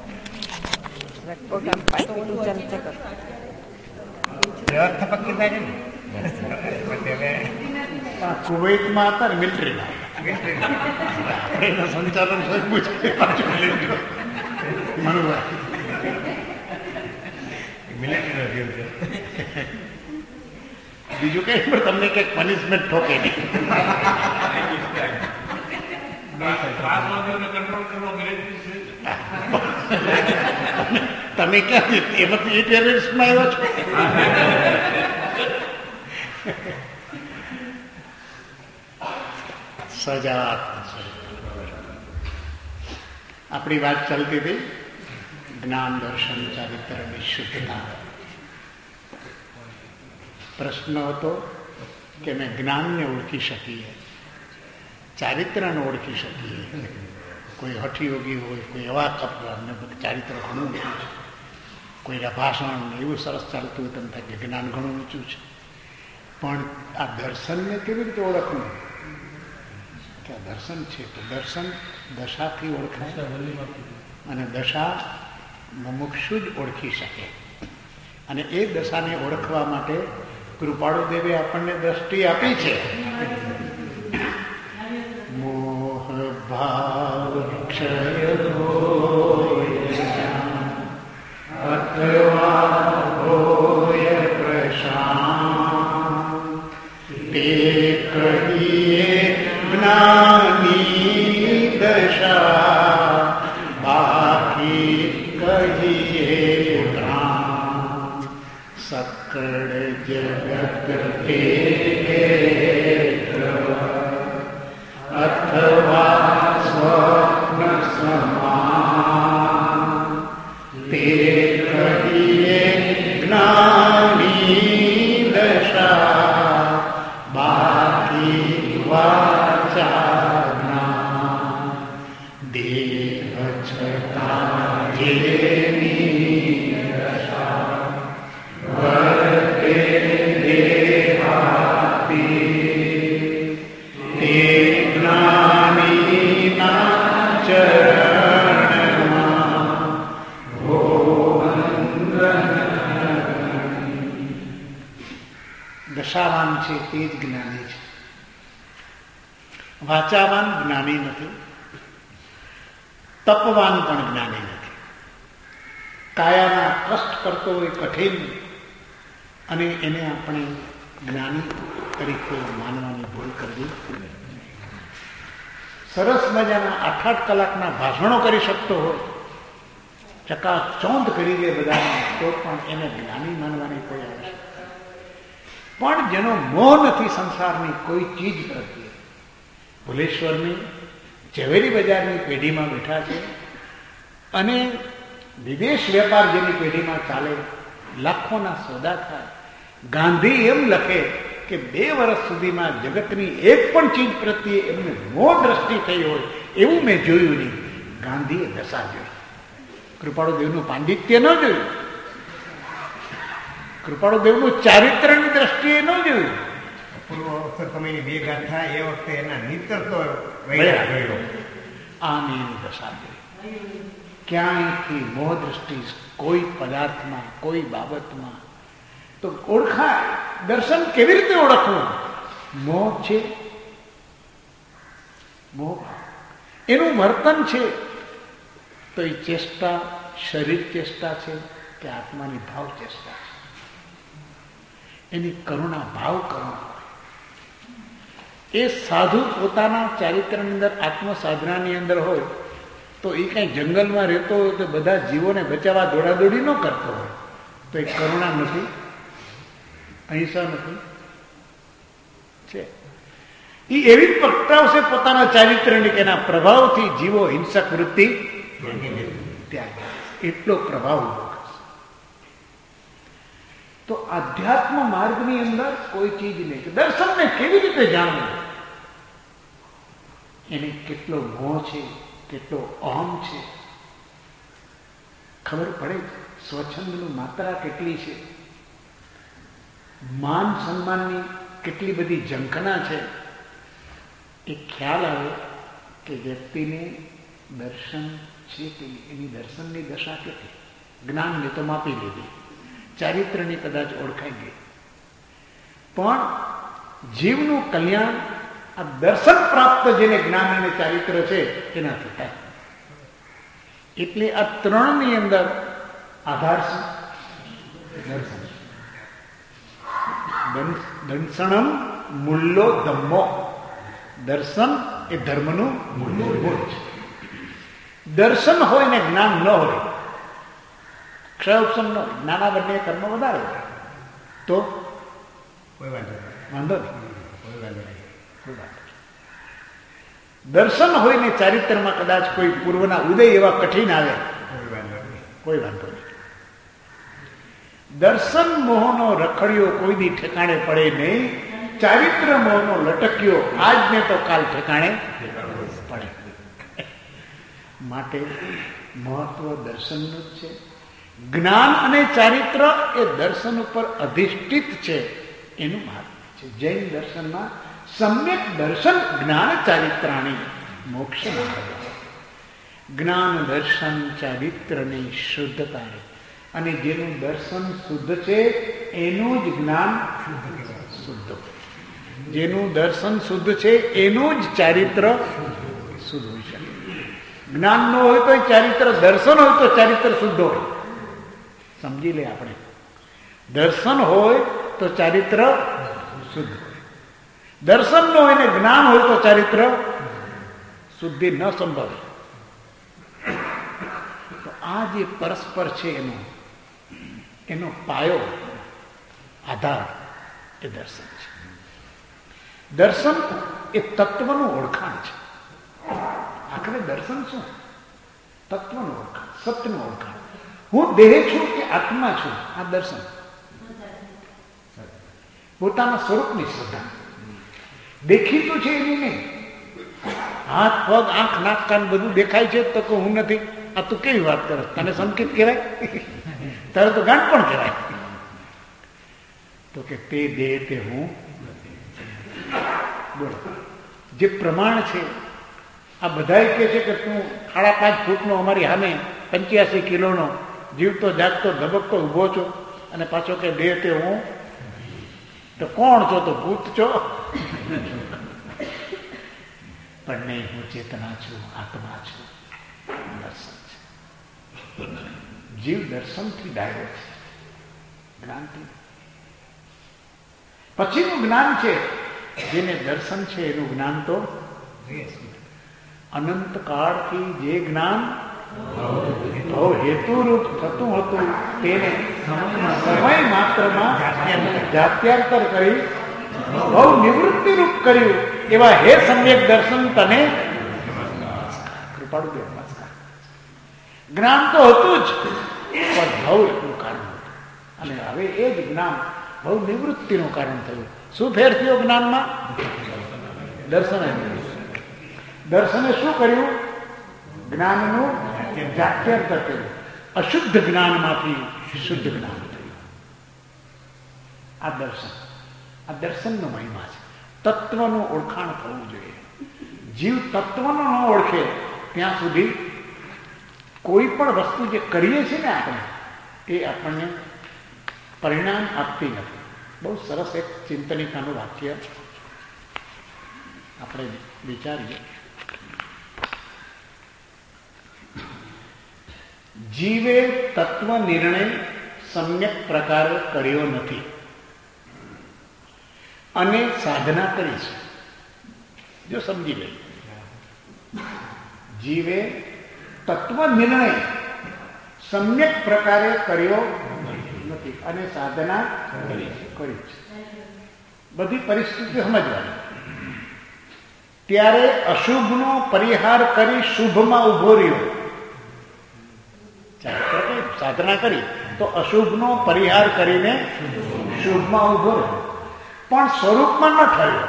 S1: આવતો. કુવૈતમાં હતા ને મિલિટરીના એના સંચાલન બીજું કઈ પણ તમને કઈક પનિશમેન્ટ ઠોકે નહીં. તમે ક્યાંથી એમાંથી એ ટેરરિસ્ટમાં આવ્યો છો? સજા આપણી વાત ચાલતી હતી જ્ઞાન દર્શન ચારિત્રની શુદ્ધતા. પ્રશ્ન હતો કે અમે જ્ઞાનને ઓળખી શકીએ, ચારિત્રને ઓળખી શકીએ. કોઈ હઠયોગી હોય, કોઈ એવા કપડાને ચારિત્ર ઘણું ઊંચું છે, કોઈના ભાષણ એવું સરસ ચાલતું હોય તેમ થાય કે જ્ઞાન ઘણું ઊંચું છે. પણ આ દર્શનને કેવી રીતે ઓળખવું કે આ દર્શન છે તો દર્શન દશાથી ઓળખાય અને દશા મુમુક્ષુ જ ઓળખી શકે. અને એ દશાને ઓળખવા માટે કૃપાળુ દેવે આપણને દ્રષ્ટિ આપી છે. મોહ ભાવ ક્ષય અથવા હોય પ્રશાંત તે કહીએ જ્ઞાની દશા, બાકી કહીએ ભ્રાંત. સકળ જગત અથવા સ્વપ્ન સમાન તે કહીએ જ્ઞાની દશા બાકી વાચાના દેહ છતાં જેની દશા વર્તે દેહાતી તે જ્ઞાનીના ચરણમાં દશાવાન છે તે જ જ્ઞાની છે. વાચાવાન જ્ઞાની નથી, તપવાન પણ જ્ઞાની નથી. કાયાના કષ્ટ કરતો હોય કઠિન અને એને આપણે જ્ઞાની તરીકે માનવાની ભૂલ કરવી. સરસ મજાના આઠ આઠ કલાકના ભાષણો કરી શકતો હોય, ચકાચોંધ કરી દે બધાને, તો પણ એને જ્ઞાની માનવાની કોઈ આવશ્યકતા. પણ જેનો મોહ નથી સંસારની કોઈ ચીજ પ્રત્યે, ભુલેશ્વરની ઝવેરી બજારની પેઢીમાં બેઠા છે અને વિદેશ વેપાર જેની પેઢીમાં ચાલે, લાખોના સોદા થાય. ગાંધી એમ લખે કે બે વર્ષ સુધીમાં જગતની એક પણ ચીજ પ્રત્યે એમને મોહ દ્રષ્ટિ થઈ હોય એવું મેં જોયું નહીં. ગાંધીએ દશા જોઈ, કૃપાળુ દેવનું પાંડિત્ય ન જોયું, કૃપાળુ દેવનું ચારિત્રની દ્રષ્ટિએ ન જોયું.
S3: પૂર્વ અવસર સમયની બે ગાથા એ વખતે એના નિતર તો
S1: આની એની દશા જોઈ. ક્યાંયથી મોહ દ્રષ્ટિ કોઈ પદાર્થમાં કોઈ બાબતમાં તો ઓળખાય. દર્શન કેવી રીતે ઓળખવું? મોહ છે, મોહ એનું વર્તન છે તો એ ચેષ્ટા શરીર ચેષ્ટા છે કે આત્માની ભાવ ચેષ્ટા છે. એની કરુણા ભાવ કરુણા હોય. એ સાધુ પોતાના ચારિત્રની અંદર આત્મ સાધનાની અંદર હોય તો એ કઈ જંગલમાં રહેતો હોય તો બધા જીવોને બચાવવા દોડાદોડી ન કરતો હોય તો એ કરુણા નથી, અહિંસા નથી છે. એ એવી જ પ્રગટાવશે પોતાના ચારિત્રની કે એના પ્રભાવથી જીવો હિંસક વૃત્તિ ત્યાગ, એટલો પ્રભાવ ઉભો કરશે. તો આધ્યાત્મ માર્ગની અંદર કોઈ ચીજ નહીં. દર્શનને કેવી રીતે જાણવું? એને કેટલો મોહ છે, કેટલો અહમ છે ખબર પડે. સ્વચ્છંદનું માત્રા કેટલી છે, માન સન્માનની કેટલી બધી ઝંખના છે, એ ખ્યાલ આવે કે વ્યક્તિને દર્શન છે કે એની દર્શનની દશા કેટલી. જ્ઞાનને તો માપી લીધી, ચારિત્રની કદાચ ઓળખાઈ ગઈ, પણ જીવનું કલ્યાણ આ દર્શન પ્રાપ્ત જેને જ્ઞાન અને ચારિત્ર છે એનાથી થાય. એટલે આ ત્રણની અંદર આધાર છે દર્શન. દર્શનમ મૂલ્યો ધમ્મો. દર્શન એ ધર્મનું મૂળ છે. દર્શન હોય ને જ્ઞાન ન હોય, ક્ષય ઉપસમ ન હોય, જ્ઞાના બંને કર્મ વધારે હોય તો
S3: કોઈ વાંધો
S1: વાંધો નહીં.
S3: કોઈ વાંધો નહીં.
S1: દર્શન હોય ને ચારિત્રમાં કદાચ કોઈ પૂર્વના ઉદય એવા કઠિન આવે,
S3: કોઈ વાંધો નહીં.
S1: કોઈ વાંધો નહીં. દર્શન મોહનો રખડ્યો કોઈ દી ઠેકાણે પડે નહીં, ચારિત્ર મોહનો લટક્યો આજ ને તો કાલ ઠેકાણે પડે. માટે મહત્વ દર્શનનું જ છે. જ્ઞાન અને ચારિત્ર એ દર્શન ઉપર અધિષ્ઠિત છે, એનું મહત્વ છે. જૈન દર્શનમાં સમ્યક દર્શન જ્ઞાન ચારિત્રાણી મોક્ષ માર્ગ. જ્ઞાન દર્શન ચારિત્રની શુદ્ધતા, અને જેનું દર્શન શુદ્ધ છે એનું જ જ્ઞાન શુદ્ધ હોય. જેનું દર્શન શુદ્ધ છે એનું જ ચારિત્ર શુદ્ધ હોય શકે. જ્ઞાન ન હોય તો ચારિત્ર, દર્શન હોય તો ચારિત્ર શુદ્ધ હોય. સમજી લે આપણે, દર્શન હોય તો ચારિત્ર શુદ્ધ હોય. દર્શન ન હોય ને જ્ઞાન હોય તો ચારિત્ર શુદ્ધિ ન સંભવે. તો આ જે પરસ્પર છે એનો એનો પાયો આધાર એ દર્શન છે. દર્શન એ તત્વનું ઓળખાણ છે. આખરે દર્શન શું? તત્વનું ઓળખાણ, સત્યનું ઓળખાણ. હું દેહ છું કે આત્મા છું, આ દર્શન. પોતાના સ્વરૂપની શ્રદ્ધા. દેખીતું છે એની નહીં. હાથ પગ આંખ નાક કાન બધું દેખાય છે તો હું નથી, આ તું કેવી વાત કરે? તને સંકેત કહેવાય? તારે તો ગાંઠ પણ કહેવાય. તો કે તે દેહ તે હું. બોલો, જે પ્રમાણ છે આ બધાય કે છે કે તું સાડા પાંચ ફૂટનો અમારી સામે પંચ્યાસી કિલોનો જીવતો જાગતો ધબકતો ઉભો છો અને પાછો કે દેહ તે હું. તો કોણ છો? તો ભૂત છો. પણ નહીં, હું ચેતના છું, આત્મા છું. દર્શન છે. જીવ દર્શનથી ડાયો છે, જ્ઞાનથી. પછીનું જ્ઞાન છે જેને દર્શન છે એનું જ્ઞાન તો અનંત કાળથી જે જ્ઞાન ભવ હેતુરૂપ થતું હતું તેને સમય માત્રમાં જાત્યાંતર કરી ભવ નિવૃત્તિ રૂપ કર્યું. એવા હે સમ્યક દર્શન તને કૃપાળુ દેવ નમસ્કાર. જ્ઞાન તો હતું જ, પણ ભવ એટલું કારણ હતું અને હવે એ જ જ્ઞાન ભવ નિવૃત્તિનું કારણ થયું. શું ફેર થયો જ્ઞાનમાં? દર્શને દર્શને શું કર્યું? જ્ઞાનનું જાત્યાંતર કર્યું. અશુદ્ધ જ્ઞાનમાંથી શુદ્ધ જ્ઞાન થયું. આ દર્શન, આ દર્શનનો મહિમા છે. તત્વનું ઓળખાણ થવું જોઈએ. જીવ તત્વનો ન ઓળખે ત્યાં સુધી કોઈ પણ વસ્તુ જે કરીએ છીએ ને આપણે, એ આપણને પરિણામ આપતી નથી. બહુ સરસ એક ચિંતનિકાનું વાક્ય આપણે વિચારીએ. જીવે તત્વ નિર્ણય સમ્યક પ્રકારે કર્યો નથી અને સાધના કરી છે. જો સમજી લે, જીવે તત્વ નિર્ણય સમ્યક પ્રકારે કર્યો નથી અને સાધના કરી છે. બધી પરિસ્થિતિ સમજવાની. ત્યારે અશુભનો પરિહાર કરી શુભમાં ઉભો રહ્યો. સાધના કરી તો અશુભનો પરિહાર કરીને શુભમાં ઉભો રહ્યો, પણ સ્વરૂપમાં ન ઠર્યો.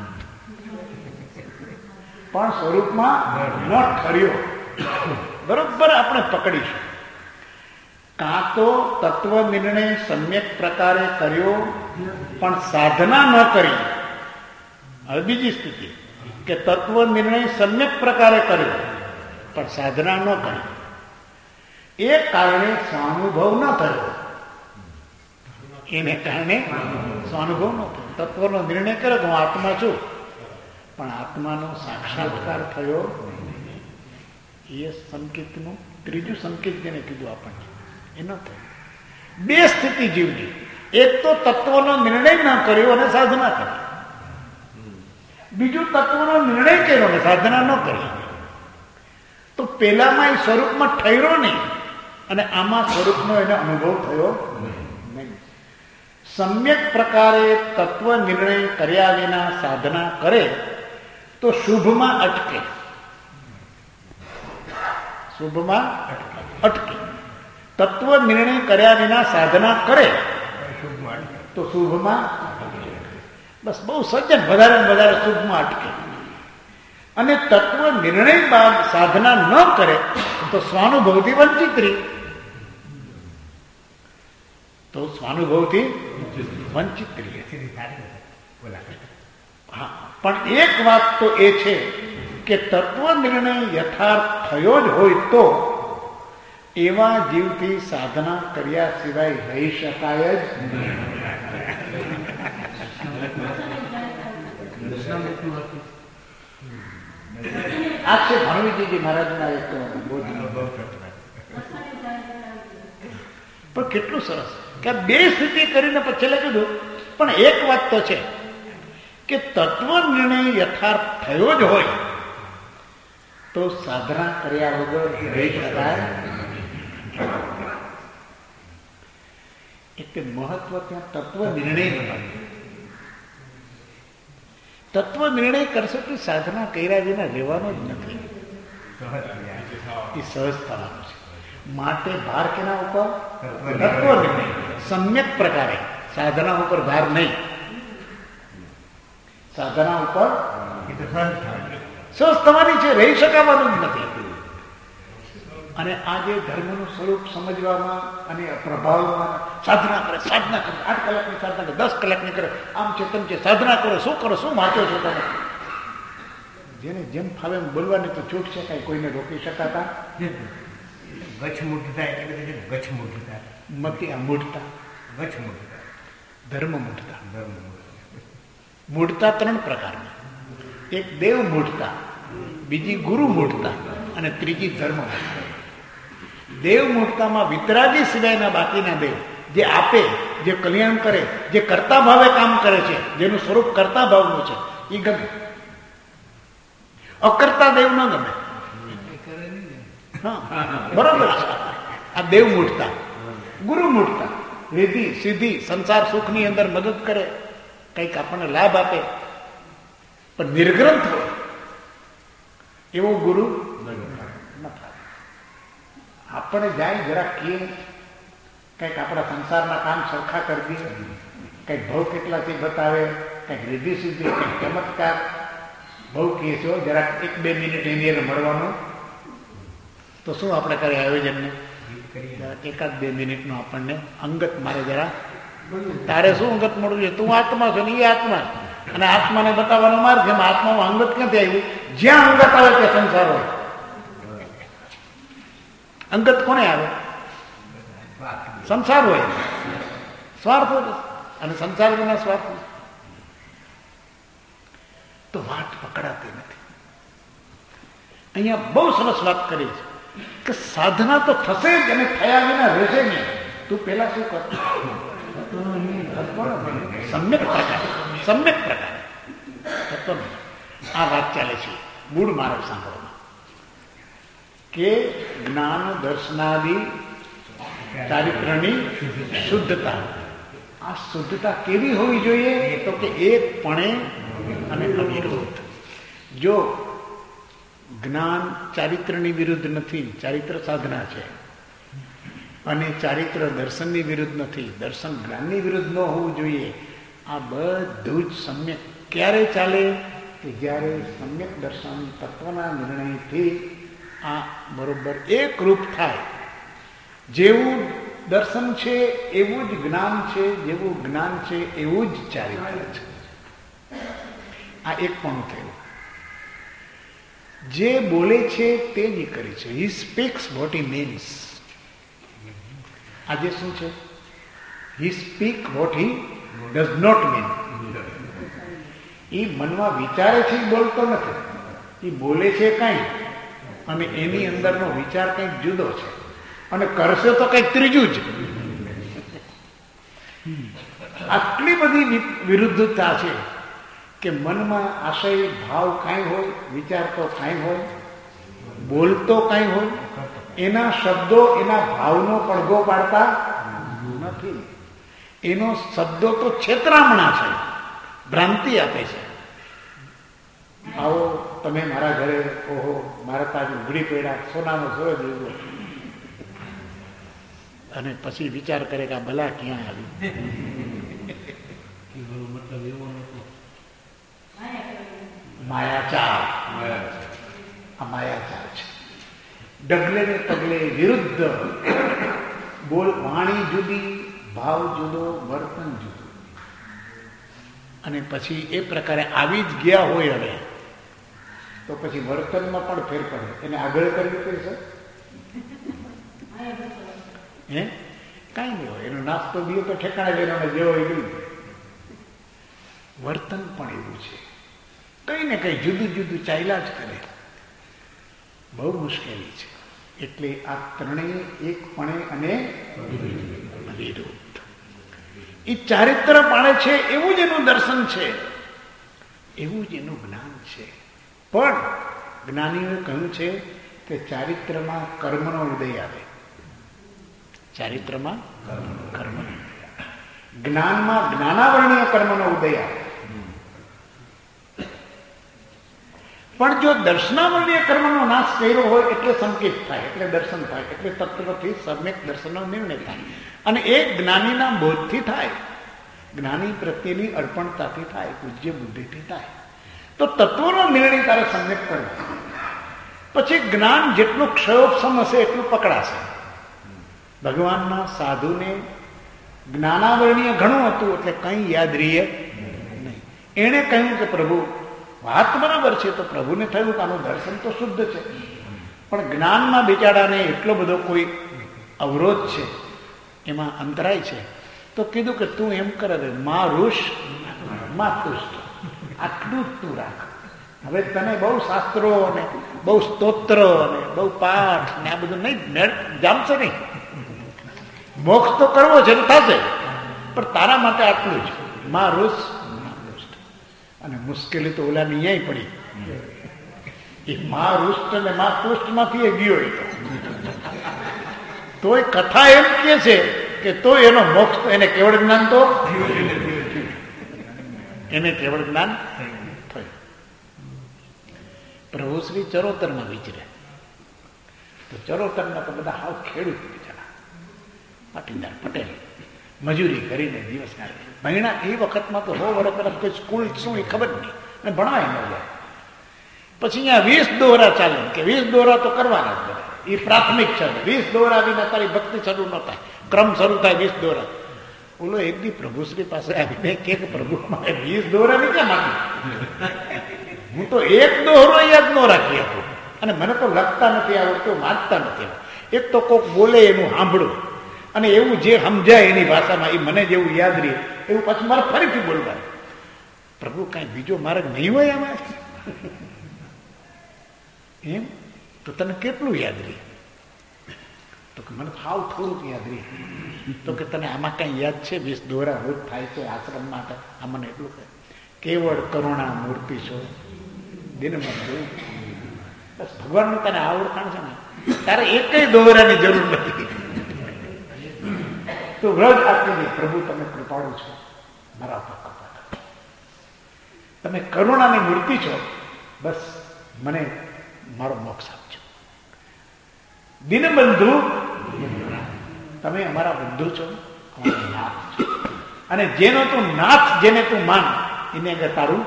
S1: પણ સ્વરૂપમાં ન ઠર્યો. બરોબર આપણે પકડીશું. કાં તો તત્વ નિર્ણય સમ્યક પ્રકારે કર્યો પણ સાધના ન કરી. હવે બીજી સ્થિતિ કે તત્વ નિર્ણય સમ્યક પ્રકારે કર્યો પણ સાધના ન કરી. એ કારણે સ્વાનુભવ ન થયો. એને કારણે સ્વાનુભવ ન થયો. તત્વનો નિર્ણય કર્યો કે હું આત્મા છું, પણ આત્માનો સાક્ષાત્કાર થયો. એ સંકેતનું ત્રીજું સંકેત જેને કીધું આપણને એ ન થયું. બે સ્થિતિ જીવની. એક તો તત્વનો નિર્ણય ન કર્યો અને સાધના કરી. બીજું તત્વનો નિર્ણય કર્યો અને સાધના ન કરી. તો પેલામાં એ સ્વરૂપમાં ઠર્યો નહીં અને આમાં સ્વરૂપનો એને અનુભવ થયો નહીં. સમ્યક પ્રકારે તત્વ નિર્ણય કર્યા વિના સાધના કરે તો શુભમાં અટકે. શુભમાં અટકે. તત્વ નિર્ણય કર્યા વિના સાધના કરે તો શુભમાં બસ બહુ સજ્જન વધારે વધારે શુભમાં અટકે. અને તત્વ નિર્ણય બાદ સાધના ન કરે તો સ્વાનુભવથી વંચિત રહી. તો સ્વાનુભવથી વંચિત રહી. હા, પણ એક વાત તો એ છે કે તત્વ નિર્ણય યથાર્થ થયો જ હોય તો એવા જીવથી સાધના કર્યા સિવાય રહી શકાય જ નહીં. આ છે ભણવીજીજી મહારાજના એક બોધ. પણ કેટલું સરસ કે બે સ્થિતિ કરીને પછી લખ્યું. પણ એક વાત તો છે કે તત્વ નિર્ણય યથાર્થ થયો જ હોય તો સાધના કર્યા વગર રહી શકાય. એટલે મહત્વ ત્યાં તત્વ નિર્ણય નથી. તત્વ નિર્ણય કરશો કે સાધના કર્યા વિના રહેવાનો જ નથી. એ સહજ થવાનું છે. માટે ભાર કેના ઉપર? તત્વ નિર્ણય. સમ્યક પ્રકારે, સાધના ઉપર ભાર નહીં. સાધના ઉપર સહજ તમારી છે, રહી શકાવાનું જ નથી. અને આ જે ધર્મનું સ્વરૂપ સમજવામાં અને પ્રભાવમાં સાધના કરે, સાધના કરે, આઠ કલાકની સાધના કરે, દસ કલાકની કરે, આમ છે તેમ છે, સાધના કરો, શું કરો, શું વાંચો છો તમે? જેને જેમ ફાવે એમ બોલવાની તો છૂટ છે, કઈ કોઈને રોકી શકાતા
S3: ગચ્છ મૂઢતા એટલે બધી ગચ્છ મૂઢતા,
S1: મતી આ મૂઢતા,
S3: ગચ્છ મૂઢતા,
S1: ધર્મ મૂઢતા.
S3: ધર્મ
S1: મૂઢતા ત્રણ પ્રકારની. એક દેવ મૂઢતા, બીજી ગુરુ મૂઢતા અને ત્રીજી ધર્મ મૂઢતા. દેવ મૂઢતામાં વિતરાગી સિવાયના બાકીના દેવ જે આપે, જે કલ્યાણ કરે, જે કરતા ભાવે કામ કરે છે, જેનું સ્વરૂપ કરતા ભાવનું છે, એ ગમે. અકર્તા દેવ ન ગમે. હા, બરોબર છે. આ દેવ મૂઢતા. ગુરુ મૂઢતા રીતિ સીધી સંસાર સુખની અંદર મદદ કરે, કંઈક આપણને લાભ આપે, પણ નિર્ગ્રંથ હોય એવો ગુરુ આપણે જાય જરા કહીએ, કંઈક આપણા સંસારના કામ સરખા કરી દઈએ, કંઈક ભાવ કેટલાથી બતાવે, કંઈક રીતિ સીધી, કંઈક ચમત્કાર બહુ કહે છો, જરાક એક બે મિનિટ એની અંદર મળવાનું, તો શું આપણે કરીએ આયોજનને? એકાદ બે મિનિટનું આપણને અંગત મારે જરા. તારે શું અંગત મળવું છે? તું આત્મા છો ને એ આત્મા, અને આત્માને બતાવવાનો માર્ગ છે. આત્મામાં અંગત ક્યાંથી આવ્યું? જ્યાં અંગત આવે ત્યાં સંસાર હોય. અંગત કોને આવે? સંસાર હોય, સ્વાર્થ હોય, અને સંસાર વિના સ્વાર્થ હોય તો વાટ પકડાતી નથી. અહીંયા બહુ સરસ વાત કરી છે કે સાધના તો થશે જ અને થયા વિના રહેશે નહીં. તું પેલા શું કર? સમ્યક પ્રકાર, સમ્યક પ્રકાર આ વાત ચાલે છે. મૂળ માર્ગ સાંભળવા કે જ્ઞાન દર્શનાદી ચારિત્રની શુદ્ધતા. આ શુદ્ધતા કેવી હોવી જોઈએ? તો કે એકપણે અને અવિરોધ. જો જ્ઞાન ચારિત્રની વિરુદ્ધ નથી, ચારિત્ર સાધના છે, અને ચારિત્ર દર્શનની વિરુદ્ધ નથી, દર્શન જ્ઞાનની વિરુદ્ધ ન હોવું જોઈએ. આ બધું જ સમ્યક ક્યારે ચાલે? કે જ્યારે સમ્યક દર્શન તત્વના નિર્ણયથી આ બરોબર એક રૂપ થાય. જેવું દર્શન છે એવું જ જ્ઞાન છે, જેવું જ્ઞાન છે એવું જ ચારિત્ર છે. આ એક પણ થયું. જે બોલે છે તે જ કરે છે. He speaks what he means. આજે શું છે? He speak what he does not mean. એ મનમાં વિચારે છે એ બોલતો નથી. એ બોલે છે કંઈ અને એની અંદરનો વિચાર કંઈક જુદો છે, અને કરશે તો કંઈક ત્રીજું જ. આટલી બધી વિરુદ્ધતા છે કે મનમાં આશય ભાવ કાંઈ હોય, વિચાર તો કાંઈ હોય, બોલતો કાંઈ હોય, એના શબ્દો એના ભાવનો પડઘો પાડતા નથી. એનો શબ્દો તો છેતરામણા છે, ભ્રાંતિ આપે છે. આવો તમે મારા ઘરે, ઓહો મારા તાજ ઉઘડી પડ્યા, સોનાનો સોરો જોયો, અને પછી વિચાર કરે કે આ ભલા ક્યાં આવ્યું.
S2: મતલબ એવો નતો.
S1: માયાચાર. આ માયાચાર છે. ડગલે ને પગલે વિરુદ્ધ બોલ, વાણી જુદી, ભાવ જુદો, વર્તન જુદું. અને પછી એ પ્રકારે આવી જ ગયા હોય હવે તો પછી વર્તનમાં પણ ફેર પડે. એને આગળ કરવી પડશે હે? કાંઈ નહીં હોય. એનો નાસ્તો બીજો તો ઠેકાણે જઈને જેવો એ ગયું. વર્તન પણ એવું છે, કઈ ને કઈ જુદું જુદું ચાલ્યા જ કરે. બહુ મુશ્કેલી છે. એટલે આ ત્રણેય એકપણે અને વિરુદ્ધ. એ ચારિત્ર પાડે છે એવું જ એનું દર્શન છે, એવું જ એનું જ્ઞાન છે. પણ જ્ઞાનીઓએ કહ્યું છે કે ચારિત્રમાં કર્મનો ઉદય આવે. ચારિત્રમાં કર્મ, જ્ઞાનમાં જ્ઞાનાવરણીય કર્મનો ઉદય આવે. પણ જો દર્શનાવલીય કર્મનો નાશ કર્યો હોય એટલે સંકેત થાય, એટલે દર્શન થાય, એટલે તત્વથી સમ્યક દર્શનનો નિર્ણય થાય. અને એ જ્ઞાનીના બોધથી થાય, જ્ઞાની પ્રત્યેની અર્પણતાથી થાય, પૂજ્ય બુદ્ધિથી થાય. તો તત્વનો નિર્ણય તારે સમ્યક કરવો. પછી જ્ઞાન જેટલું ક્ષયોપસમ હશે એટલું પકડાશે. ભગવાનના સાધુને જ્ઞાનાવરણીય ઘણું હતું એટલે કંઈ યાદ રહીએ નહીં. એણે કહ્યું કે પ્રભુ વાત બરાબર છે, તો પ્રભુને થયું કે આનું દર્શન તો શુદ્ધ છે, પણ જ્ઞાનમાં બિચારાને એટલો બધો કોઈ અવરોધ છે, એમાં અંતરાય છે. તો કીધું કે તું એમ કરે મા ઋષ મા તુષ્ટ, આટલું જ તું રાખ. હવે તને બહુ શાસ્ત્રો અને બહુ સ્તોત્રો અને બહુ પાઠ ને આ બધું નહીં જામશે નહીં. મોક્ષ તો કરવો છે ને થશે, પણ તારા માટે આટલું જ મા ઋષ મા તુષ્ટ. અને મુશ્કેલી તો ઓલા ન્યાય પડી. એ મા રુષ્ટ અને મા તુષ્ટ માંથી એ ગયો. તોય કથા એમ કે છે કે તો એનો મોક્ષ, એને કેવળ જ્ઞાન તો એને કેવળ જ્ઞાન થયું. પ્રભુ શ્રી ચરોતરમાં વિચરે તો ચરોતરના તો બધા હાવ ખેડૂત બિચારા, પાટીદાર પટેલ, મજૂરી કરીને દિવસ કાઢે. ભણ્યા એ વખતમાં તો હો વર્ષ તરફ કોઈ સ્કૂલ શું એ ખબર નહીં, અને ભણવાય ન જાય. પછી અહીંયા વીસ દોરા ચાલે કે વીસ દોરા તો કરવાના જ બધા, એ પ્રાથમિક છે. વીસ દોરા વિના તારી ભક્તિ શરૂ ન થાય, ક્રમ શરૂ થાય વીસ દોરા. બોલો એક દી પ્રભુશ્રી પાસે આવીને કે પ્રભુ મારે વીસ દોરા ની ક્યાં માંગી, હું તો એક દોરો યાદ ન રાખી આપું, અને મને તો લખતા નથી આવડતું, વાંચતા નથી આવડતું. એક તો કોક બોલે એનું સાંભળું, અને એવું જે સમજાય એની ભાષામાં એ મને જેવું યાદ રહે એવું પાછું મારે ફરીથી બોલવાનું. પ્રભુ કાંઈ બીજો માર્ગ નહીં હોય આમાં એમ? તો તને કેટલું યાદ રહે? તો કે મને હાવ થોડુંક યાદ રહે. તો કે તને આમાં કાંઈ યાદ છે? વીસ દોરા રોજ થાય છે આશ્રમ માટે, આ મને એટલું કહે. કેવળ કરુણા મૂર્તિ છો દિનબંધુ. બસ ભગવાનનું તને આ ઓળખાણ છે ને, તારે એકય દોરાની જરૂર નથી. તો વ્રજ આપી દે, પ્રભુ તમે કૃપાળુ છો, મારા પર કૃપા કરો, તમે કરુણાની મૂર્તિ છો, બસ મને મારો મોક્ષ આપજો. દિનબંધુ, તમે અમારા બંધુ છો, અમારા નાથ છો, અને જેનો તું નાથ, જેને તું માન, એને આગળ તારું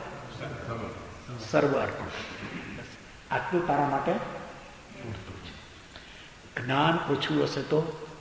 S1: સર્વ અર્પણ. આટલું તારા માટે પૂરતું છે. જ્ઞાન ઓછું હશે તો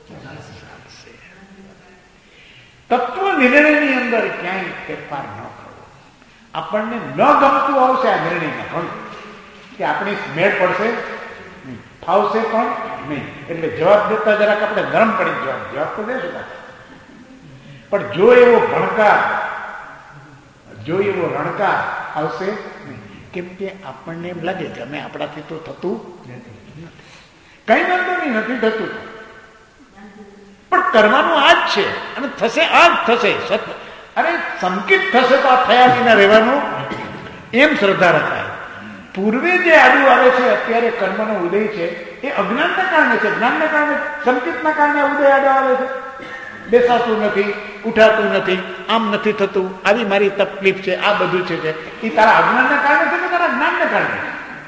S1: તત્વ નિર્ણયની અંદર ક્યાંય ફેરફાર ન કરવો. આપણને ન ગમતું આવશે આ નિર્ણયમાં ઘણું, કે આપણે મેળ પડશે નહીં, ફાવશે પણ નહીં, એટલે જવાબ દેતા જરાક આપણે ગરમ પડી જવાબ જવાબ તો દેશું. પણ જો એવો ભણકાર, જો એવો રણકાર આવશે નહીં, કેમ કે આપણને એમ લાગે કે અમે આપણાથી તો થતું નથી, કઈ વાંધો નહીં, નથી થતું, પણ કરવાનું આ જ છે, અને થશે આ જ થશે. સત્ય અરે સંકિત થશે તો આ થયા વિના રહેવાનું, એમ શ્રદ્ધા રખાય. પૂર્વે જે આડું આવે છે અત્યારે કર્મનો ઉદય છે એ અજ્ઞાનના કારણે છે. જ્ઞાનના કારણે, સંકિતના કારણે ઉદય આડો આવે છે. બેસાતું નથી, ઉઠાતું નથી, આમ નથી થતું, આવી મારી તકલીફ છે, આ બધું છે. એ તારા અજ્ઞાનના કારણે છે કે તારા જ્ઞાનના કારણે?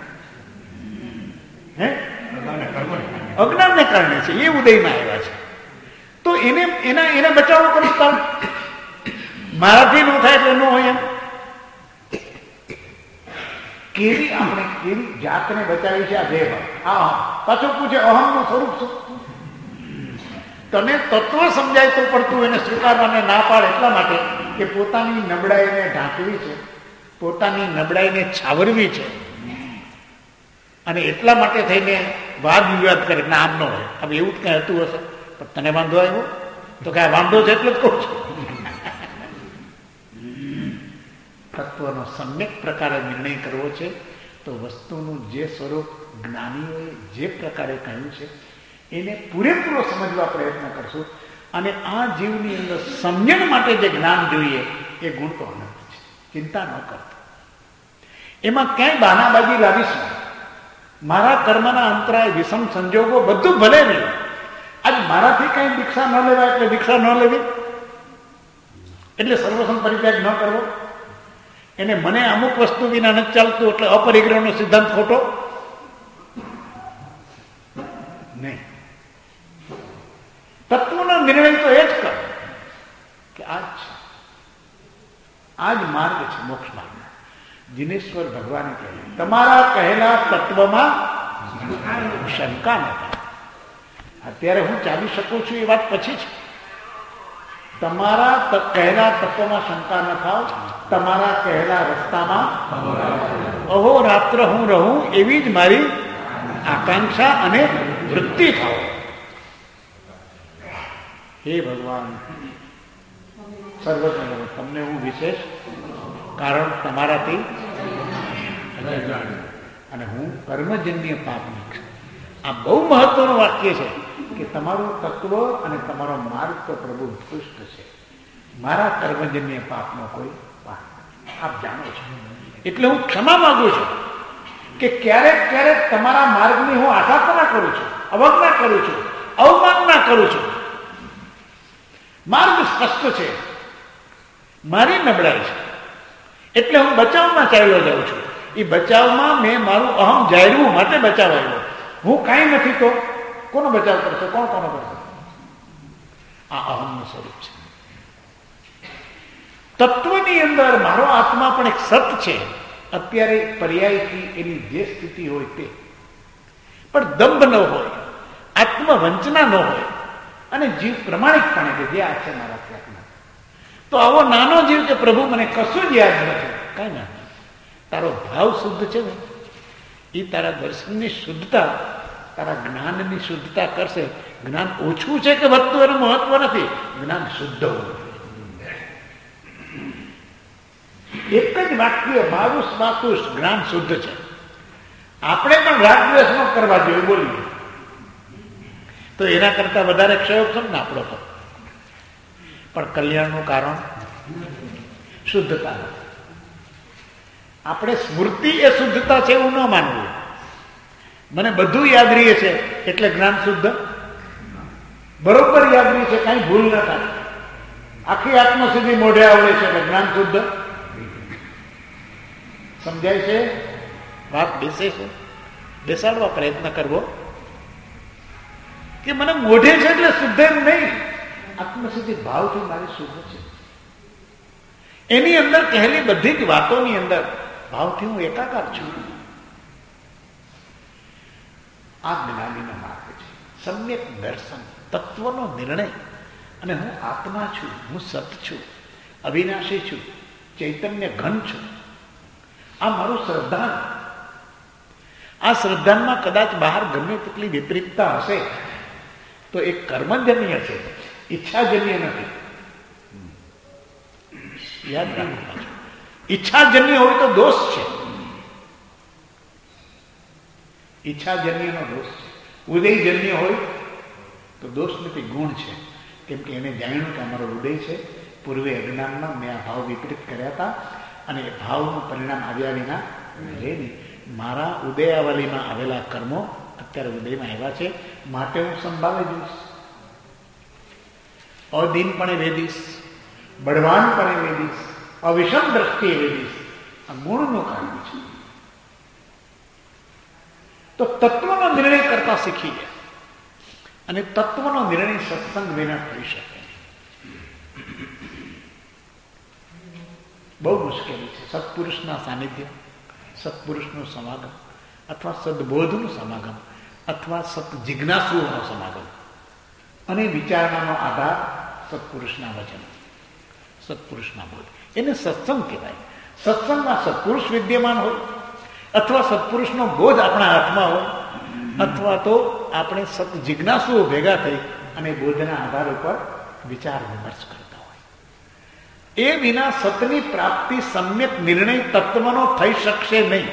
S1: હે, અજ્ઞાનને કારણે છે, એ ઉદયમાં આવ્યા છે. તો એને એના એને બચાવો કરી, મારાથી ન થાય એટલે ન હોય એમ. કેવી આપણે કેવી જાતને બચાવી છે આ દેહ. આ પાછું પૂછે અહમનું સ્વરૂપ શું? તને તત્વ સમજાય તો પડતું એને સ્વીકારવાને ના પાડે એટલા માટે કે પોતાની નબળાઈને ઢાંકવી છે, પોતાની નબળાઈને છાવરવી છે, અને એટલા માટે થઈને વાદ વિવાદ કરે ના આમ ન હોય. હવે એવું જ કઈ હતું હશે, પણ તને વાંધો આવ્યો તો કઈ વાંધો છે એટલે જ કહું છું. તત્વનો સમ્યક પ્રકારે નિર્ણય કરવો છે તો વસ્તુનું જે સ્વરૂપ જ્ઞાનીઓએ જે પ્રકારે કહ્યું છે એને પૂરેપૂરો સમજવા પ્રયત્ન કરશું. અને આ જીવની અંદર સમજણ માટે જે જ્ઞાન જોઈએ એ ગુણ તો અનંત છે, ચિંતા ન કરતો. એમાં ક્યાંય બહાનાબાજી લાવીશું. મારા કર્મના અંતરાય, વિષમ સંજોગો બધું ભલે નહીં, આજ મારાથી કઈ દીક્ષા ન લેવાય એટલે દીક્ષા ન લેવી, એટલે સર્વસમ પરિત્યાગ ન કરવો, એને મને અમુક વસ્તુ વિના નથી ચાલતું એટલે અપરિગ્રહનો સિદ્ધાંત ખોટો નહીં. તત્વનો નિર્ણય તો એ જ કરો કે આ જ છે, આ જ માર્ગ છે મોક્ષ માર્ગ. જિનેશ્વર ભગવાને કહ્યું તમારા કહેલા તત્વમાં શંકા ન થાય. અત્યારે હું ચાલી શકું છું એ વાત પછી છે. તમારા કહેલા તત્વમાં શંકા ન થાવ, તમારા કહેલા રસ્તામાં અહોરાત્ર હું રહું એવી જ મારી આકાંક્ષા અને વૃત્તિ થાવ. હે ભગવાન સર્વજ્ઞ, તમને હું વિશેષ કારણ તમારાથી અને હું કર્મજન્ય પાપની છું. આ બહુ મહત્વનું વાક્ય છે કે તમારું તત્વ અને તમારો માર્ગ તો પ્રભુ ઉત્કૃષ્ટ છે, મારા કર્મજન્ય પાપનો કોઈ પાપ આપ જાણો છો. એટલે હું ક્ષમા માંગુ છું કે ક્યારેક ક્યારેક તમારા માર્ગની હું આરાધના કરું છું, અવજ્ઞા કરું છું, અવમાનના કરું છું. માર્ગ સ્પષ્ટ છે, મારી નબળાઈ છે એટલે હું બચાવમાં ચાલ્યો જાઉં છું. એ બચાવમાં મેં મારું અહમ જાળવું માટે બચાવ આવ્યો. હું કાંઈ નથી તો કોનો બચાવ કરશે? કોણ કોનો કરશે? આ અહમનું સ્વરૂપ છે. તત્વની અંદર મારો આત્મા પણ એક સત છે. અત્યારે પર્યાયથી એની જે સ્થિતિ હોય તે, પણ દંભ ન હોય, આત્મવંચના ન હોય અને જીવ પ્રમાણિકપણે કે જે આ છે મારા ત્યાગમાં. તો આવો નાનો જીવ કે પ્રભુ મને કશું જ યાદ નથી, કઈ ના, તારો ભાવ શુદ્ધ છે ને એ તારા દર્શનની શુદ્ધતા, તારા જ્ઞાનની શુદ્ધતા કરશે. જ્ઞાન ઓછું છે કે વધતું એનું મહત્વ નથી, જ્ઞાન શુદ્ધ હોવું. એક જ વાક્ય બાવીસ બાવીસ જ્ઞાન શુદ્ધ છે. આપણે પણ રાગદ્વેષ ન કરવા જોઈએ બોલીએ તો એના કરતા વધારે ક્ષયોગ છે ને આપણો તો. પણ કલ્યાણનું કારણ શુદ્ધતા નથી. આપણે સ્મૃતિ એ શુદ્ધતા છે એવું ન માનવું. મને બધું યાદ રહે છે એટલે જ્ઞાન શુદ્ધ, બરોબર યાદ રહે છે, કઈ ભૂલ ન થાય. આખી આત્મા સુધી મોઢે આવડે છે એટલે જ્ઞાન શુદ્ધ. સમજાય છે વાત? બેસે છે? બેસાડવા પ્રયત્ન કરવો કે મને મોઢે છે એટલે શુદ્ધ એમ નહીં, આત્મા સુધી ભાવથી મારી શુદ્ધ છે. એની અંદર કહેલી બધી જ વાતોની અંદર ભાવથી હું એકાકાર છું. આ જ્ઞાનીનો માર્ગ છે, સમ્યક દર્શન, તત્વનો નિર્ણય. અને હું આત્મા છું, હું સત છું, અવિનાશી છું, ચૈતન્ય ઘન છું. આ મારું શ્રદ્ધાન. આ શ્રદ્ધાનમાં કદાચ બહાર ગમે તેટલી વિપરીતતા હશે તો એ કર્મજન્ય છે, ઈચ્છાજન્ય નથી. યાદ રાખવું. ઈચ્છાજન્ય હોય તો દોષ છે, ઈચ્છાજન્યનો દોષ છે. ઉદયજન્ય હોય તો દોષ નથી, ગુણ છે. કેમ કે એને જાણ્યું કે અમારો ઉદય છે, પૂર્વે અજ્ઞાનમાં મેં આ ભાવ વિપરીત કર્યા હતા અને એ ભાવનું પરિણામ આવ્યા વિના રહે નહીં. મારા ઉદયાવલીમાં આવેલા કર્મો અત્યારે ઉદયમાં આવ્યા છે, માટે હું સંભાળે જઈશ, અધીનપણે વેદીશ, બળવાનપણે વેદીશ, અવિષમ દ્રષ્ટિએ વેદીશ. આ ગુણનું કારણ છે. તો તત્વનો નિર્ણય કરતા શીખી ગયા. અને તત્વનો નિર્ણય સત્સંગ વિના થઈ શકે. બહુ મુશ્કેલી છે. સત્પુરુષના સાનિધ્ય, સત્પુરુષનું સમાગમ અથવા સદબોધનું સમાગમ અથવા સત જિજ્ઞાસુઓનો સમાગમ અને વિચારણાનો આધાર સત્પુરુષના વચન, સત્પુરુષના બોધ. એને સત્સંગ કહેવાય. સત્સંગમાં સત્પુરુષ વિદ્યમાન હોય અથવા સત્પુરુષનો બોધ આપણા હાથમાં હોય અથવા તો આપણે સત જિજ્ઞાસુઓ ભેગા થઈ અને બોધના આધાર ઉપર વિચાર વિમર્શ કરતા હોય. એ વિના સતની પ્રાપ્તિ સમ્યક નિર્ણય તત્વનો થઈ શકશે નહીં.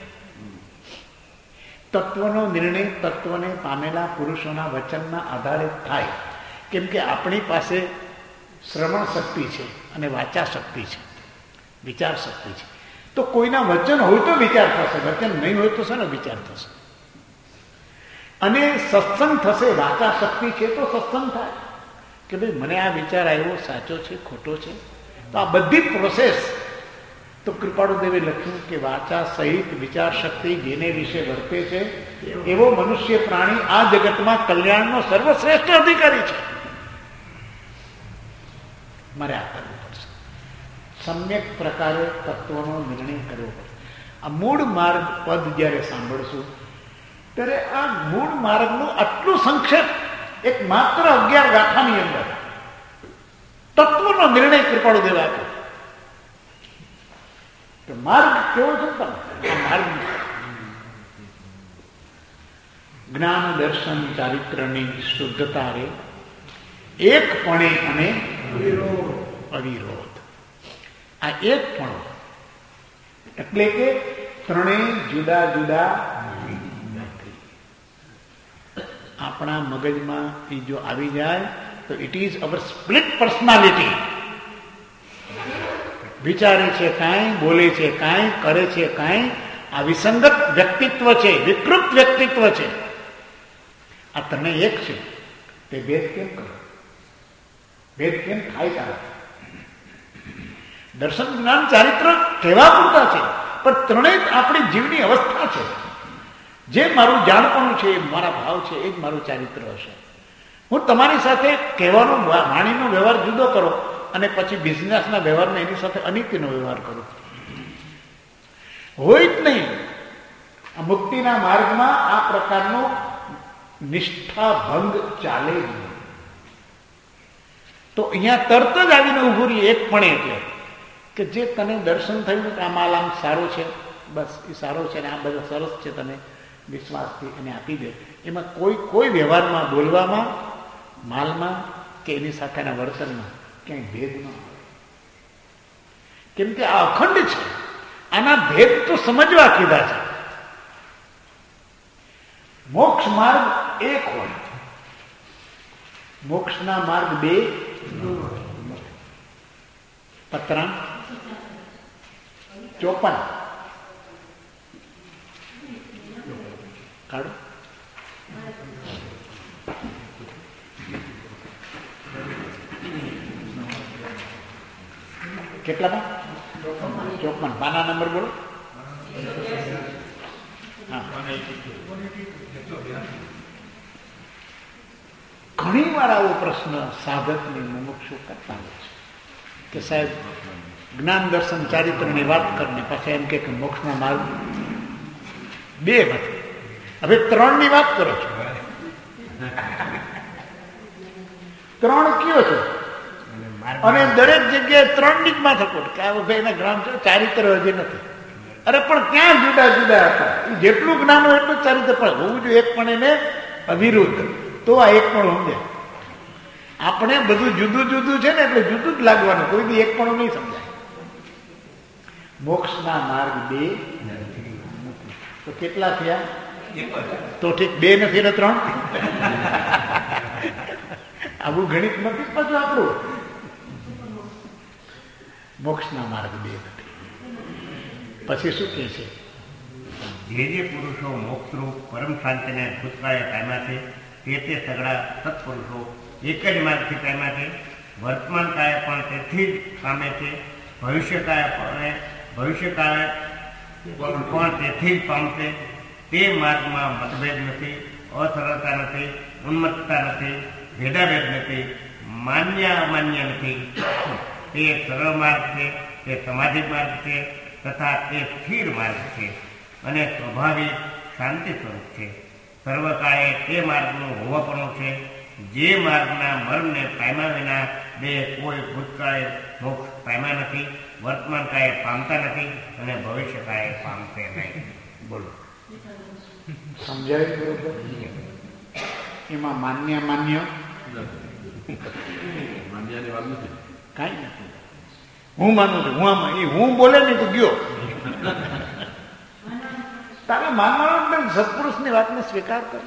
S1: તત્વનો નિર્ણય તત્વને પામેલા પુરુષોના વચનના આધારે થાય. કેમ કે આપણી પાસે શ્રવણ શક્તિ છે અને વાચા શક્તિ છે, વિચાર શક્તિ છે. તો કોઈના વચન હોય તો વિચાર થશે, વચન નહીં હોય તો છે ને વિચાર થશે. અને સત્સંગ થશે, વાચા શક્તિ છે તો સત્સંગ થાય કે ભાઈ મને આ વિચાર આવ્યો, સાચો છે ખોટો છે. તો આ બધી પ્રોસેસ તો કૃપાળુદેવે લખ્યું કે વાચા સહિત વિચાર શક્તિ જેને વિશે વર્તે છે એવો મનુષ્ય પ્રાણી આ જગતમાં કલ્યાણનો સર્વશ્રેષ્ઠ અધિકારી છે. મારે આ કરવું પડશે. સમ્યક પ્રકારે તત્વનો નિર્ણય કરવો પડશે. આ મૂળ માર્ગ પદ જ્યારે સાંભળશું ત્યારે આ મૂળ માર્ગનું આટલું સંક્ષેપ એક માત્ર અગિયાર ગાથાની અંદર તત્વનો નિર્ણય કૃપાળુદેવ આપ્યો. તો માર્ગ કેવો છે તમે આ માર્ગ જ્ઞાન દર્શન ચારિત્રની શુદ્ધતા રે એકપણે અને અવિરોધ. આ એકપણો એટલે કે ત્રણેય જુદા જુદા નથી. આપણા મગજમાં એ જો આવી જાય તો it is our split personality. વિચારે છે કાંઈ, બોલે છે કાંઈ, કરે છે કાંઈ. આ વિસંગત વ્યક્તિત્વ છે, વિકૃત વ્યક્તિત્વ છે. આ ત્રણેય એક છે. તે ભેદ કેમ કરો? ભેદ કેમ થાય? તારા દર્શન જ્ઞાન ચારિત્ર કહેવા પૂરતા છે, પણ ત્રણેય આપણી જીવની અવસ્થા છે. જે મારું જાણપણું છે, મારા ભાવ છે, એ જ મારું ચારિત્ર હશે. હું તમારી સાથે કહેવાનો વાણીનો વ્યવહાર જુદો કરો અને પછી બિઝનેસના વ્યવહારને એની સાથે અનીતિનો વ્યવહાર કરો, હોય જ નહીં. આ મુક્તિના માર્ગમાં આ પ્રકારનો નિષ્ઠા ભંગ ચાલે જ નહીં. તો અહીંયા તરત જ આવીને ઉભું રહી એકપણે, એટલે કે જે તને દર્શન થયું કે આ માલ આમ સારો છે, બસ એ સારો છે ને આ બધા સરસ છે, તને વિશ્વાસથી એને આપી દે. એમાં કોઈ કોઈ વ્યવહારમાં, બોલવામાં, માલમાં કે એની સાથેના વર્તનમાં ક્યાંય ભેદ ન આવે. કેમ કે આ અખંડ છે. આના ભેદ તો સમજવા કીધા છે. મોક્ષ માર્ગ એક હોય, મોક્ષના માર્ગ બે. પત્રા ચોપન કાઢો. કેટલામાં? ચોપન. પાના નંબર બોલો. ઘણી વાર આવો પ્રશ્ન સાધકની મુમુક્ષુ કરતા હોય છે કે સાહેબ જ્ઞાન દર્શન ચારિત્રની વાત કરીને પાછા એમ કે મોક્ષના માર્ગ બે નથી, હવે ત્રણની વાત કરો છો. ત્રણ કયો છો? અને દરેક જગ્યાએ ત્રણ ની જ માથાકૂટ કે આ ભાઈ એના જ્ઞાન ચારિત્ર હજી નથી. અરે પણ ક્યાં જુદા જુદા હતા? જેટલું જ્ઞાન હોય એટલું ચારિત્ર પણ હોવું જોઈએ. એક પણ એને અવિરુદ્ધ, તો આ એક પણ સમજે. આપણે બધું જુદું જુદું છે ને એટલે જુદું જ લાગવાનું, કોઈ બી એક પણ નહીં સમજાય. મોક્ષના માર્ગ બે નથી. તો કેટલા થયા? તો ઠીક, બે નથી ને ત્રણ. આવું ગણિત નથી પાછું આપણું. મોક્ષના માર્ગ બે નથી. પછી શું કહે છે?
S3: જે જે પુરુષો મોક્ષરૂપ પરમ શાંતિને ભૂતકાળે પામ્યા છે તે તે સગળા સત્પુરુષો એક જ માર્ગથી પામ્યા છે. વર્તમાન કાળે પણ તેથી જ પામે છે. ભવિષ્યકાળે પણ ભવિષ્યકાળે પણ તેથી જ પામશે. તે માર્ગમાં મતભેદ નથી, અસરળતા નથી, ઉન્મત્તતા નથી, ભેદાભેદ નથી, માન્ય અમાન્ય નથી. તે સરળ માર્ગ છે, તે સમાધિ માર્ગ છે તથા તે સ્થિર માર્ગ છે અને સ્વાભાવિક શાંતિ સ્વરૂપ છે. સર્વકાળે તે માર્ગનું હોવાપણું છે. જે માર્ગના મર્મને પામ્યા વિના બે કોઈ ભૂતકાળે મોક્ષ પામ્યા નથી, વર્તમાન કાળે પામતા નથી અને ભવિષ્ય કાળે પામશે નહીં. બોલો,
S1: સમજાય બરોબર? એમાં માન્ય માન્ય કઈ નથી. હું માનું છું, હું આમાં એ હું બોલે નહીં તો ગયો. તારે માનવાનું સત્પુરુષની વાતને સ્વીકાર કરે.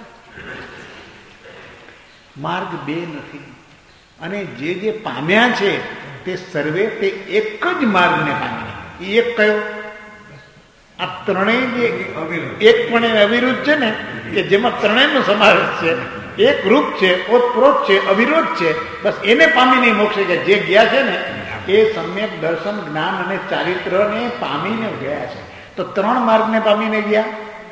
S1: માર્ગ બે નથી. અને જે જે પામ્યા છે તે સર્વે તે એક જ માર્ગને પામ્યા. એ એક કયો? આ ત્રણેય જે એક પણ અવિરુદ્ધ છે ને, કે જેમાં ત્રણેયનો સમાવેશ છે. એક રૂપ છે, ઓતપ્રોત છે, અવિરોધ છે. બસ એને પામી નહીં મોક્ષે. કે જે ગયા છે ને એ સમ્યક દર્શન, જ્ઞાન અને ચારિત્રને પામીને ગયા છે. તો ત્રણ માર્ગને પામીને ગયા.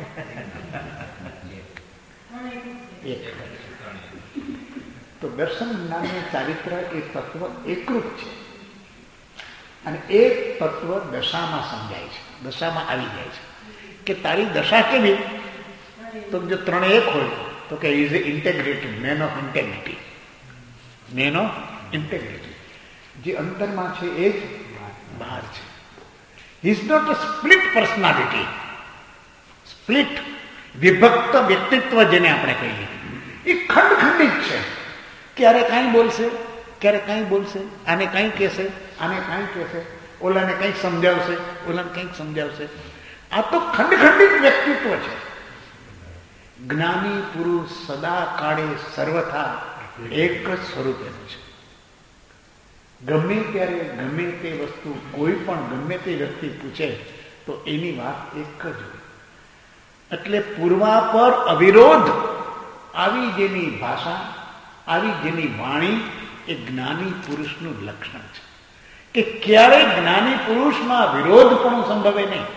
S1: તો દર્શન, જ્ઞાન અને ચારિત્ર એ તત્વ એકરૂપ છે અને એ તત્વ દશામાં સમજાય છે, દશામાં આવી જાય છે. કે તારી દશા કેવી? તો જો ત્રણ એક હોય તો કે is a integrated man of integrity. Man of integrity. જે અંતરમાં છે એ જ બહાર છે. Is not a split personality. Split વિભક્ત વ્યક્તિત્વ જેને આપણે કહીએ એ ખંડખંડિત છે. ક્યારે કાંઈ બોલશે, ક્યારે કાંઈ બોલશે, આને કાંઈ કહેશે, આને કાંઈ કહેશે, ઓલાને કંઈક સમજાવશે, ઓલાને કંઈક સમજાવશે. આ તો ખંડખંડિત વ્યક્તિત્વ છે. જ્ઞાની પુરુષ સદા કાળે સર્વથા એક જ સ્વરૂપે છે. ગમે ત્યારે ગમે તે વસ્તુ કોઈ પણ ગમે તે વ્યક્તિ પૂછે તો એની વાત એક જ હોય. એટલે પૂર્વાપર અવિરોધ આવી જેની ભાષા, આવી જેની વાણી એ જ્ઞાની પુરુષનું લક્ષણ છે. કે ક્યારેય જ્ઞાની પુરુષમાં વિરોધ પણ સંભવે નહીં.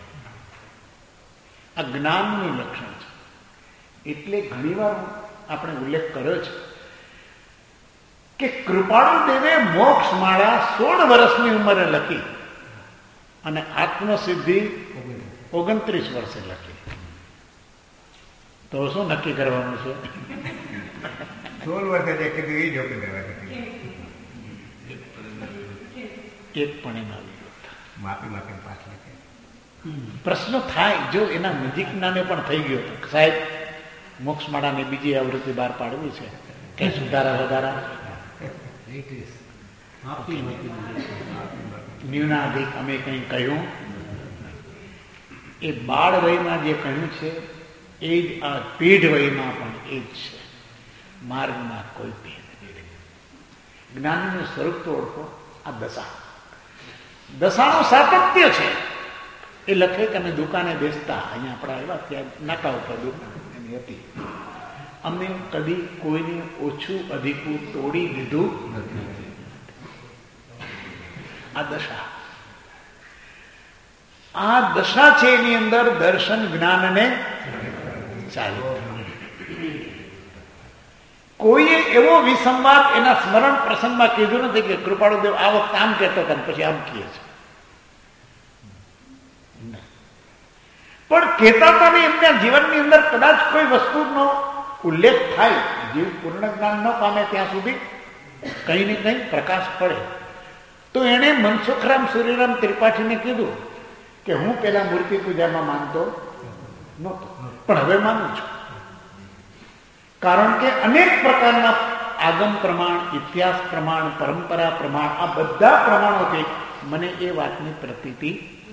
S1: આ જ્ઞાનનું લક્ષણ છે. એટલે ઘણીવાર આપણે ઉલ્લેખ કર્યો છે કે કૃપાળુ દેવે મોક્ષ માળા સોળ વર્ષની ઉંમરે લખી અને આત્મસિદ્ધિ ઓગણત્રીસ વર્ષે લખી. તો શું નક્કી કરવાનું છે?
S3: સોળ વર્ષે જે કીધું એ જ
S1: એક પણ એના વિરોધ.
S3: માપી માપી પાસ લખે.
S1: પ્રશ્ન થાય જો એના નજીકનાને પણ થઈ ગયો તો સાહેબ મોક્ષમાળાની બીજી આવૃત્તિ બહાર પાડવી છે, કઈ સુધારા વધારા ન્યૂનાધિક અમે કંઈ કહ્યું. એ બાળ વયમાં જે કહ્યું છે એ જ આ પીઢ વયમાં પણ એ જ છે. માર્ગમાં કોઈ ભેદ નથી. જ્ઞાનનું સ્વરૂપ તો ઓળખો. આ દશા, દશાનું સાતત્ય છે. એ લખે કે અમે દુકાને બેસતા, અહીંયા આપણા આવ્યા ત્યાં નાકા ઉપર દુકાન એની હતી. અમે કદી કોઈને ઓછું અધિકું તોડી દીધું નથી. આ દશા, આ દશા છે એની અંદર દર્શન, જ્ઞાન અને ચારિત્ર. કોઈએ એવો વિસંવાદ એના સ્મરણ પ્રસંગમાં કીધું નથી કે કૃપાળુ દેવ આ વખતે આમ કહેતો હતા પછી આમ કહે છે. પણ કહેતા હતા ને એમના જીવનની અંદર કદાચ કોઈ વસ્તુનો ઉલ્લેખ થાય, જીવ પૂર્ણ જ્ઞાન ન પામે ત્યાં સુધી કંઈ ને કંઈ પ્રકાશ પડે. તો એણે મનસુખરામ સૂર્યરામ ત્રિપાઠીને કીધું કે હું પેલા મૂર્તિ પૂજામાં માનતો નહોતો પણ હવે માનું છું. કારણ કે અનેક પ્રકારના આગમ પ્રમાણ, ઇતિહાસ પ્રમાણ, પરંપરા પ્રમાણ, આ બધા પ્રમાણોથી મને એ વાતની પ્રતીતિ.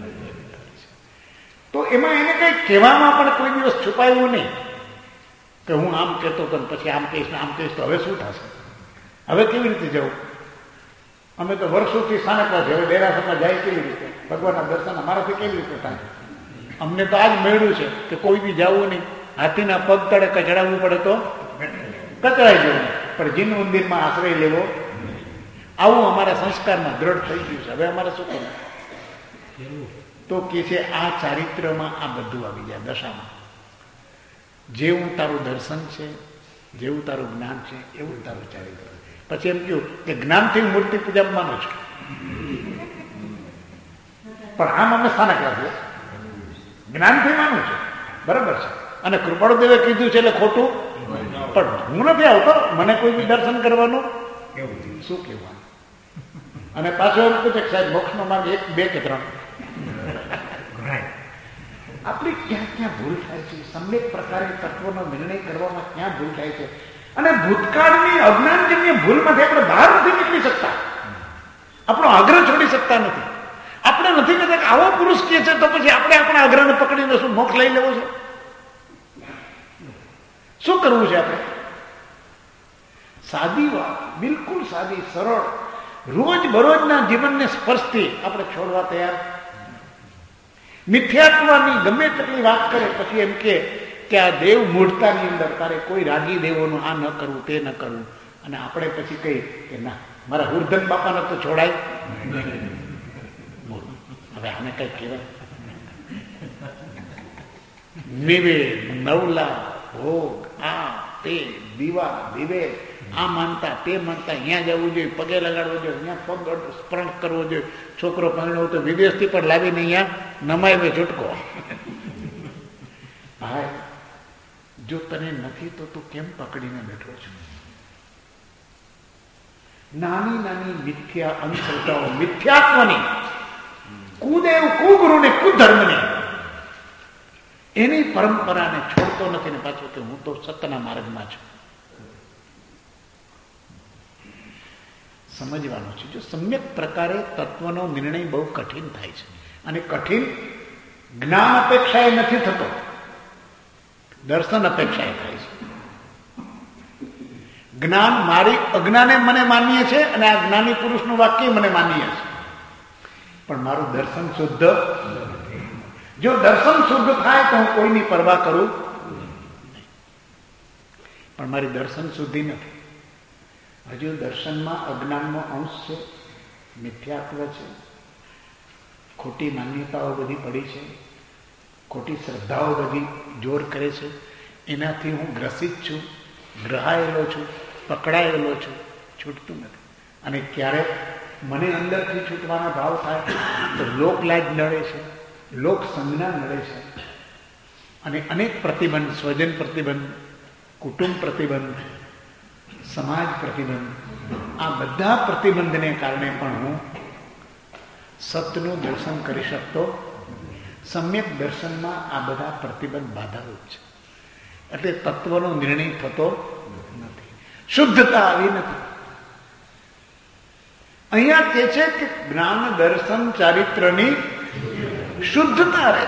S1: તો એમાં એને કઈ કહેવામાં પણ કોઈ દિવસ છુપાયું નહીં કે હું આમ કહેતો હતો પછી આમ કહીશ ને આમ કહીશ તો હવે શું થશે, હવે કેવી રીતે જવું? અમે તો વર્ષોથી સ્થાનકમાં છે, હવે ડેરાસરમાં જાય કેવી રીતે? ભગવાનના દર્શન અમારાથી કેવી રીતે થાય? અમને તો આજ મળ્યું છે કે કોઈ બી જવું નહીં, હાથીના પગ તળે કચડાવવું પડે તો કચડાઈ જવું, પણ જીન મંદિરમાં આશ્રય લેવો. આવું અમારા સંસ્કારમાં દ્રઢ થઈ ગયું છે. હવે અમારે શું કરવું? તો કે છે આ ચારિત્રમાં આ બધું આવી જાય. દશામાં જેવું તારું દર્શન છે, જેવું તારું જ્ઞાન છે, એવું તારું ચારિત્ર. પછી એમ કહ્યું કે જ્ઞાનથી મૂર્તિ પૂજા માનો છું, પણ આમ અમે સ્થાનક રાખીએ, જ્ઞાનથી માનું છું, બરાબર છે. અને કૃપાળુ દેવે કીધું છે એટલે ખોટું પણ હું નથી આવતો, મને કોઈ બી દર્શન કરવાનું શું કહેવાનું? અને પાછો એમ પૂછે કે સાહેબ મોક્ષનો માર્ગ એક, બે કે ત્રણ? આપણી ક્યાં ક્યાં ભૂલ થાય છે? સમ્યક પ્રકારે તત્વનો નિર્ણય કરવામાં ક્યાં ભૂલ થાય છે? અને ભૂતકાળની અજ્ઞાનજન્ય ભૂલમાંથી આપણે બહાર નથી નીકળી શકતા, આપણો આગ્રહ છોડી શકતા નથી. આપણે નથી કહેતા કે આવો પુરુષ કહે છે તો પછી આપણે આપણા આગ્રહને પકડીને શું મોક્ષ લઈ લેવો છે? શું કરવું છે આપણે? સાદી વાત, બિલકુલ સાદી, સરળ, રોજ બરોજના જીવનને સ્પર્શથી આપણે છોડવા તૈયાર. મિથ્યાત્વની ગમે તેટલી વાત કરે પછી એમ કે આ દેવ મૂળતાની અંદર તારે કોઈ રાગી દેવોનું આ ન કરવું, તે ન કરવું, અને આપણે પછી કહીએ કે ના મારા હુરધન બાપાને તો છોડાય. હવે આને કઈ કહેવાય? નિવેદ, નવલા, ભોગ, આ તે, દીવા દિવે, આ માનતા તે માનતા, અહીંયા જવું જોઈએ, પગે લગાડવો જોઈએ, અહીંયા પગ સ્પર્શ કરવો જોઈએ. છોકરો પરણ્યો તો વિદેશથી પણ લાવીને અહીંયા નમાવે છૂટકો. ભાઈ જો તને નથી તો તું કેમ પકડીને બેઠો છો? નાની નાની મિથ્યા અંધશ્રદ્ધાઓ, મિથ્યાત્વની, કુદેવ કુગુરુને કુધર્મની, એની પરંપરાને છોડતો નથી ને પાછો કે હું તો સત્યના માર્ગમાં છું. સમજવાનું છે. જો સમ્યક પ્રકારે તત્વનો નિર્ણય બહુ કઠિન થાય છે, અને કઠિન જ્ઞાન અપેક્ષાએ નથી થતો, દર્શન અપેક્ષાએ થાય છે. જ્ઞાન મારી અજ્ઞાને મને માન્ય છે, અને આ જ્ઞાની પુરુષનું વાક્ય મને માન્ય છે, પણ મારું દર્શન શુદ્ધ. જો દર્શન શુદ્ધ થાય તો હું કોઈની પરવા કરું, પણ મારી દર્શન શુદ્ધિ નથી. હજુ દર્શનમાં અજ્ઞાનનો અંશ છે, મિથ્યાત્વ છે, ખોટી માન્યતાઓ બધી પડી છે, ખોટી શ્રદ્ધાઓ બધી જોર કરે છે. એનાથી હું ગ્રસિત છું, ગ્રહાયેલો છું, પકડાયેલો છું, છૂટતું નથી. અને ક્યારેક મને અંદરથી છૂટવાનો ભાવ થાય તો લોકલાજ નડે છે, લોક સંજ્ઞા નડે છે, અને અનેક પ્રતિબંધ, સ્વજન પ્રતિબંધ, કુટુંબ પ્રતિબંધ, સમાજ પ્રતિબંધ, આ બધા પ્રતિબંધને કારણે પણ હું સત્યનું દર્શન કરી શકતો. સમ્યક દર્શનમાં આ બધા પ્રતિબંધ બાધારૂપ છે, એટલે તત્વનો નિર્ણય થતો નથી, શુદ્ધતા આવી નથી. અહીંયા કે છે કે જ્ઞાન દર્શન ચારિત્રની શુદ્ધતા રહે.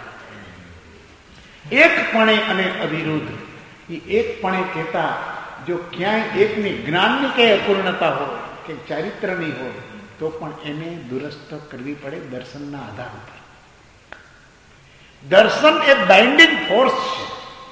S1: એકપણે અને અવિરુદ્ધ, એ એકપણે કહેતા જો ક્યાંય એકની જ્ઞાનની કઈ અપૂર્ણતા હોય કે ચારિત્રની હોય તો પણ એને દુરસ્ત કરવી પડે દર્શનના આધાર ઉપર. દર્શન એ બાઇન્ડિંગ ફોર્સ છે.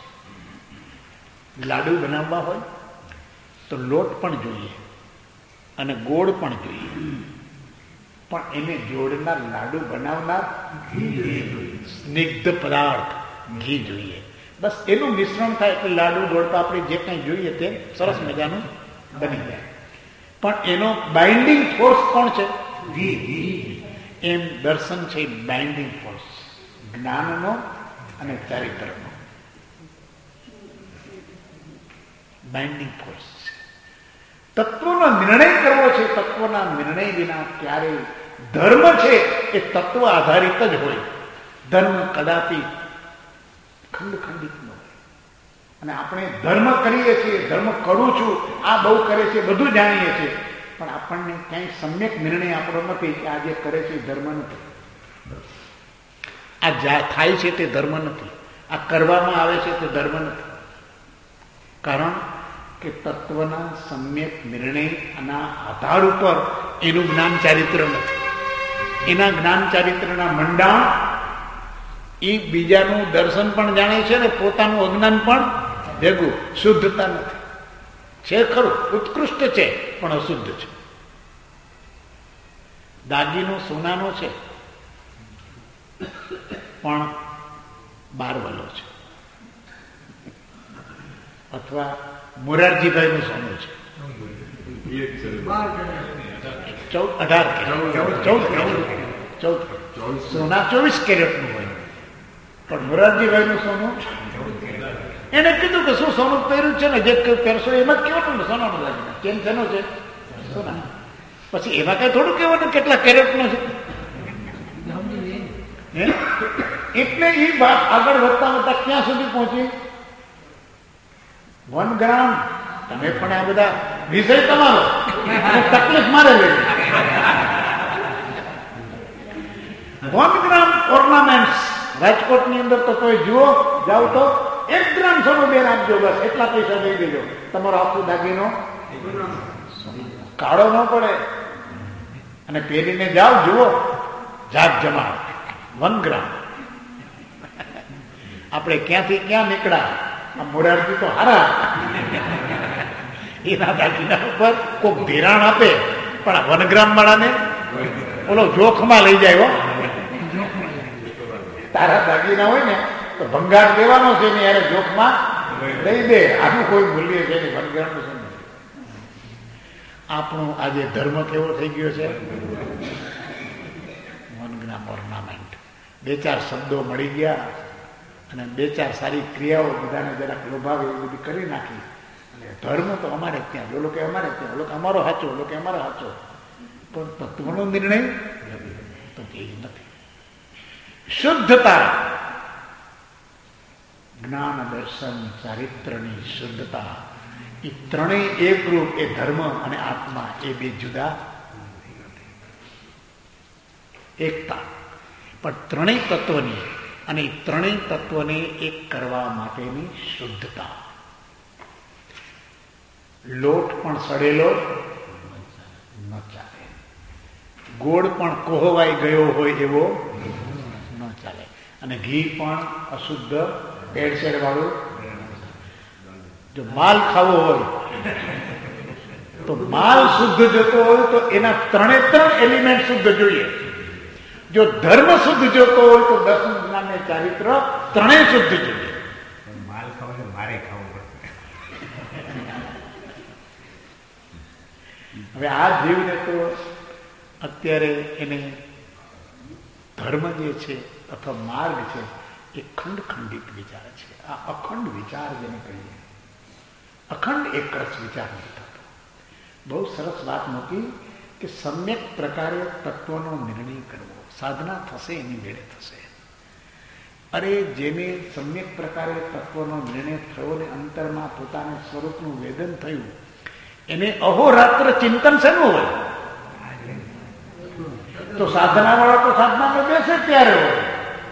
S1: લાડુ બનાવવા હોય તો લોટ પણ જોઈએ અને ગોળ પણ જોઈએ, પણ એને જોડનાર, લાડુ બનાવનાર સ્નિગ્ધ પદાર્થ ઘી જોઈએ. બસ એનું મિશ્રણ થાય એટલે લાડુ ગોળ તો આપણે જે કંઈ જોઈએ તે સરસ મજાનું બની જાય. પણ એનો બાઇન્ડિંગ ફોર્સ કોણ છે? ઘી. એમ દર્શન છે બાઇન્ડિંગ ફોર્સ, જ્ઞાનનો અને ચારિત્રનો બાઇન્ડિંગ ફોર્સ છે. તત્વનો નિર્ણય કરવો છે, તત્વના નિર્ણય વિના ક્યારેય ધર્મ છે એ તત્વ આધારિત જ હોય. ધર્મ કદાપી ખંડખંડિત ન હોય. અને આપણે ધર્મ કરીએ છીએ, ધર્મ કરું છું, આ બહુ કરે છે, બધું જાણીએ છીએ, પણ આપણને ક્યાંય સમ્યક નિર્ણય આપણો નથી કે આ જે કરે છે એ ધર્મ નથી, આ જા થાય છે તે ધર્મ નથી, આ કરવામાં આવે છે તે ધર્મ નથી. કારણ કે તત્વના સમ્યક નિર્ણયના આધાર ઉપર એનું જ્ઞાન ચારિત્ર નથી. એના જ્ઞાન ચારિત્રના મંડાણ એ બીજાનું દર્શન પણ જાણે છે ને પોતાનું અજ્ઞાન પણ ભેગું. શુદ્ધતા નથી. છે ખરું, ઉત્કૃષ્ટ છે, પણ અશુદ્ધ છે. દાગીનો સોનાનો છે પણ બારવલો છે, અથવા મોરારજીભાઈ નું સોનું છે ચૌદ અઢાર ચૌદ ચૌદ સોના ચોવીસ કેરેટ નું હોય, પણ મોરારજીભાઈ નું સોનું, એને કીધું કે શું સોનું પહેર્યું છે ને, જે પહેરશો એમાં કેવું ને સોનાનું લાગે, કેમ શેનો છે? સોના. પછી એમાં કઈ થોડું કહેવાનું કેટલા કેરેટ નો છે. એટલે એ વાત આગળ વધતા વધતા ક્યાં સુધી પહોંચી? One gram. તમે પણ આ બધા વિષય તમારો, તકલીફ મારે લે. વન ગ્રામ ઓર્નામેન્ટ્સ રાજકોટની અંદર તો કોઈ જુઓ જાવ તો એક ગ્રામ સોનું બેન આપજો, બસ એટલા પૈસા દઈ દેજો, તમારો આખું દાગીનો કાળો ન પડે. અને પહેરીને જાઓ, જુઓ જાત જમા વન ગ્રામ. આપણે ક્યાંથી ક્યાં નીકળ્યા. આ મોરારજી તો હારા, એના દાગીના ઉપર કોઈક ધિરાણ આપે પણ આ વનગ્રામ વાળાને ઓલો જોખમાં લઈ જાય. હો, તારા દાગીના હોય ને તો ભંગાર દેવાનો છે ને યારે જોખમાં લઈ દે. આનું કોઈ મૂલ્ય છે નહીં. વનગ્રામ શું આપણો આજે ધર્મ કેવો થઈ ગયો છે? One gram ornament. બે ચાર શબ્દો મળી ગયા અને બે ચાર સારી ક્રિયાઓ બધાને જરાક લોભાવે એ બધી કરી નાખી. અને ધર્મ તો અમારે ત્યાં, ઓલો કે અમારે ત્યાં, ઓલો કે અમારો સાચો, ઓલો કે અમારો સાચો. પણ તત્વનો નિર્ણય તો એ નથી. શુદ્ધતા, જ્ઞાન, દર્શન, ચારિત્રની શુદ્ધતા, એ ત્રણેય એક રૂપ. એ ધર્મ અને આત્મા એ બે જુદા એકતા, પણ ત્રણેય તત્વની અને ત્રણેય તત્વને એક કરવા માટેની શુદ્ધતા. લોટ પણ સડેલો ન ચાલે, ગોળ પણ કોહવાઈ ગયો હોય એવો ન ચાલે, અને ઘી પણ અશુદ્ધ ભેળસેળ વાળું. જો માલ ખાવો હોય તો માલ શુદ્ધ જતો હોય તો એના ત્રણે ત્રણ એલિમેન્ટ શુદ્ધ જોઈએ. જો ધર્મ શુદ્ધ જોતો હોય તો દર્શન, જ્ઞાન અને ચારિત્ર ત્રણેય શુદ્ધ જોઈએ.
S3: માલ ખાવ છે મારે ખાવું પડશે.
S1: હવે આ જીવને તો અત્યારે એને ધર્મ જે છે અથવા માર્ગ છે એ ખંડ ખંડિત વિચાર છે. આ અખંડ વિચાર જેને કહીએ, અખંડ એક રસ વિચાર નથી થતો. બહુ સરસ વાત મૂકી કે સમ્યક પ્રકારે તત્વનો નિર્ણય કરવો. સાધના થશે એની મેળે થશે. અરે જેને સમ્યક પ્રકારે તત્વનો નિર્ણય થયો ને અંતરમાં પોતાના સ્વરૂપનું વેદન થયું, એને અહોરાત્ર ચિંતન શેનું હોય? તો સાધના વાળા તો સાધનામાં બેસે ત્યારે હોય.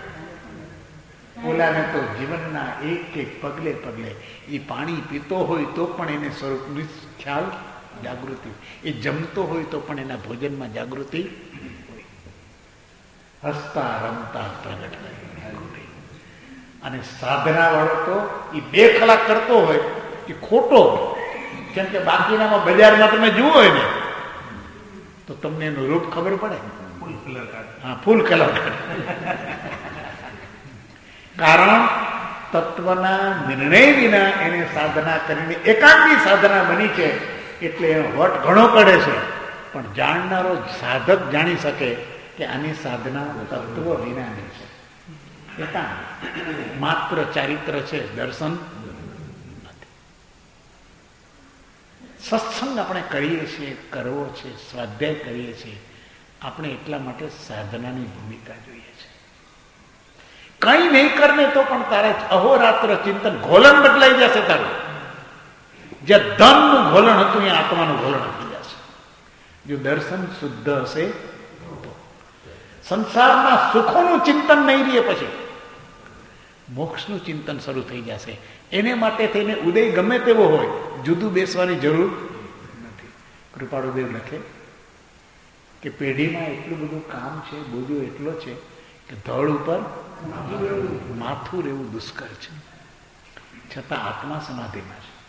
S1: ઓલાને તો જીવનના એક એક પગલે પગલે એ પાણી પીતો હોય તો પણ એને સ્વરૂપની ખ્યાલ, જાગૃતિ. એ જમતો હોય તો પણ એના ભોજનમાં જાગૃતિ હોય. હસતા રમતા પ્રગટ થાય. અને સાધના વાળો તો એ બે કલાક કરતો હોય એ ખોટો. કેમ કે બાકીનામાં બજારમાં તમે જુઓ હોય ને તો તમને એનું રૂપ ખબર પડે. હા, ફૂલ કલર. કારણ તત્વના નિર્ણય વિના એને સાધના કરીને એકાંગી સાધના બની છે એટલે એનો વટ ઘણો પડે છે. પણ જાણનારો સાધક જાણી શકે કે આની સાધના તત્વ વિનાની છે. એકાંગ માત્ર ચારિત્ર છે, દર્શન નથી. સત્સંગ આપણે કરીએ છીએ, કરવો છે, સ્વાધ્યાય કરીએ છીએ, આપણે એટલા માટે સાધનાની ભૂમિકા જોઈએ છે. કઈ નહીં કરને તો પણ તારે અહોરાત્ર ચિંતન, ઘોલન બદલાઈ જશે તારું. જે ધનનું ઘોલન હતું અહીંયા આત્માનું ઘોલન થઈ જશે. જો દર્શન શુદ્ધ હશે તો સંસારના સુખોનું ચિંતન નહીં રહે, પછી મોક્ષનું ચિંતન શરૂ થઈ જશે. એને માટે થઈને ઉદય ગમે તેવો હોય, જુદું બેસવાની જરૂર નથી. કૃપાળુદેવ લખે કે પેઢીમાં એટલું બધું કામ છે, બોજો એટલો છે કે ધડ ઉપર માથું રહેવું દુષ્કર છે, છતાં આત્મા સમાધિમાં છે.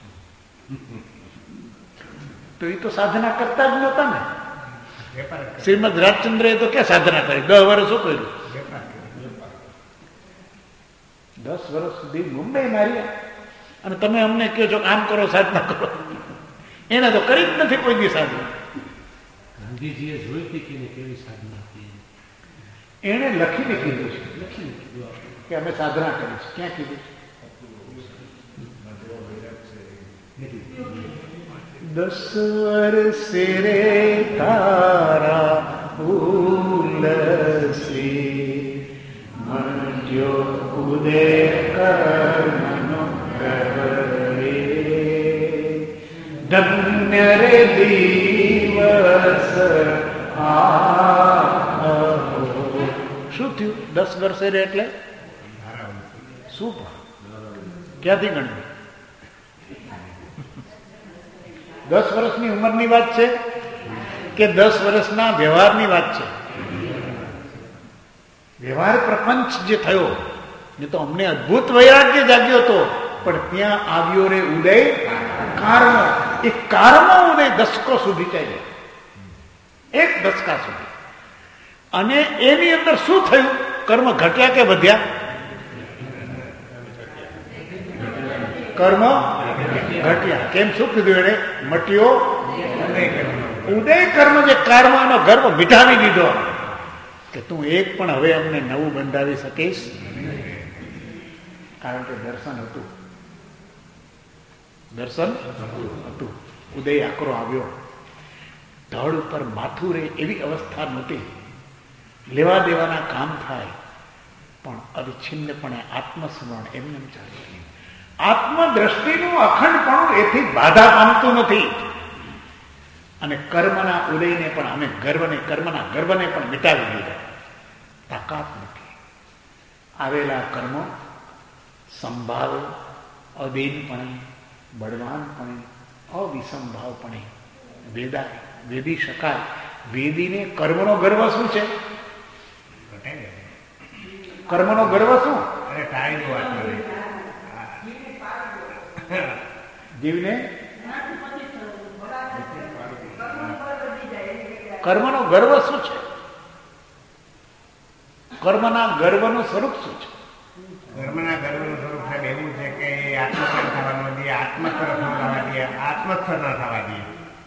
S1: તો એ તો સાધના કરતા જ નહોતા ને. શ્રીમદ રાજચંદ્રએ તો ક્યાં સાધના કરી? દસ વર્ષ શું કર્યું? દસ વર્ષ સુધી મુંબઈ માર્યા અને તમે અમને કહો છો આમ કરો, સાધના કરો. એને તો કરી જ નથી કોઈ દી સાધના.
S2: ગાંધીજીએ જોઈ હતી કે કેવી સાધના હતી.
S1: એને લખીને કીધું છે
S2: લખીને કીધું
S1: કે અમે સાધના કરી છે. ક્યાં કીધું? દસ વર્ષે રે તારા ઉલસી મનજો ઉદય કર્મનો ગરે ધન્ય રે દિવસ આ. શું થયું? દસ વર્ષે રે એટલે શું? ક્યાંથી ગણવું? દસ વર્ષની ઉંમરની વાત છે કે દસ વર્ષના વ્યવહારની વાત છે? વ્યવહાર પ્રપંચ જે થયો ને તો અમને અદભુત વૈરાગ્ય જાગ્યો હતો, પણ ત્યાં આવ્યો રે ઉદય કારણો. એ કારણો ઉદય દશકો સુધી ચાલ્યો. એક દશકા સુધી. અને એની અંદર શું થયું? કર્મ ઘટ્યા કે વધ્યા? કર્મ ઘટ્યા. કેમ? શું કીધું એને? મટ્યો ઉદય કર્મ. જે કર્મનો ગર્વ મિટાવી દીધો કે તું એક પણ હવે અમને નવું બંધાવી શકીશ. કારણ કે દર્શન હતું, દર્શન હતું. ઉદય આકરો આવ્યો, ધડ ઉપર માથું રે એવી અવસ્થા નહોતી. લેવા દેવાના કામ થાય પણ અવિચ્છિન્નપણે આત્મસ્મરણ એમને ચાલે. આત્મદ્રષ્ટિનું અખંડપણું એથી બાધા પામતું નથી. અને કર્મના ઉદયને પણ અમે ગર્વને કર્મના ગર્વને પણ મિટાવી દીધા. તાકાત નથી. આવેલા કર્મો સંભાવ અદીનપણે, બળવાનપણે, અવિસંભાવપણે વેદાય વેદી શકાય. વેદીને કર્મનો ગર્વ શું છે? કર્મનો ગર્વ શું? જીવને કર્મનો ગર્વ શું છે? કર્મના ગર્વનું સ્વરૂપ શું છે?
S3: કર્મના ગર્વનું સ્વરૂપ સાહેબ એવું છે કે આત્મસ્થ થવાનું દે, આત્મસ્થ થવા દે, આત્મસ્થ ન થવા દે.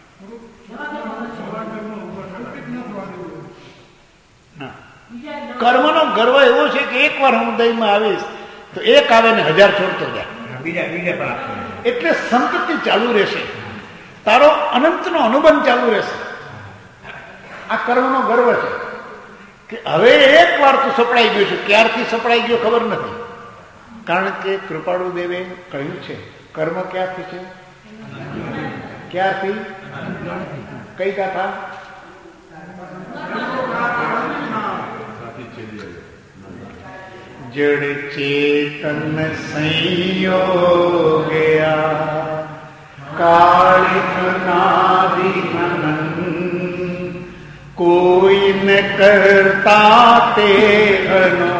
S1: કર્મનો ગર્વ એવો છે કે એક વાર હું ઉદયમાં આવીશ તો એક આવે ને હજાર છોડતો જાય.
S3: બીજા બીજા પણ આપશે.
S1: એટલે સંતતિ ચાલુ રહેશે, તારો અનંતનો અનુબંધ ચાલુ રહેશે. આ કર્મનો ગર્વ છે કે હવે એક વાર તું સપડાઈ ગયો છે. ક્યારથી સપડાઈ ગયો ખબર નથી. કારણ કે કૃપાળુ દેવે કહ્યું છે કર્મ ક્યારથી છે? ક્યારથી? કઈ ગાથા? જડ ચેતન સંયોગયા કાળિક નાદિ અનંત કોઈ ન કરતા તે અનો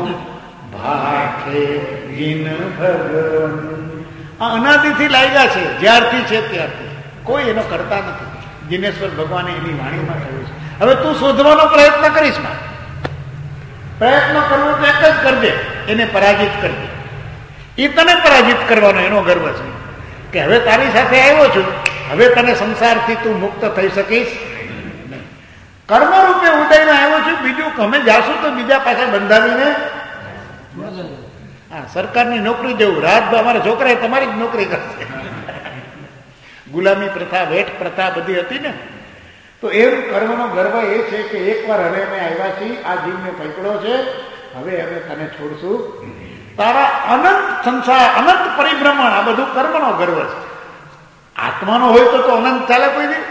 S1: ભાખે જીન ભગવન. આ અનાદિથી લાગ્યા છે, જ્યારથી છે ત્યારથી કોઈ એનો કરતા નથી. જીનેશ્વર ભગવાને એની વાણીમાં કહ્યું છે. હવે તું શોધવાનો પ્રયત્ન કરીશ માં, પ્રયત્ન કરવો તો એક જ કરજે, એને પરાજિત કરજે. એ તને પરાજિત કરવાનો એનો ગર્વ છે કે હવે તારી સાથે આવ્યો છું, હવે તને સંસારથી તું મુક્ત થઈ શકીશ નહીં. કર્મરૂપે ઉદયમાં આવ્યો છું, બીજું અમે જાશું તો બીજા પાસે બંધાવીને. હા, સરકારની નોકરી જેવું. રાત અમારા છોકરાએ તમારી જ નોકરી કરશે. ગુલામી પ્રથા, વેઠ પ્રથા બધી હતી ને. તો એમ કર્મનો ગર્વ એ છે કે એકવાર હવે અમે આવ્યા છીએ, આ જીવને પકડ્યો છે, હવે અમે તને છોડશું. તારા અનંત સંસાર, અનંત પરિભ્રમણ, આ બધું કર્મનો ગર્વ છે. આત્માનો હોય તો તો અનંત ચાલે કોઈ નહીં.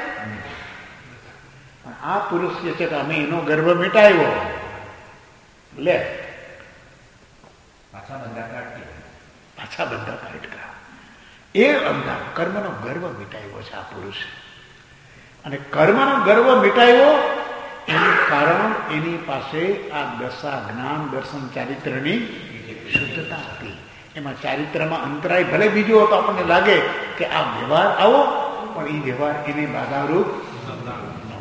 S1: આ પુરુષ જે છે કે અમે એનો ગર્વ મિટાવ્યો. લે
S4: પાછા બંધા કાઢી
S1: પાછા બંધા કાઢ કરા. એ અંધા કર્મનો ગર્વ મિટાવ્યો છે આ પુરુષ. અને કર્મનો ગર્વ મિટાવ્યો એનું કારણ એની પાસે આ દશા જ્ઞાન દર્શન ચારિત્રની શુદ્ધતા હતી. એમાં ચારિત્રમાં અંતરાય ભલે બીજો હતો, આપણને લાગે કે આ વ્યવહાર આવો, પણ એ વ્યવહાર એને બાધારૂપ નહોતો.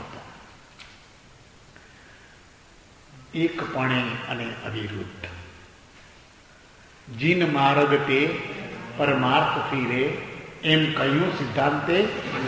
S1: એકપણે અને અવિરુદ્ધ જીન માર્ગ તે પરમાર્થ ફીરે એમ કહ્યું સિદ્ધાંતે.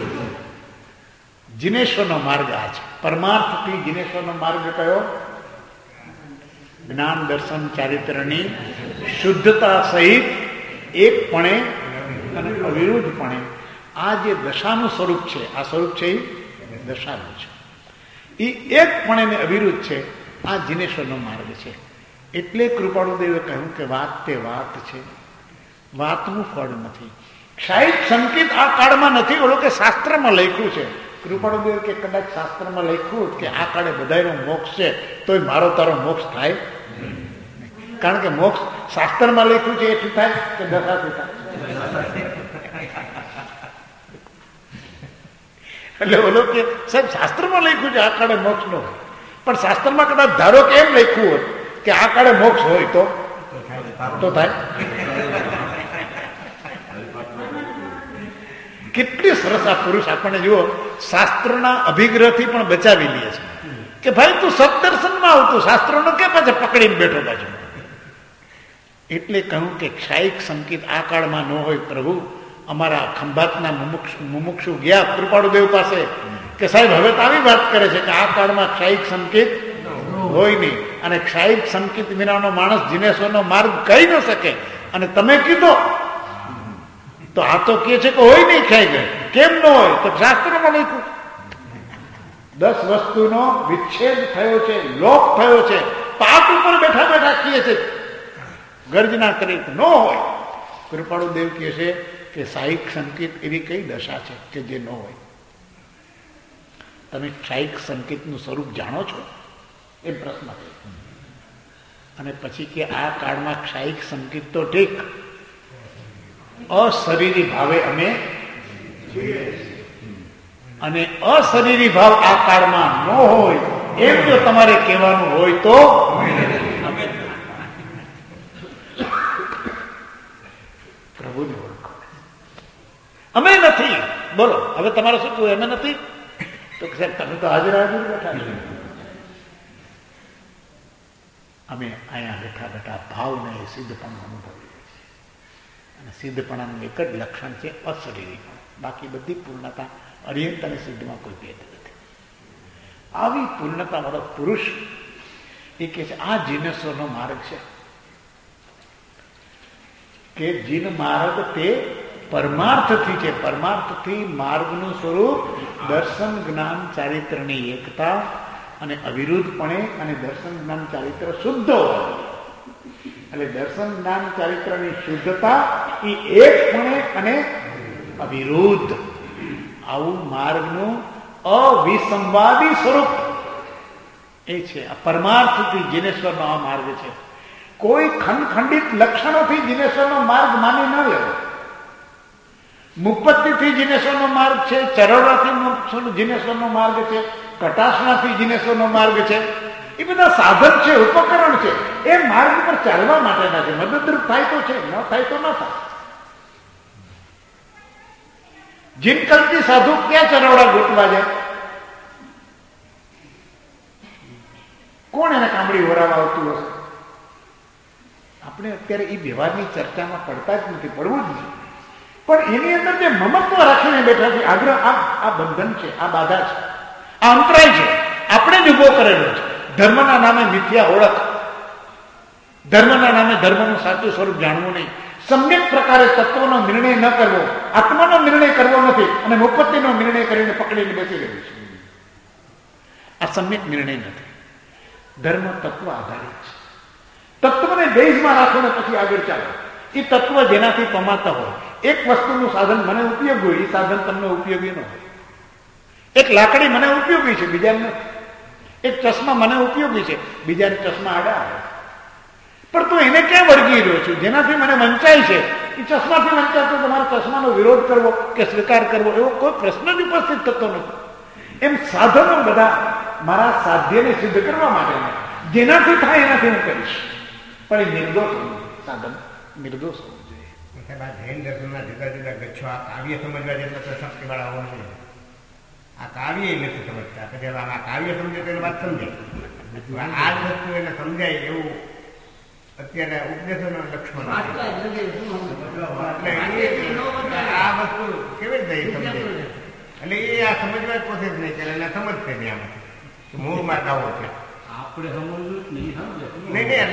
S1: જીનેશ્વરનો માર્ગ આ છે. પરમાર્થથી જીનેશ્વરનો માર્ગ કયો? જ્ઞાન દર્શન ચારિત્રની શુદ્ધતા સહિત એકપણે અને અવિરુદ્ધપણે. આ જે દશાનું સ્વરૂપ છે, આ સ્વરૂપ છે એ દશાનું છે, એ એકપણે ને અવિરુદ્ધ છે. આ જીનેશ્વરનો માર્ગ છે. એટલે કૃપાળુદેવે કહ્યું કે વાત તે વાત છે, વાતનું ફળ નથી. સાહિત્ય સંકેત આ કાળમાં નથી, ઓલો કે શાસ્ત્રમાં લખ્યું છે. કૃપાળુદેવ કે કદાચ શાસ્ત્રમાં લખ્યું કે આ કાળે બધાનો મોક્ષ છે, તોય મારો તારો મોક્ષ થાય. કારણ કે મોક્ષ શાસ્ત્રમાં લખ્યું છે એથી થાય કે દશાથી થાય. એટલે ઓલો કે સાહેબ શાસ્ત્રમાં લખ્યું છે આ કાળે મોક્ષ નો, પણ શાસ્ત્રમાં કદાચ ધારો કે એમ લખ્યું હોત કે આ કાળે મોક્ષ હોય તો તો થાય. કેટલી સરસ આ પુરુષ આપણને જુઓ શાસ્ત્રોના અભિગ્રહથી પણ બચાવી લે છે કે ભાઈ તું સદદર્શનમાં આવતું શાસ્ત્રોનો કે પાછા પકડીને બેઠો પાછો. એટલે કહ્યું કે ક્ષાયિક સંકેત આ કાળમાં ન હોય પ્રભુ. અમારા ખંભાતના મુમુક્ષુ મુમુક્ષુ ગયા કૃપાળુદેવ પાસે કે સાહેબ હવે તો આવી વાત કરે છે કે આ કાળમાં ક્ષાયિક સંકેત હોય નહીં અને ક્ષાયિક સંકેત વિનાનો માણસ જીનેશ્વરનો માર્ગ કહી ન શકે. અને તમે કીધો તો આ તો કહે છે કે હોય નહીં ખ્યાઈ ગયો. કેમ ન હોય તો શાસ્ત્રમાં લખ્યું. દસ વસ્તુનો વિચ્છેદ થયો છે, લોપ થયો છે. પાપ ઉપર બેઠા બેઠા કહે છે ગર્જના કરી ન હોય. કૃપાળુ દેવ કહે છે કે સાહિક સંકેત એવી કઈ દશા છે કે જે ન હોય. તમે સાહિક સંકેતનું સ્વરૂપ જાણો છો એ પ્રશ્ન. અને પછી કે આ કાળમાં ક્ષાયિક સંકેત તો ઠીક અશરીરી ભાવે અમે અને અશરીરી ભાવ આ કાળમાં ન હોય એમ જો તમારે કહેવાનું હોય તો પ્રભુને ઓળખો. અમે નથી. બોલો હવે તમારે શું કહ્યું? અમે નથી તો સાહેબ તમે તો હાજર હાજર બેઠા છો. અમે અહીંયા બેઠા બેઠા ભાવને સિદ્ધપણું અનુભવીએ છીએ. અને સિદ્ધપણાનું એક જ લક્ષણ છે અશરીરી. બાકી બધી પૂર્ણતા અર્યંત અને સિદ્ધમાં કોઈ ભેદ નથી. આવી પૂર્ણતા વાળો પુરુષ એ કે છે આ જીનેશ્વરનો માર્ગ છે કે જીન માર્ગ તે પરમાર્થથી છે. પરમાર્થથી માર્ગનું સ્વરૂપ દર્શન જ્ઞાન ચારિત્રની એકતા અને અવિરુદ્ધપણે અને દર્શન જ્ઞાન ચારિત્ર શુદ્ધ હોય. એટલે દર્શન જ્ઞાન ચારિત્રની શુદ્ધતા એ એકપણે અને અવિરુદ્ધ. આવું માર્ગનું અવિસંવાદી સ્વરૂપ એ છે. આ પરમાર્થથી જીનેશ્વરનો આ માર્ગ છે. કોઈ ખંડખંડિત લક્ષણોથી જીનેશ્વરનો માર્ગ માની ન લેવો. મુપત્તિથી જીનેશ્વરનો માર્ગ છે, ચરણાથી જીનેશ્વરનો માર્ગ છે, કટાશનાથી જીનેશ્વરનો માર્ગ છે. એ બધા સાધન છે, ઉપકરણ છે. એ માર્ગ પર ચાલવા માટેના છે. મદદરૂપ થાય તો છે, ન થાય તો ન થાય. જીનકલથી સાધુ ક્યાં ચરવડા ગોતવા જાય? કોણ એને કામડી વરાવા આવતું હશે? આપણે અત્યારે એ વ્યવહારની ચર્ચામાં પડતા જ નથી, પડવું જ નથી. પણ એની અંદર જે મમત્વ રાખીને બેઠા છે, આગ્રહ, આ બંધન છે, આ બાધા છે, આ અંતરાય છે. આપણે જ ઉભો કરેલો છે. ધર્મના નામે મિથ્યા ઓળખ, ધર્મના નામે ધર્મનું સાચું સ્વરૂપ જાણવું નહીં, સમ્યક પ્રકારે તત્વનો નિર્ણય ન કરવો, આત્માનો નિર્ણય કરવો નથી અને મુપત્તિનો નિર્ણય કરીને પકડીને બેસી રહ્યું છે. આ સમ્યક નિર્ણય નથી. ધર્મ તત્વ આધારિત છે. તત્વને બેઝમાં રાખીને પછી આગળ ચાલો. એ તત્વ જેનાથી કમાતા હોય. એક વસ્તુનું સાધન મને ઉપયોગી હોય, એ સાધન તમને ઉપયોગી ન હોય. એક લાકડી મને ઉપયોગી છે, બીજાને નથી. એક ચશ્મા મને ઉપયોગી છે, બીજાને ચશ્મા આડા આવે. પણ તું એને ક્યાં વળગી રહ્યો છું? જેનાથી મને વંચાય છે એ ચશ્માથી વંચાતો તમારે ચશ્માનો વિરોધ કરવો કે સ્વીકાર કરવો એવો કોઈ પ્રશ્ન જ ઉપસ્થિત થતો નથી. એમ સાધનો બધા મારા સાધ્યને સિદ્ધ કરવા માટે જેનાથી થાય એનાથી હું કરીશ. પણ એ નિર્દોષ સાધન નિર્દોષ હોવું જોઈએ.
S3: જૈન દર્શનના જુદા જુદા ગચ્છો આ કાવ્ય સમજવા જેટલા તો શક્તિ વાળા હોવા જોઈએ. આ કાવ્ય નથી સમજતા. પછી આ કાવ્ય સમજે તો એની વાત સમજાય. આ જ વસ્તુ એને સમજાય એવું અત્યારે ઉપદેશોનો લક્ષ્મણ આ વસ્તુ કેવી રીતે સમજે? એટલે એ આ સમજવા કોશિશ નહીં કરે એટલે સમજશે નહીં. આમાંથી મૂળમાં ગાવો છે
S2: આપણે સમજવું જ નહીં.
S3: નહીં નહીં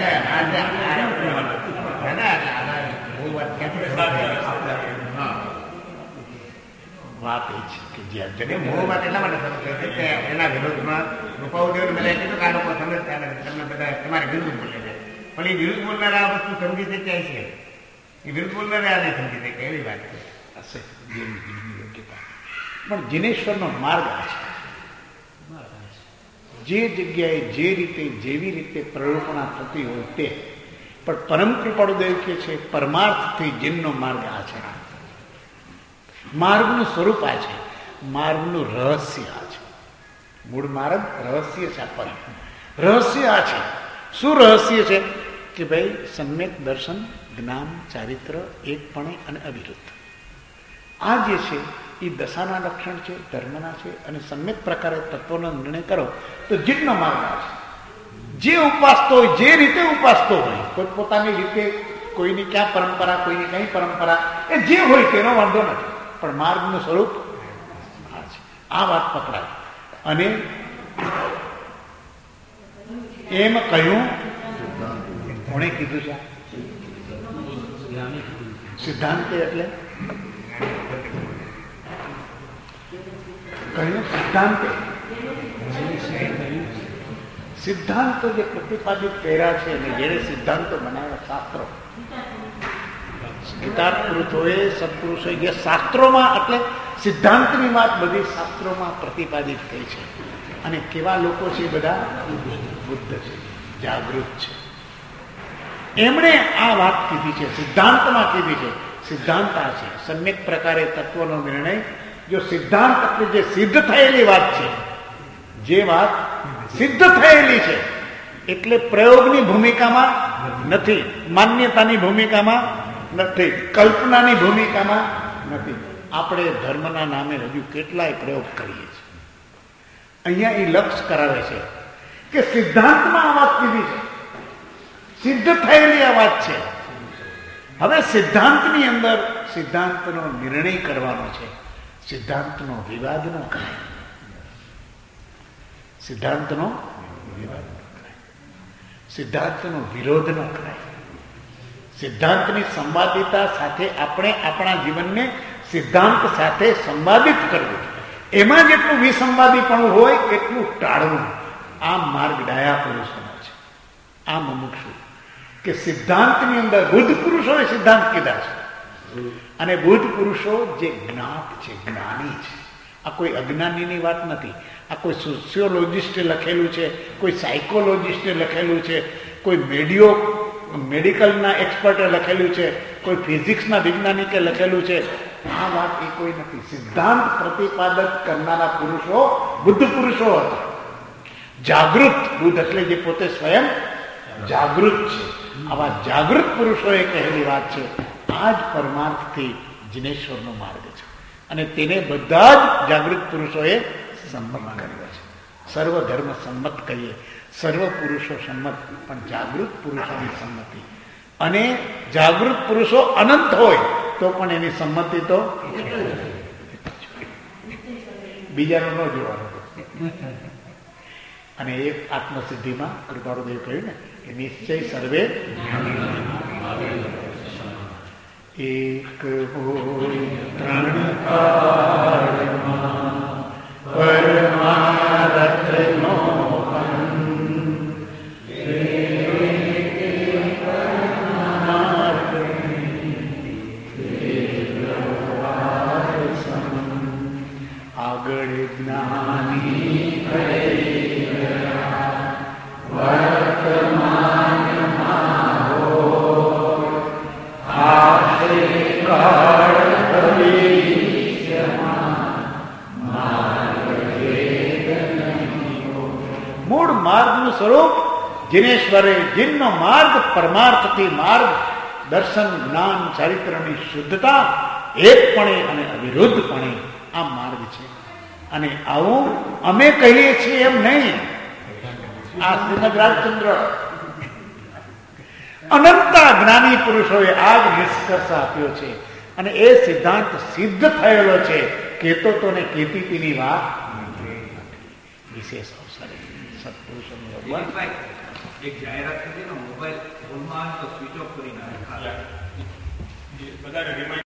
S1: વાત એ છે કે
S3: એટલે મૂળમાં એટલા માટે સમજે છે કે એના વિરોધમાં રૂપાઉદેવ મને કીધું કે આ લોકો સમજતા નથી, તમને બધા તમારે વિરુદ્ધ બોલે છે. પણ એ વિરુદ્ધ બોલનારા આ વસ્તુ સમજી શકે છે. એ વિરુદ્ધ બોલનારા નહીં સમજી શકે એવી વાત છે.
S1: પણ જીનેશ્વરનો માર્ગ આ છે. જે જગ્યાએ જે રીતે જેવી રીતે પ્રલોભના થતી હોય તે. પણ પરમ કૃપાળુદેવ કે છે પરમાર્થથી જીનનો માર્ગ આ છે. માર્ગનું સ્વરૂપ આ છે. માર્ગનું રહસ્ય આ છે. મૂળ માર્ગ રહસ્ય છે. પર રહસ્ય આ છે. શું રહસ્ય છે? કે ભાઈ સમ્યક દર્શન જ્ઞાન ચારિત્ર એકપણે અને અવિરુદ્ધ. આ જે છે એ દશાના લક્ષણ છે, ધર્મના છે. અને સમ્યક પ્રકારે તત્વનો નિર્ણય કરો તો જીતનો માર્ગ આવશે. જે ઉપાસતો હોય, જે રીતે ઉપાસતો હોય, કોઈ પોતાની રીતે, કોઈની ક્યાં પરંપરા, કોઈની કઈ પરંપરા, એ જે હોય તેનો વાંધો નથી, પણ માર્ગનું સ્વરૂપ આ છે. આ વાત પકડાય. અને એમ કહ્યું, કોણે કીધું છે? સિદ્ધાંત એટલે કહ્યું સિદ્ધાંત. સિદ્ધાંતો જે પ્રતિપાદિત કર્યા છે અને જેને સિદ્ધાંતો બનાવ્યા શાસ્ત્રો, ગીતાર્થ પુરુષોએ, સત્પુરુષોએ જે શાસ્ત્રોમાં, એટલે સિદ્ધાંતની વાત બધી શાસ્ત્રોમાં પ્રતિપાદિત થઈ છે. અને કેવા લોકો છે? બધા બુદ્ધ છે, જાગૃત છે. એમણે આ વાત કીધી છે, સિદ્ધાંતમાં કીધી છે. સિદ્ધાંત આ છે, સમ્યક પ્રકારે તત્વનો નિર્ણય. જો સિદ્ધાંત એટલે જે સિદ્ધ થયેલી વાત છે, જે વાત સિદ્ધ થયેલી છે, એટલે પ્રયોગની ભૂમિકામાં નથી, માન્યતાની ભૂમિકામાં નથી, કલ્પનાની ભૂમિકામાં નથી. આપણે ધર્મના નામે હજુ કેટલાય પ્રયોગ કરીએ છીએ. અહીંયા એ લક્ષ કરાવે છે કે સિદ્ધાંતમાં આ વાત કીધી છે, સિદ્ધ થયેલી આ વાત છે. હવે સિદ્ધાંતની અંદર સિદ્ધાંતનો નિર્ણય કરવાનો છે. સિદ્ધાંતનો વિવાદ ન કરાય, સિદ્ધાંતનો વિવાદ ન કરાય, સિદ્ધાંતનો વિરોધ ન કરાય. સિદ્ધાંતની સંવાદિતા સાથે આપણે આપણા જીવનને સિદ્ધાંત સાથે સંવાદિત કરવું. એમાં જેટલું વિસંવાદીપણું હોય એટલું ટાળવું. આ માર્ગ ડાયા પુરુષોનો છે. આ મુમુક્ષુ કે સિદ્ધાંતની અંદર બુદ્ધ પુરુષોએ સિદ્ધાંત કીધા છે. અને બુદ્ધ પુરુષો જે જ્ઞાત છે, જ્ઞાની છે. આ કોઈ અજ્ઞાનીની વાત નથી. આ કોઈ સોશિયોલોજિસ્ટે લખેલું છે, કોઈ સાયકોલોજિસ્ટે લખેલું છે, કોઈ મેડિયો મેડિકલના એક્સપર્ટે લખેલું છે, કોઈ ફિઝિક્સના વૈજ્ઞાનિકે લખેલું છે. આ વાત એ કોઈ નથી. સિદ્ધાંત પ્રતિપાદક કરનારા પુરુષો બુદ્ધ પુરુષો હતા. જાગૃત બુદ્ધ એટલે જે પોતે સ્વયં જાગૃત છે. આવા જાગૃત પુરુષોએ કહેલી વાત છે. આ જ પરમાર્થથી જિનેશ્વરનો માર્ગ છે. અને તેને બધા જ જાગૃત પુરુષોએ સંમત કર્યો છે. સર્વ ધર્મ સંમત કહીએ, સર્વ પુરુષો સંમત, પણ જાગૃત પુરુષોની સંમતિ. અને જાગૃત પુરુષો અનંત હોય તો પણ એની સંમતિ તો બીજાનો ન જોવાનો. અને એ આત્મસિદ્ધિમાં કૃપાળુદેવ કહ્યું ને કે નિશ્ચય સર્વે એક હોય ત્રણ કાળમાં પરમારથનો આગળ જ્ઞાની મૂળ માર્ગનું સ્વરૂપ જિનેશ્વરે જીનનો માર્ગ, પરમાર્થથી માર્ગ, દર્શન, જ્ઞાન, ચારિત્રની શુદ્ધતા એકપણે અને અવિરુદ્ધપણે આ માર્ગ છે. અને આવું અમે કહીએ છીએ એમ નહીં. આ શ્રીમદ રાજચંદ્ર અનંતા જ્ઞાની પુરુષોએ આ જ નિષ્કર્ષ આપ્યો છે. અને એ સિદ્ધાંત સિદ્ધ થયેલો છે. કેતો તો ને કેતીની વાત વિશેષ અવસરે સત્પુરુષોનું યોગદાન.
S4: એક જાહેરાત કરી મોબાઈલ ફોનમાં તો સ્વિચ ઓફ કરી નાખે.